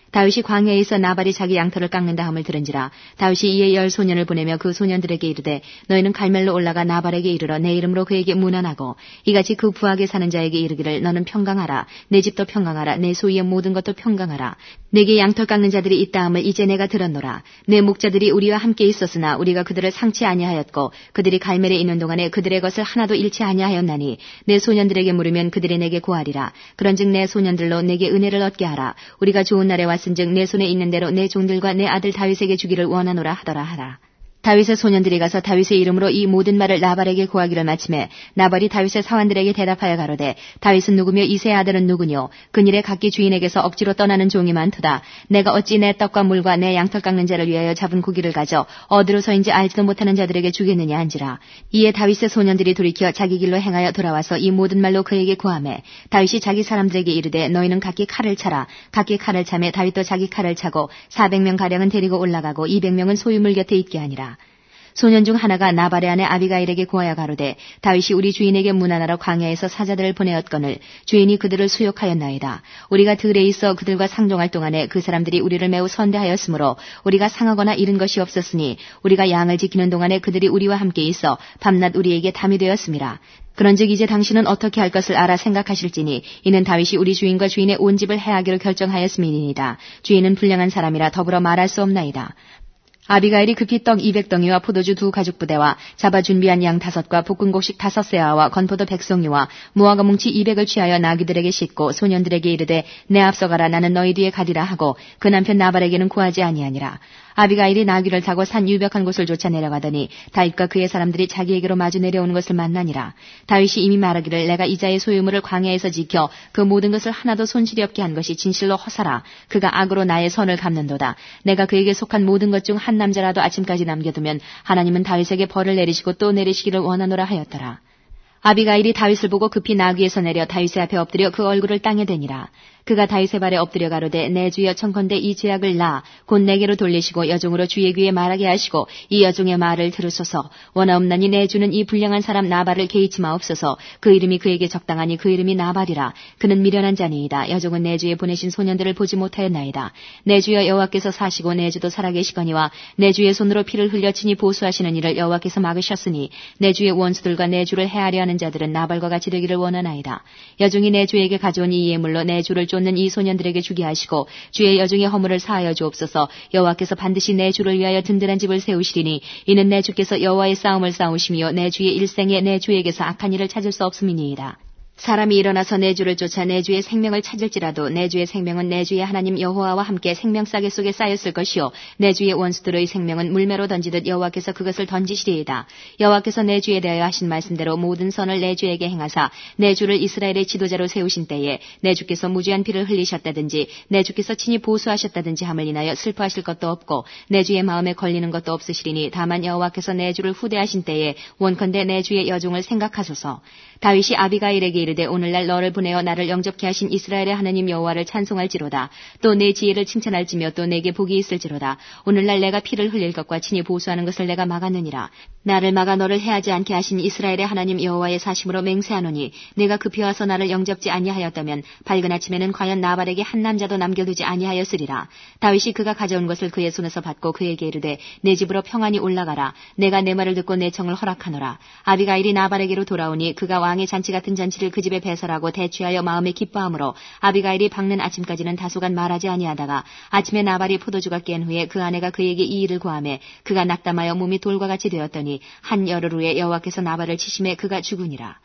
다윗이 광야에서 나발이 자기 양털을 깎는다 함을 들은지라. 다윗이 이에 열 소년을 보내며 그 소년들에게 이르되 너희는 갈멜로 올라가 나발에게 이르러 내 이름으로 그에게 문안하고 이같이 그 부하게 사는 자에게 이르기를 너는 평강하라. 내 집도 평강하라. 내 소유의 모든 것도 평강하라. 내게 양털 깎는 자들이 있다 함을 이제 내가 들었노라. 내 목자들이 우리와 함께 있었으나 우리가 그들을 상치 아니하였고 그들이 갈멜에 있는 동안에 그들의 것을 하나도 잃지 아니하였나니 내 소년들에게 물으면 그들이 내게 고하리라. 그런즉 내 소년들로 내게 은혜를 얻게 하라. 우리가 좋은 날에 왔은즉 내 손에 있는 대로 내 종들과 내 아들 다윗에게 주기를 원하노라 하더라 하라. 다윗의 소년들이 가서 다윗의 이름으로 이 모든 말을 나발에게 고하기를 마침에 나발이 다윗의 사환들에게 대답하여 가로되 다윗은 누구며 이새의 아들은 누구뇨? 그일에 각기 주인에게서 억지로 떠나는 종이 많도다. 내가 어찌 내 떡과 물과 내 양털 깎는 자를 위하여 잡은 고기를 가져 어디로서인지 알지도 못하는 자들에게 주겠느냐 한지라. 이에 다윗의 소년들이 돌이켜 자기 길로 행하여 돌아와서 이 모든 말로 그에게 고하매 다윗이 자기 사람들에게 이르되 너희는 각기 칼을 차라. 각기 칼을 차매 다윗도 자기 칼을 차고 사백 명 가량은 데리고 올라가고 이백 명은 소유물 곁에 있게 하니라. 소년 중 하나가 나발의 아내 아비가일에게 고하여 가로되 다윗이 우리 주인에게 문안하러 광야에서 사자들을 보내었거늘 주인이 그들을 수욕하였나이다. 우리가 들에 있어 그들과 상종할 동안에 그 사람들이 우리를 매우 선대하였으므로 우리가 상하거나 잃은 것이 없었으니 우리가 양을 지키는 동안에 그들이 우리와 함께 있어 밤낮 우리에게 담이 되었음이라. 그런즉 이제 당신은 어떻게 할 것을 알아 생각하실지니 이는 다윗이 우리 주인과 주인의 온 집을 해하기로 결정하였음이니이다. 주인은 불량한 사람이라 더불어 말할 수 없나이다. 아비가일이 급히 떡 이백 덩이와 포도주 두 가죽 부대와 잡아 준비한 양 다섯과 볶은 곡식 다섯 세아와 건포도 백송이와 무화과 뭉치 이백을 취하여 나귀들에게 싣고 소년들에게 이르되 내 앞서 가라 나는 너희 뒤에 가리라 하고 그 남편 나발에게는 구하지 아니하니라. 아비가일이 나귀를 타고 산 유벽한 곳을 쫓아 내려가더니 다윗과 그의 사람들이 자기에게로 마주 내려오는 것을 만나니라. 다윗이 이미 말하기를 내가 이자의 소유물을 광야에서 지켜 그 모든 것을 하나도 손실이 없게 한 것이 진실로 허사라. 그가 악으로 나의 선을 갚는도다. 내가 그에게 속한 모든 것 중 한 남자라도 아침까지 남겨두면 하나님은 다윗에게 벌을 내리시고 또 내리시기를 원하노라 하였더라. 아비가일이 다윗을 보고 급히 나귀에서 내려 다윗의 앞에 엎드려 그 얼굴을 땅에 대니라. 그가 다윗의 발에 엎드려 가로되 내 주여 청컨대 이 죄악을 나 곧 내게로 돌리시고 여종으로 주의 귀에 말하게 하시고 이 여종의 말을 들으소서. 원하옵나니 내 주는 이 불량한 사람 나발을 개의치 마옵소서. 그 이름이 그에게 적당하니 그 이름이 나발이라. 그는 미련한 자니이다. 여종은 내 주에 보내신 소년들을 보지 못하였나이다. 내 주여 여호와께서 사시고 내 주도 살아계시거니와 내 주의 손으로 피를 흘려 친히 보수하시는 일을 여호와께서 막으셨으니 내 주의 원수들과 내 주를 해하려 하는 자들은 나발과 같이 되기를 원하나이다. 여종이 내 주에게 가져온 이 예물로 내 주를 쫓는 이 소년들에게 주게 하시고 주의 여종의 허물을 사하여 주옵소서. 여호와께서 반드시 내 주를 위하여 든든한 집을 세우시리니 이는 내 주께서 여호와의 싸움을 싸우시며 내 주의 일생에 내 주에게서 악한 일을 찾을 수 없음이니이다. 사람이 일어나서 내 주를 쫓아 내 주의 생명을 찾을지라도 내 주의 생명은 내 주의 하나님 여호와와 함께 생명싸개 속에 쌓였을 것이요 내 주의 원수들의 생명은 물매로 던지듯 여호와께서 그것을 던지시리이다. 여호와께서 내 주에 대하여 하신 말씀대로 모든 선을 내 주에게 행하사 내 주를 이스라엘의 지도자로 세우신 때에 내 주께서 무죄한 피를 흘리셨다든지 내 주께서 친히 보수하셨다든지 함을 인하여 슬퍼하실 것도 없고 내 주의 마음에 걸리는 것도 없으시리니 다만 여호와께서 내 주를 후대하신 때에 원컨대 내 주의 여종을 생각하소서. 다윗이 아비가일에게 이르되 오늘날 너를 보내어 나를 영접케 하신 이스라엘의 하나님 여호와를 찬송할지로다. 또 내 지혜를 칭찬할지며 또 내게 복이 있을지로다. 오늘날 내가 피를 흘릴 것과 친히 보수하는 것을 내가 막았느니라. 나를 막아 너를 해하지 않게 하신 이스라엘의 하나님 여호와의 사심으로 맹세하노니 내가 급히 와서 나를 영접지 아니하였다면 밝은 아침에는 과연 나발에게 한 남자도 남겨두지 아니하였으리라. 다윗이 그가 가져온 것을 그의 손에서 받고 그에게 이르되 내 집으로 평안히 올라가라. 내가 내 말을 듣고 내 청을 허락하노라. 아비가일이 나발에게로 돌아오니 그가 왕의 잔치 같은 잔치를 그 집에 배설하고 대취하여 마음에 기뻐하므로 아비가일이 밝는 아침까지는 다소간 말하지 아니하다가 아침에 나발이 포도주가 깬 후에 그 아내가 그에게 이 일을 고하매 그가 낙담하여 몸이 돌과 같이 되었더니 한 열흘 후에 여호와께서 나발을 치심에 그가 죽으니라.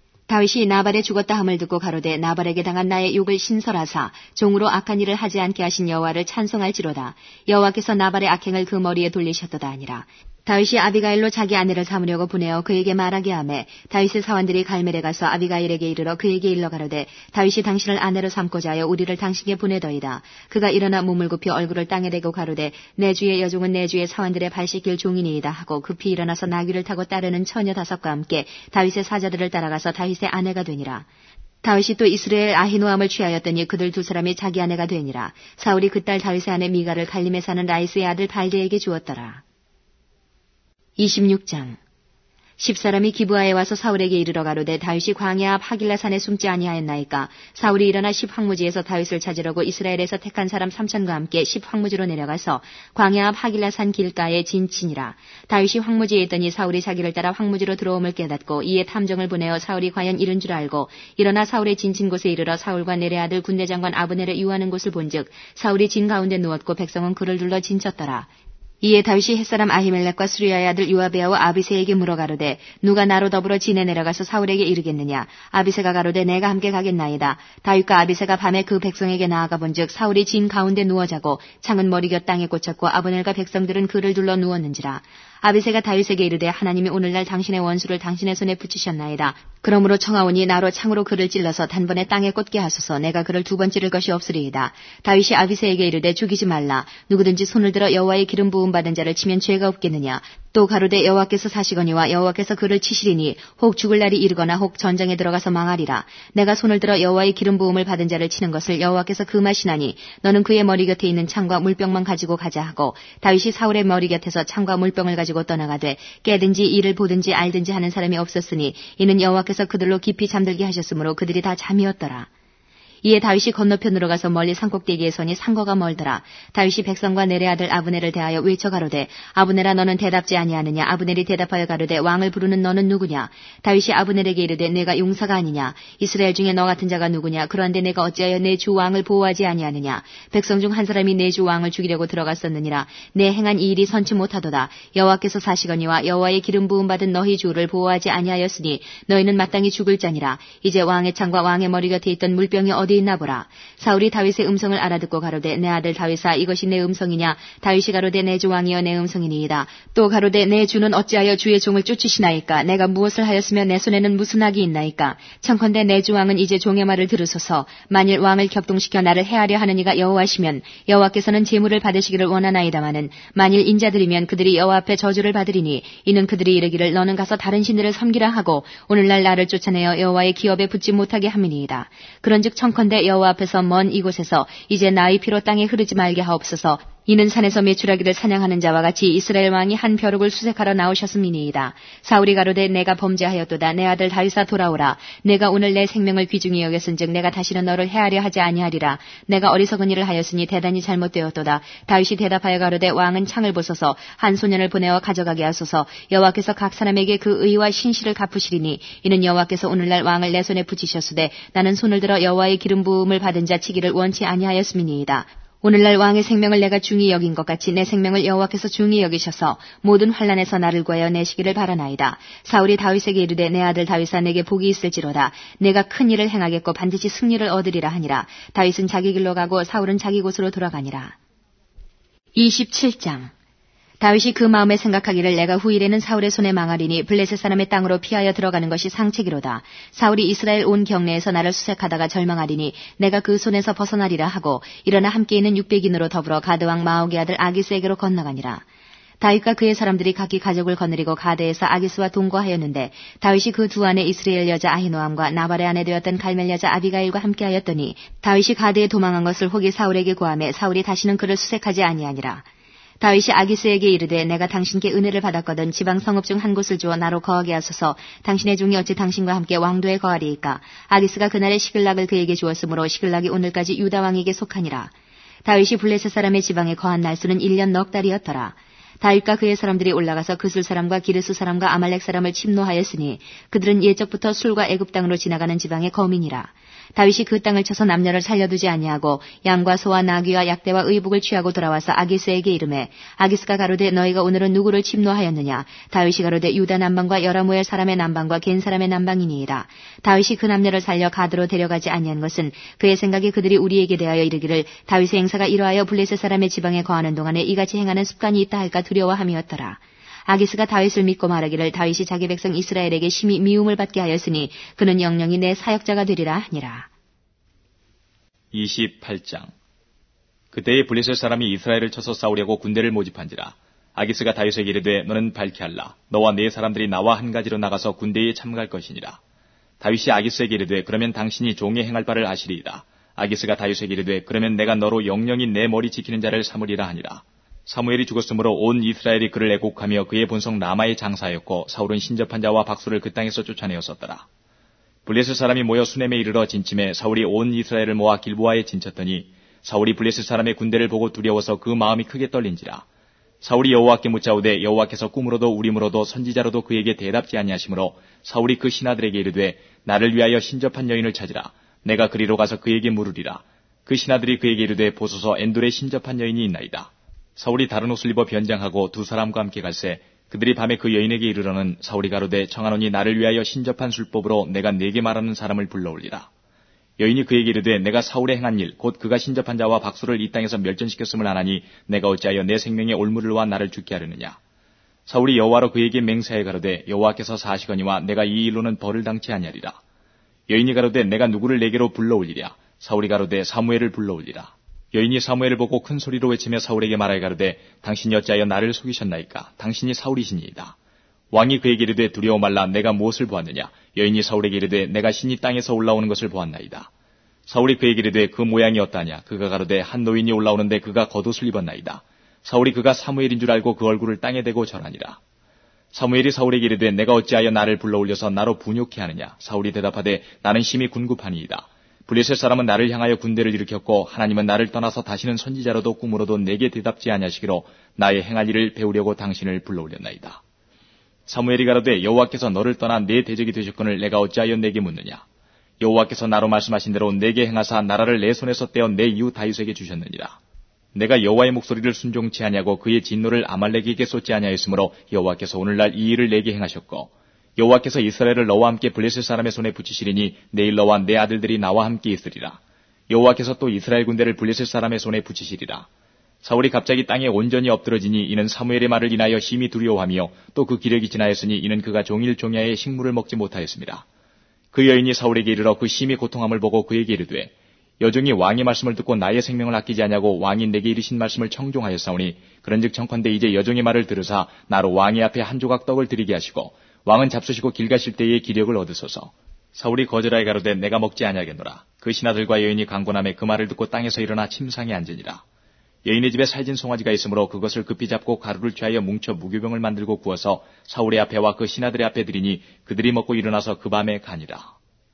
다윗이 나발의 죽었다 함을 듣고 가로되 나발에게 당한 나의 욕을 신설하사 종으로 악한 일을 하지 않게 하신 여호와를 찬송할지로다. 여호와께서 나발의 악행을 그 머리에 돌리셨도다 하니라. 다윗이 아비가일로 자기 아내를 삼으려고 보내어 그에게 말하게 하매 다윗의 사원들이 갈멜에 가서 아비가일에게 이르러 그에게 일러 가로되 다윗이 당신을 아내로 삼고자 하여 우리를 당신께 보내더이다. 그가 일어나 몸을 굽혀 얼굴을 땅에 대고 가로되 내 주의 여종은 내 주의 사원들의 발 씻길 종이니이다 하고 급히 일어나서 나귀를 타고 따르는 처녀 다섯과 함께 다윗의 사자들을 따라가서 다윗의 아내가 되니라. 다윗이 또 이스라엘 아히노함을 취하였더니 그들 두 사람이 자기 아내가 되니라. 사울이 그 딸 다윗의 아내 미가를 갈림에 사는 라이스의 아들 발데에게 주었더라. 이십육 장. 십 사람이 기브아에 와서 사울에게 이르러 가로되 다윗이 광야 앞 하길라 산에 숨지 아니하였나이까. 사울이 일어나 십 황무지에서 다윗을 찾으려고 이스라엘에서 택한 사람 삼천과 함께 십 황무지로 내려가서 광야 앞 하길라 산 길가에 진치니라. 다윗이 황무지에 있더니 사울이 자기를 따라 황무지로 들어옴을 깨닫고 이에 탐정을 보내어 사울이 과연 이른 줄 알고 일어나 사울의 진친 곳에 이르러 사울과 네레 아들 군대장관 아브넬을 유하는 곳을 본즉 사울이 진 가운데 누웠고 백성은 그를 둘러 진쳤더라. 이에 다윗이 햇사람 아히멜렉과 수리아의 아들 요아베아와 아비새에게 물어 가로되 누가 나로 더불어 진에 내려가서 사울에게 이르겠느냐. 아비새가 가로되 내가 함께 가겠나이다. 다윗과 아비새가 밤에 그 백성에게 나아가 본즉 사울이 진 가운데 누워 자고 창은 머리곁 땅에 꽂혔고 아브넬과 백성들은 그를 둘러 누웠는지라. 아비새가 다윗에게 이르되 하나님이 오늘날 당신의 원수를 당신의 손에 붙이셨나이다. 그러므로 청하오니 나로 창으로 그를 찔러서 단번에 땅에 꽂게 하소서. 내가 그를 두 번 찌를 것이 없으리이다. 다윗이 아비새에게 이르되 죽이지 말라. 누구든지 손을 들어 여호와의 기름 부음 받은 자를 치면 죄가 없겠느냐. 또 가로되 여호와께서 사시거니와 여호와께서 그를 치시리니 혹 죽을 날이 이르거나 혹 전쟁에 들어가서 망하리라. 내가 손을 들어 여호와의 기름 부음을 받은 자를 치는 것을 여호와께서 금하시나니 너는 그의 머리 곁에 있는 창과 물병만 가지고 가자 하고 다윗이 사울의 머리 곁에서 창과 물병을 가지고 떠나가되 깨든지 이를 보든지 알든지 하는 사람이 없었으니 이는 여호와께서 그들로 깊이 잠들게 하셨으므로 그들이 다 잠이었더라. 이에 다윗이 건너편으로 가서 멀리 산꼭대기에 서니 산거가 멀더라. 다윗이 백성과 네레 아들 아브넬을 대하여 외쳐 가로되 아브넬아 너는 대답지 아니하느냐. 아브넬이 대답하여 가로되 왕을 부르는 너는 누구냐. 다윗이 아브넬에게 이르되 내가 용사가 아니냐. 이스라엘 중에 너 같은 자가 누구냐. 그런데 내가 어찌하여 내 주 왕을 보호하지 아니하느냐. 백성 중 한 사람이 내 주 왕을 죽이려고 들어갔었느니라. 내 행한 이 일이 선치 못하도다. 여호와께서 사시거니와 여호와의 기름 부음 받은 너희 주를 보호하지 아니하였으니 너희는 마땅히 죽을 자니라. 이제 왕의 창과 왕의 머리 곁에 있던 물병이 어디 있나 보라. 사울이 다윗의 음성을 알아듣고 가로되 내 아들 다윗아 이것이 내 음성이냐. 다윗이 가로되 내 주 왕이여 내 음성이니이다. 또 가로되 내 주는 어찌하여 주의 종을 쫓으시나이까. 내가 무엇을 하였으며 내 손에는 무슨 악이 있나이까. 청컨대 내 주 왕은 이제 종의 말을 들으소서. 만일 왕을 격동시켜 나를 해하려 하는 이가 여호와시면 여호와께서는 제물을 받으시기를 원하나이다마는 만일 인자들이면 그들이 여호와 앞에 저주를 받으리니 이는 그들이 이르기를 너는 가서 다른 신들을 섬기라 하고 오늘날 나를 쫓아내어 여호와의 기업에 붙지 못하게 함이니이다. 그런즉 청컨대 여호와 앞에서 먼 이곳에서 이제 나의 피로 땅에 흐르지 말게 하옵소서. 이는 산에서 메추라기를 사냥하는 자와 같이 이스라엘 왕이 한 벼룩을 수색하러 나오셨음이니이다. 사울이 가로되 내가 범죄하였도다. 내 아들 다윗아 돌아오라. 내가 오늘 내 생명을 귀중히 여겼은즉 내가 다시는 너를 해하려 하지 아니하리라. 내가 어리석은 일을 하였으니 대단히 잘못되었도다. 다윗이 대답하여 가로되 왕은 창을 보소서. 한 소년을 보내어 가져가게 하소서. 여호와께서 각 사람에게 그 의와 신실을 갚으시리니 이는 여호와께서 오늘날 왕을 내 손에 붙이셨으되 나는 손을 들어 여호와의 기름 부음을 받은 자 치기를 원치 아니하였음이니이다. 오늘날 왕의 생명을 내가 중히 여긴 것 같이 내 생명을 여호와께서 중히 여기셔서 모든 환난에서 나를 구하여 내시기를 바라나이다. 사울이 다윗에게 이르되 내 아들 다윗아 내게 복이 있을지로다. 내가 큰 일을 행하겠고 반드시 승리를 얻으리라 하니라. 다윗은 자기 길로 가고 사울은 자기 곳으로 돌아가니라. 이십칠 장. 다윗이 그 마음에 생각하기를 내가 후일에는 사울의 손에 망하리니 블레셋 사람의 땅으로 피하여 들어가는 것이 상책이로다. 사울이 이스라엘 온 경내에서 나를 수색하다가 절망하리니 내가 그 손에서 벗어나리라 하고 일어나 함께 있는 육백인으로 더불어 가드왕 마옥의 아들 아기스에게로 건너가니라. 다윗과 그의 사람들이 각기 가족을 거느리고 가드에서 아기스와 동거하였는데 다윗이 그 두 아내 이스라엘 여자 아히노암과 나발의 아내 되었던 갈멜 여자 아비가일과 함께하였더니 다윗이 가드에 도망한 것을 혹이 사울에게 고하매 사울이 다시는 그를 수색하지 아니하니라. 다윗이 아기스에게 이르되 내가 당신께 은혜를 받았거든 지방 성읍 중 한 곳을 주어 나로 거하게 하소서. 당신의 종이 어찌 당신과 함께 왕도에 거하리이까. 아기스가 그날에 시글락을 그에게 주었으므로 시글락이 오늘까지 유다 왕에게 속하니라. 다윗이 블레셋 사람의 지방에 거한 날수는 일 년 넉 달이었더라. 다윗과 그의 사람들이 올라가서 그술 사람과 기르스 사람과 아말렉 사람을 침노하였으니 그들은 예적부터 술과 애굽 땅으로 지나가는 지방의 거민이라. 다윗이 그 땅을 쳐서 남녀를 살려두지 아니하고 양과 소와 나귀와 약대와 의복을 취하고 돌아와서 아기스에게 이르매 아기스가 가로되 너희가 오늘은 누구를 침노하였느냐. 다윗이 가로되 유다 남방과 여라무엘 사람의 남방과 겐 사람의 남방이니이다. 다윗이 그 남녀를 살려 가드로 데려가지 아니한 것은 그의 생각에 그들이 우리에게 대하여 이르기를 다윗의 행사가 이러하여 블레셋 사람의 지방에 거하는 동안에 이같이 행하는 습관이 있다 할까 두려워함이었더라. 아기스가 다윗을 믿고 말하기를 다윗이 자기 백성 이스라엘에게 심히 미움을 받게 하였으니 그는 영영이 내 사역자가 되리라 하니라. 이십팔 장. 그때에 블레셋 사람이 이스라엘을 쳐서 싸우려고 군대를 모집한지라. 아기스가 다윗에게 이르되 너는 밝게 할라. 너와 네 사람들이 나와 한 가지로 나가서 군대에 참가할 것이니라. 다윗이 아기스에게 이르되 그러면 당신이 종이 행할 바를 아시리이다. 아기스가 다윗에게 이르되 그러면 내가 너로 영영이 내 머리 지키는 자를 삼으리라 하니라. 사무엘이 죽었으므로 온 이스라엘이 그를 애곡하며 그의 본성 라마에 장사하였고 사울은 신접한 자와 박수를 그 땅에서 쫓아내었었더라. 블레셋 사람이 모여 수넴에 이르러 진침해 사울이 온 이스라엘을 모아 길보아에 진쳤더니 사울이 블레셋 사람의 군대를 보고 두려워서 그 마음이 크게 떨린지라. 사울이 여호와께 묻자오되 여호와께서 꿈으로도 우림으로도 선지자로도 그에게 대답지 아니하시므로 사울이 그 신하들에게 이르되 나를 위하여 신접한 여인을 찾으라. 내가 그리로 가서 그에게 물으리라. 그 신하들이 그에게 이르되 보소서 엔돌에 신접한 여인이 있나이다. 사울이 다른 옷을 입어 변장하고 두 사람과 함께 갈새 그들이 밤에 그 여인에게 이르러는 사울이 가로되 청하노니 나를 위하여 신접한 술법으로 내가 네게 말하는 사람을 불러올리라. 여인이 그에게 이르되 내가 사울의 행한 일 곧 그가 신접한 자와 박수를 이 땅에서 멸전시켰음을 아나니 내가 어찌하여 내 생명의 올무를 와 나를 죽게 하려느냐. 사울이 여호와로 그에게 맹세하여 가로되 여호와께서 사시거니와 내가 이 일로는 벌을 당치 아니하리라. 여인이 가로되 내가 누구를 내게로 불러올리랴. 사울이 가로되 사무엘을 불러올리라. 여인이 사무엘을 보고 큰 소리로 외치며 사울에게 말하여 가로되 당신이 어찌하여 나를 속이셨나이까. 당신이 사울이시니이다. 왕이 그에게 이르되 두려워 말라. 내가 무엇을 보았느냐. 여인이 사울에게 이르되 내가 신이 땅에서 올라오는 것을 보았나이다. 사울이 그에게 이르되 그 모양이 어떠하냐. 그가 가로되 한 노인이 올라오는데 그가 겉옷을 입었나이다. 사울이 그가 사무엘인 줄 알고 그 얼굴을 땅에 대고 절하니라. 사무엘이 사울에게 이르되 내가 어찌하여 나를 불러올려서 나로 분욕케 하느냐. 사울이 대답하되 나는 심히 군급하니이다. 블레셋 사람은 나를 향하여 군대를 일으켰고 하나님은 나를 떠나서 다시는 선지자로도 꿈으로도 내게 대답지 아니하시기로 나의 행할 일을 배우려고 당신을 불러올렸나이다. 사무엘이 가로되 여호와께서 너를 떠나 내 대적이 되셨거늘 내가 어찌하여 내게 묻느냐. 여호와께서 나로 말씀하신 대로 내게 행하사 나라를 내 손에서 떼어 내 이웃 다윗에게 주셨느니라. 내가 여호와의 목소리를 순종치 아니하고 그의 진노를 아말렉에게 쏟지 아니하였으므로 여호와께서 오늘날 이 일을 내게 행하셨고 여호와께서 이스라엘을 너와 함께 블레셋 사람의 손에 붙이시리니 내일 너와 내 아들들이 나와 함께 있으리라. 여호와께서 또 이스라엘 군대를 블레셋 사람의 손에 붙이시리라. 사울이 갑자기 땅에 온전히 엎드러지니 이는 사무엘의 말을 인하여 심히 두려워하며 또 그 기력이 지나였으니 이는 그가 종일 종야에 식물을 먹지 못하였습니다. 그 여인이 사울에게 이르러 그 심히 고통함을 보고 그에게 이르되 여종이 왕의 말씀을 듣고 나의 생명을 아끼지 아니하고 왕이 내게 이르신 말씀을 청종하였사오니 그런즉 청컨대 이제 여종의 말을 들으사 나로 왕의 앞에 한 조각 떡을 드리게 하시고 왕은 잡수시고 길 가실 때에 기력을 얻으소서. 사울이 거절하여 가로되 내가 먹지 아니하겠노라. 그 신하들과 여인이 강권함에 그 말을 듣고 땅에서 일어나 침상에 앉으니라. 여인의 집에 살진 송아지가 있으므로 그것을 급히 잡고 가루를 취하여 뭉쳐 무교병을 만들고 구워서 사울의 앞에와 그 신하들의 앞에 드리니 그들이 먹고 일어나서 그 밤에 가니라.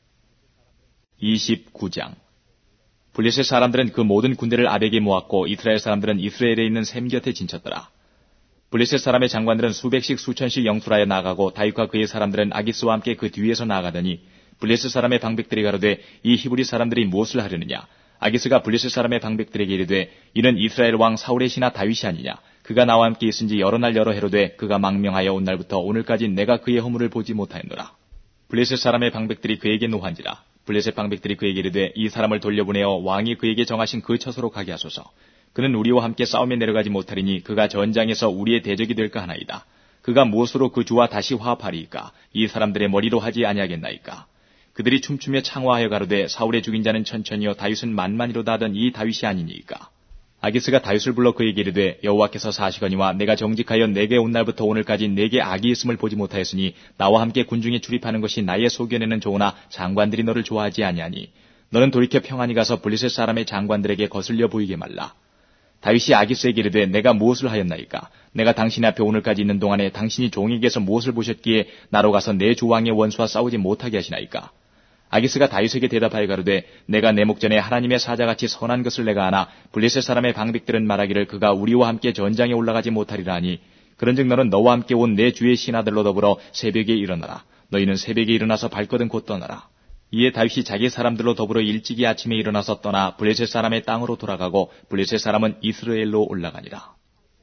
이십구 장. 블레셋 사람들은 그 모든 군대를 아벡에 모았고 이스라엘 사람들은 이스라엘에 있는 셈 곁에 진쳤더라. 블레셋 사람의 장관들은 수백씩 수천씩 영술하여 나아가고 다윗과 그의 사람들은 아기스와 함께 그 뒤에서 나아가더니 블레셋 사람의 방백들이 가로되 이 히브리 사람들이 무엇을 하려느냐. 아기스가 블레셋 사람의 방백들에게 이르되 이는 이스라엘 왕 사울의 신하 다윗이 아니냐. 그가 나와 함께 있은지 여러 날 여러 해로되 그가 망명하여 온 날부터 오늘까지 내가 그의 허물을 보지 못하였노라. 블레셋 사람의 방백들이 그에게 노한지라. 블레셋 방백들이 그에게 이르되 이 사람을 돌려보내어 왕이 그에게 정하신 그 처소로 가게 하소서. 그는 우리와 함께 싸움에 내려가지 못하리니 그가 전장에서 우리의 대적이 될까 하나이다. 그가 무엇으로 그 주와 다시 화합하리이까. 이 사람들의 머리로 하지 아니하겠나이까. 그들이 춤추며 창화하여 가로되 사울의 죽인 자는 천천히요 다윗은 만만이로다 하던 이 다윗이 아니니이까. 아기스가 다윗을 불러 그에게 이르되 여호와께서 사시거니와 내가 정직하여 내게 온 날부터 오늘까지 내게 악이 있음을 보지 못하였으니 나와 함께 군중에 출입하는 것이 나의 소견에는 좋으나 장관들이 너를 좋아하지 아니하니 너는 돌이켜 평안히 가서 블레셋 사람의 장관들에게 거슬려 보이게 말라. 다윗이 아기스에게 이르되 내가 무엇을 하였나이까. 내가 당신 앞에 오늘까지 있는 동안에 당신이 종에게서 무엇을 보셨기에 나로 가서 내 주 왕의 원수와 싸우지 못하게 하시나이까. 아기스가 다윗에게 대답하여 가로되 내가 내 목전에 하나님의 사자같이 선한 것을 내가 아나 블레셋 사람의 방백들은 말하기를 그가 우리와 함께 전장에 올라가지 못하리라 하니 그런즉 너는 너와 함께 온 내 주의 신하들로 더불어 새벽에 일어나라. 너희는 새벽에 일어나서 발거든 곧 떠나라. 이에 다윗이 자기 사람들로 더불어 일찍이 아침에 일어나서 떠나 블레셋 사람의 땅으로 돌아가고 블레셋 사람은 이스라엘로 올라가니라.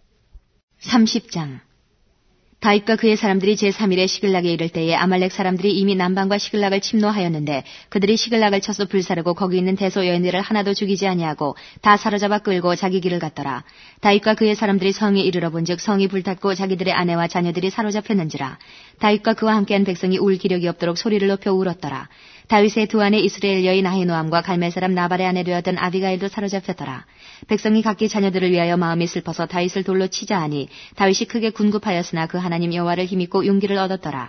삼십 장. 다윗과 그의 사람들이 제삼 일에 시글락에 이를 때에 아말렉 사람들이 이미 남방과 시글락을 침노하였는데 그들이 시글락을 쳐서 불사르고 거기 있는 대소 여인들을 하나도 죽이지 아니하고 다 사로잡아 끌고 자기 길을 갔더라. 다윗과 그의 사람들이 성에 이르러 본즉 성이 불탔고 자기들의 아내와 자녀들이 사로잡혔는지라. 다윗과 그와 함께한 백성이 울 기력이 없도록 소리를 높여 울었더라. 다윗의 두 아내 이스라엘 여인 아히노암과 갈멜 사람 나발의 아내 되었던 아비가일도 사로잡혔더라. 백성이 각기 자녀들을 위하여 마음이 슬퍼서 다윗을 돌로 치자 하니 다윗이 크게 군급하였으나 그 하나님 여호와를 힘입고 용기를 얻었더라.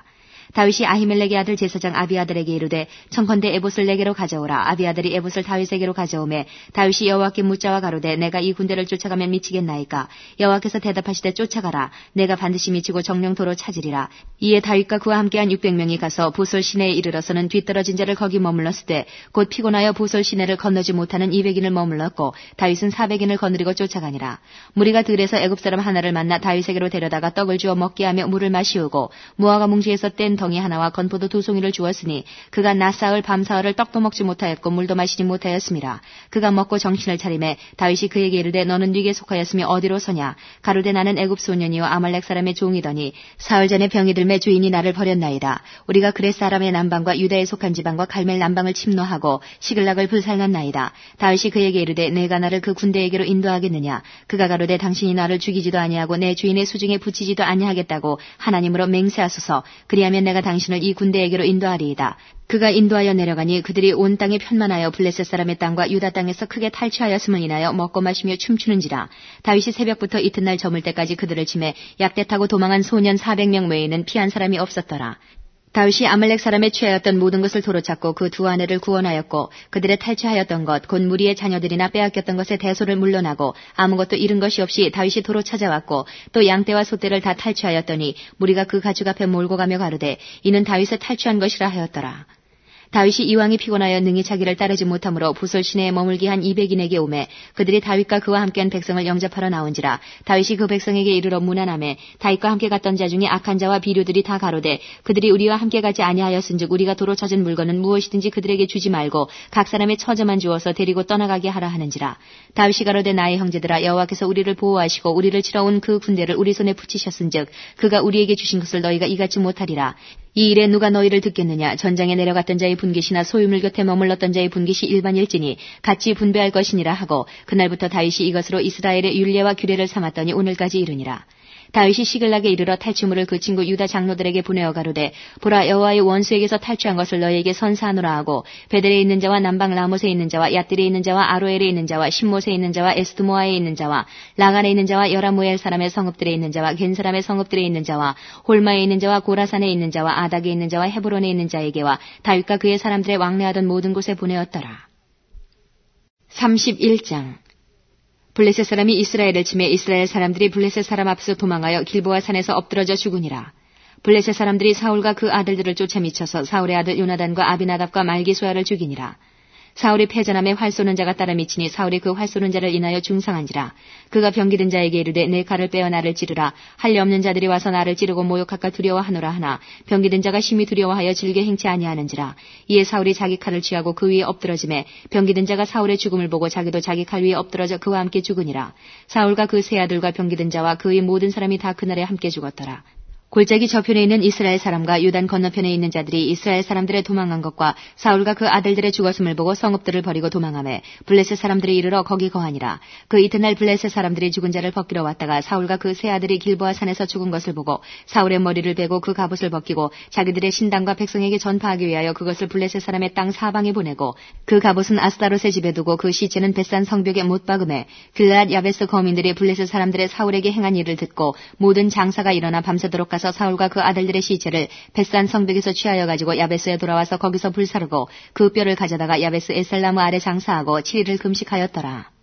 다윗이 아히멜렉의 아들 제사장 아비아들에게 이르되 청컨대 에봇을 내게로 가져오라. 아비아들이 에봇을 다윗에게로 가져오매 다윗이 여호와께 묻자와 가로되 내가 이 군대를 쫓아가면 미치겠나이까. 여호와께서 대답하시되 쫓아가라. 내가 반드시 미치고 정령도로 찾으리라. 이에 다윗과 그와 함께한 육백 명이 가서 보솔 시내에 이르러서는 뒤떨어진 자를 거기 머물렀을 때 곧 피곤하여 보솔 시내를 건너지 못하는 이백인을 머물렀고 다윗은 사백인을 거느리고 쫓아가니라. 무리가 들에서 애굽 사람 하나를 만나 다윗에게로 데려다가 떡을 주어 먹게 하며 물을 마시우고 무화과 뭉치에서 뗀 덩이 하나와 건포도 두 송이를 주었으니 그가 낮사흘 밤사흘을 떡도 먹지 못하였고 물도 마시지 못하였음이라. 그가 먹고 정신을 차리매 다윗이 그에게 이르되 너는 네게 속하였으며 어디로 서냐. 가로되 나는 애굽 소년이요 아말렉 사람의 종이더니 사흘 전에 병이 들매 주인이 나를 버렸나이다. 우리가 그렛 사람의 남방과 유다에 속한 지방과 갈멜 남방을 침노하고 시글락을 불살랐나이다. 다윗이 그에게 이르되 내가 나를 그 군대에게로 인도하겠느냐. 그가 가로되 당신이 나를 죽이지도 아니하고 내 주인의 수중에 붙이지도 아니하겠다고 하나님으로 맹세하소서. 그리하면 내가 당신을 이 군대에게로 인도하리이다. 그가 인도하여 내려가니 그들이 온 땅에 편만하여 블레셋 사람의 땅과 유다 땅에서 크게 탈취하였음을 인하여 먹고 마시며 춤추는지라. 다윗이 새벽부터 이튿날 저물 때까지 그들을 치매 약대 타고 도망한 소년 사백 명 외에는 피한 사람이 없었더라. 다윗이 아말렉 사람의 취하였던 모든 것을 도로 찾고 그 두 아내를 구원하였고 그들의 탈취하였던 것 곧 무리의 자녀들이나 빼앗겼던 것의 대소를 물러나고 아무것도 잃은 것이 없이 다윗이 도로 찾아왔고 또 양떼와 소떼를 다 탈취하였더니 무리가 그 가축 앞에 몰고 가며 가로되 이는 다윗을 탈취한 것이라 하였더라. 다윗이 이왕이 피곤하여 능히 자기를 따르지 못하므로 보솔 시내에 머물기 한 이백인에게 오매 그들이 다윗과 그와 함께한 백성을 영접하러 나온지라. 다윗이 그 백성에게 이르러 문안하매 다윗과 함께 갔던 자 중에 악한 자와 비류들이 다 가로되 그들이 우리와 함께 가지 아니하였은즉 우리가 도로 찾은 물건은 무엇이든지 그들에게 주지 말고 각 사람의 처자만 주어서 데리고 떠나가게 하라 하는지라. 다윗이 가로되 나의 형제들아 여호와께서 우리를 보호하시고 우리를 치러 온 그 군대를 우리 손에 붙이셨은즉 그가 우리에게 주신 것을 너희가 이같이 못하리라. 이 일에 누가 너희를 듣겠느냐. 전장에 내려갔던 자의 분깃이나 소유물 곁에 머물렀던 자의 분깃이 일반일지니 같이 분배할 것이니라 하고 그날부터 다윗이 이것으로 이스라엘의 율례와 규례를 삼았더니 오늘까지 이르니라. 다윗이 시글락에 이르러 탈취물을 그 친구 유다 장로들에게 보내어 가로되 보라 여호와의 원수에게서 탈취한 것을 너희에게 선사하노라 하고 베델에 있는 자와 남방 라못에 있는 자와 얏딜에 있는 자와 아로엘에 있는 자와 신못에 있는 자와 에스드모아에 있는 자와 라간에 있는 자와 여라무엘 사람의 성읍들에 있는 자와 겐 사람의 성읍들에 있는 자와 홀마에 있는 자와 고라산에 있는 자와 아닥에 있는 자와 헤브론에 있는 자에게와 다윗과 그의 사람들의 왕래하던 모든 곳에 보내었더라. 삼십일 장. 블레셋 사람이 이스라엘을 치매 이스라엘 사람들이 블레셋 사람 앞에서 도망하여 길보아 산에서 엎드러져 죽으니라. 블레셋 사람들이 사울과 그 아들들을 쫓아 미쳐서 사울의 아들 요나단과 아비나답과 말기수아를 죽이니라. 사울이 패전함에 활 쏘는 자가 따라 미치니 사울이 그 활 쏘는 자를 인하여 중상한지라. 그가 병기든 자에게 이르되 내 칼을 빼어 나를 찌르라. 할례 없는 자들이 와서 나를 찌르고 모욕할까 두려워하노라 하나 병기든 자가 심히 두려워하여 질게 행치 아니하는지라. 이에 사울이 자기 칼을 취하고 그 위에 엎드러지매 병기든 자가 사울의 죽음을 보고 자기도 자기 칼 위에 엎드러져 그와 함께 죽으니라. 사울과 그 세 아들과 병기든 자와 그의 모든 사람이 다 그날에 함께 죽었더라. 골짜기 저편에 있는 이스라엘 사람과 요단 건너편에 있는 자들이 이스라엘 사람들의 도망한 것과 사울과 그 아들들의 죽었음을 보고 성읍들을 버리고 도망하매 블레셋 사람들이 이르러 거기 거하니라. 그 이튿날 블레셋 사람들이 죽은 자를 벗기러 왔다가 사울과 그 세 아들이 길보아 산에서 죽은 것을 보고 사울의 머리를 베고 그 갑옷을 벗기고 자기들의 신당과 백성에게 전파하기 위하여 그것을 블레셋 사람의 땅 사방에 보내고 그 갑옷은 아스다롯의 집에 두고 그 시체는 벳산 성벽에 못 박음해 길르앗 야베스 거민들이 블레셋 사람들의 사울에게 행한 일을 듣고 모든 장사가 일어나 밤새도록 가서 사울과 그 아들들의 시체를 벳산 성벽에서 취하여 가지고 야베스에 돌아와서 거기서 불사르고 그 뼈를 가져다가 야베스 에살나무 아래 장사하고 칠 일을 금식하였더라.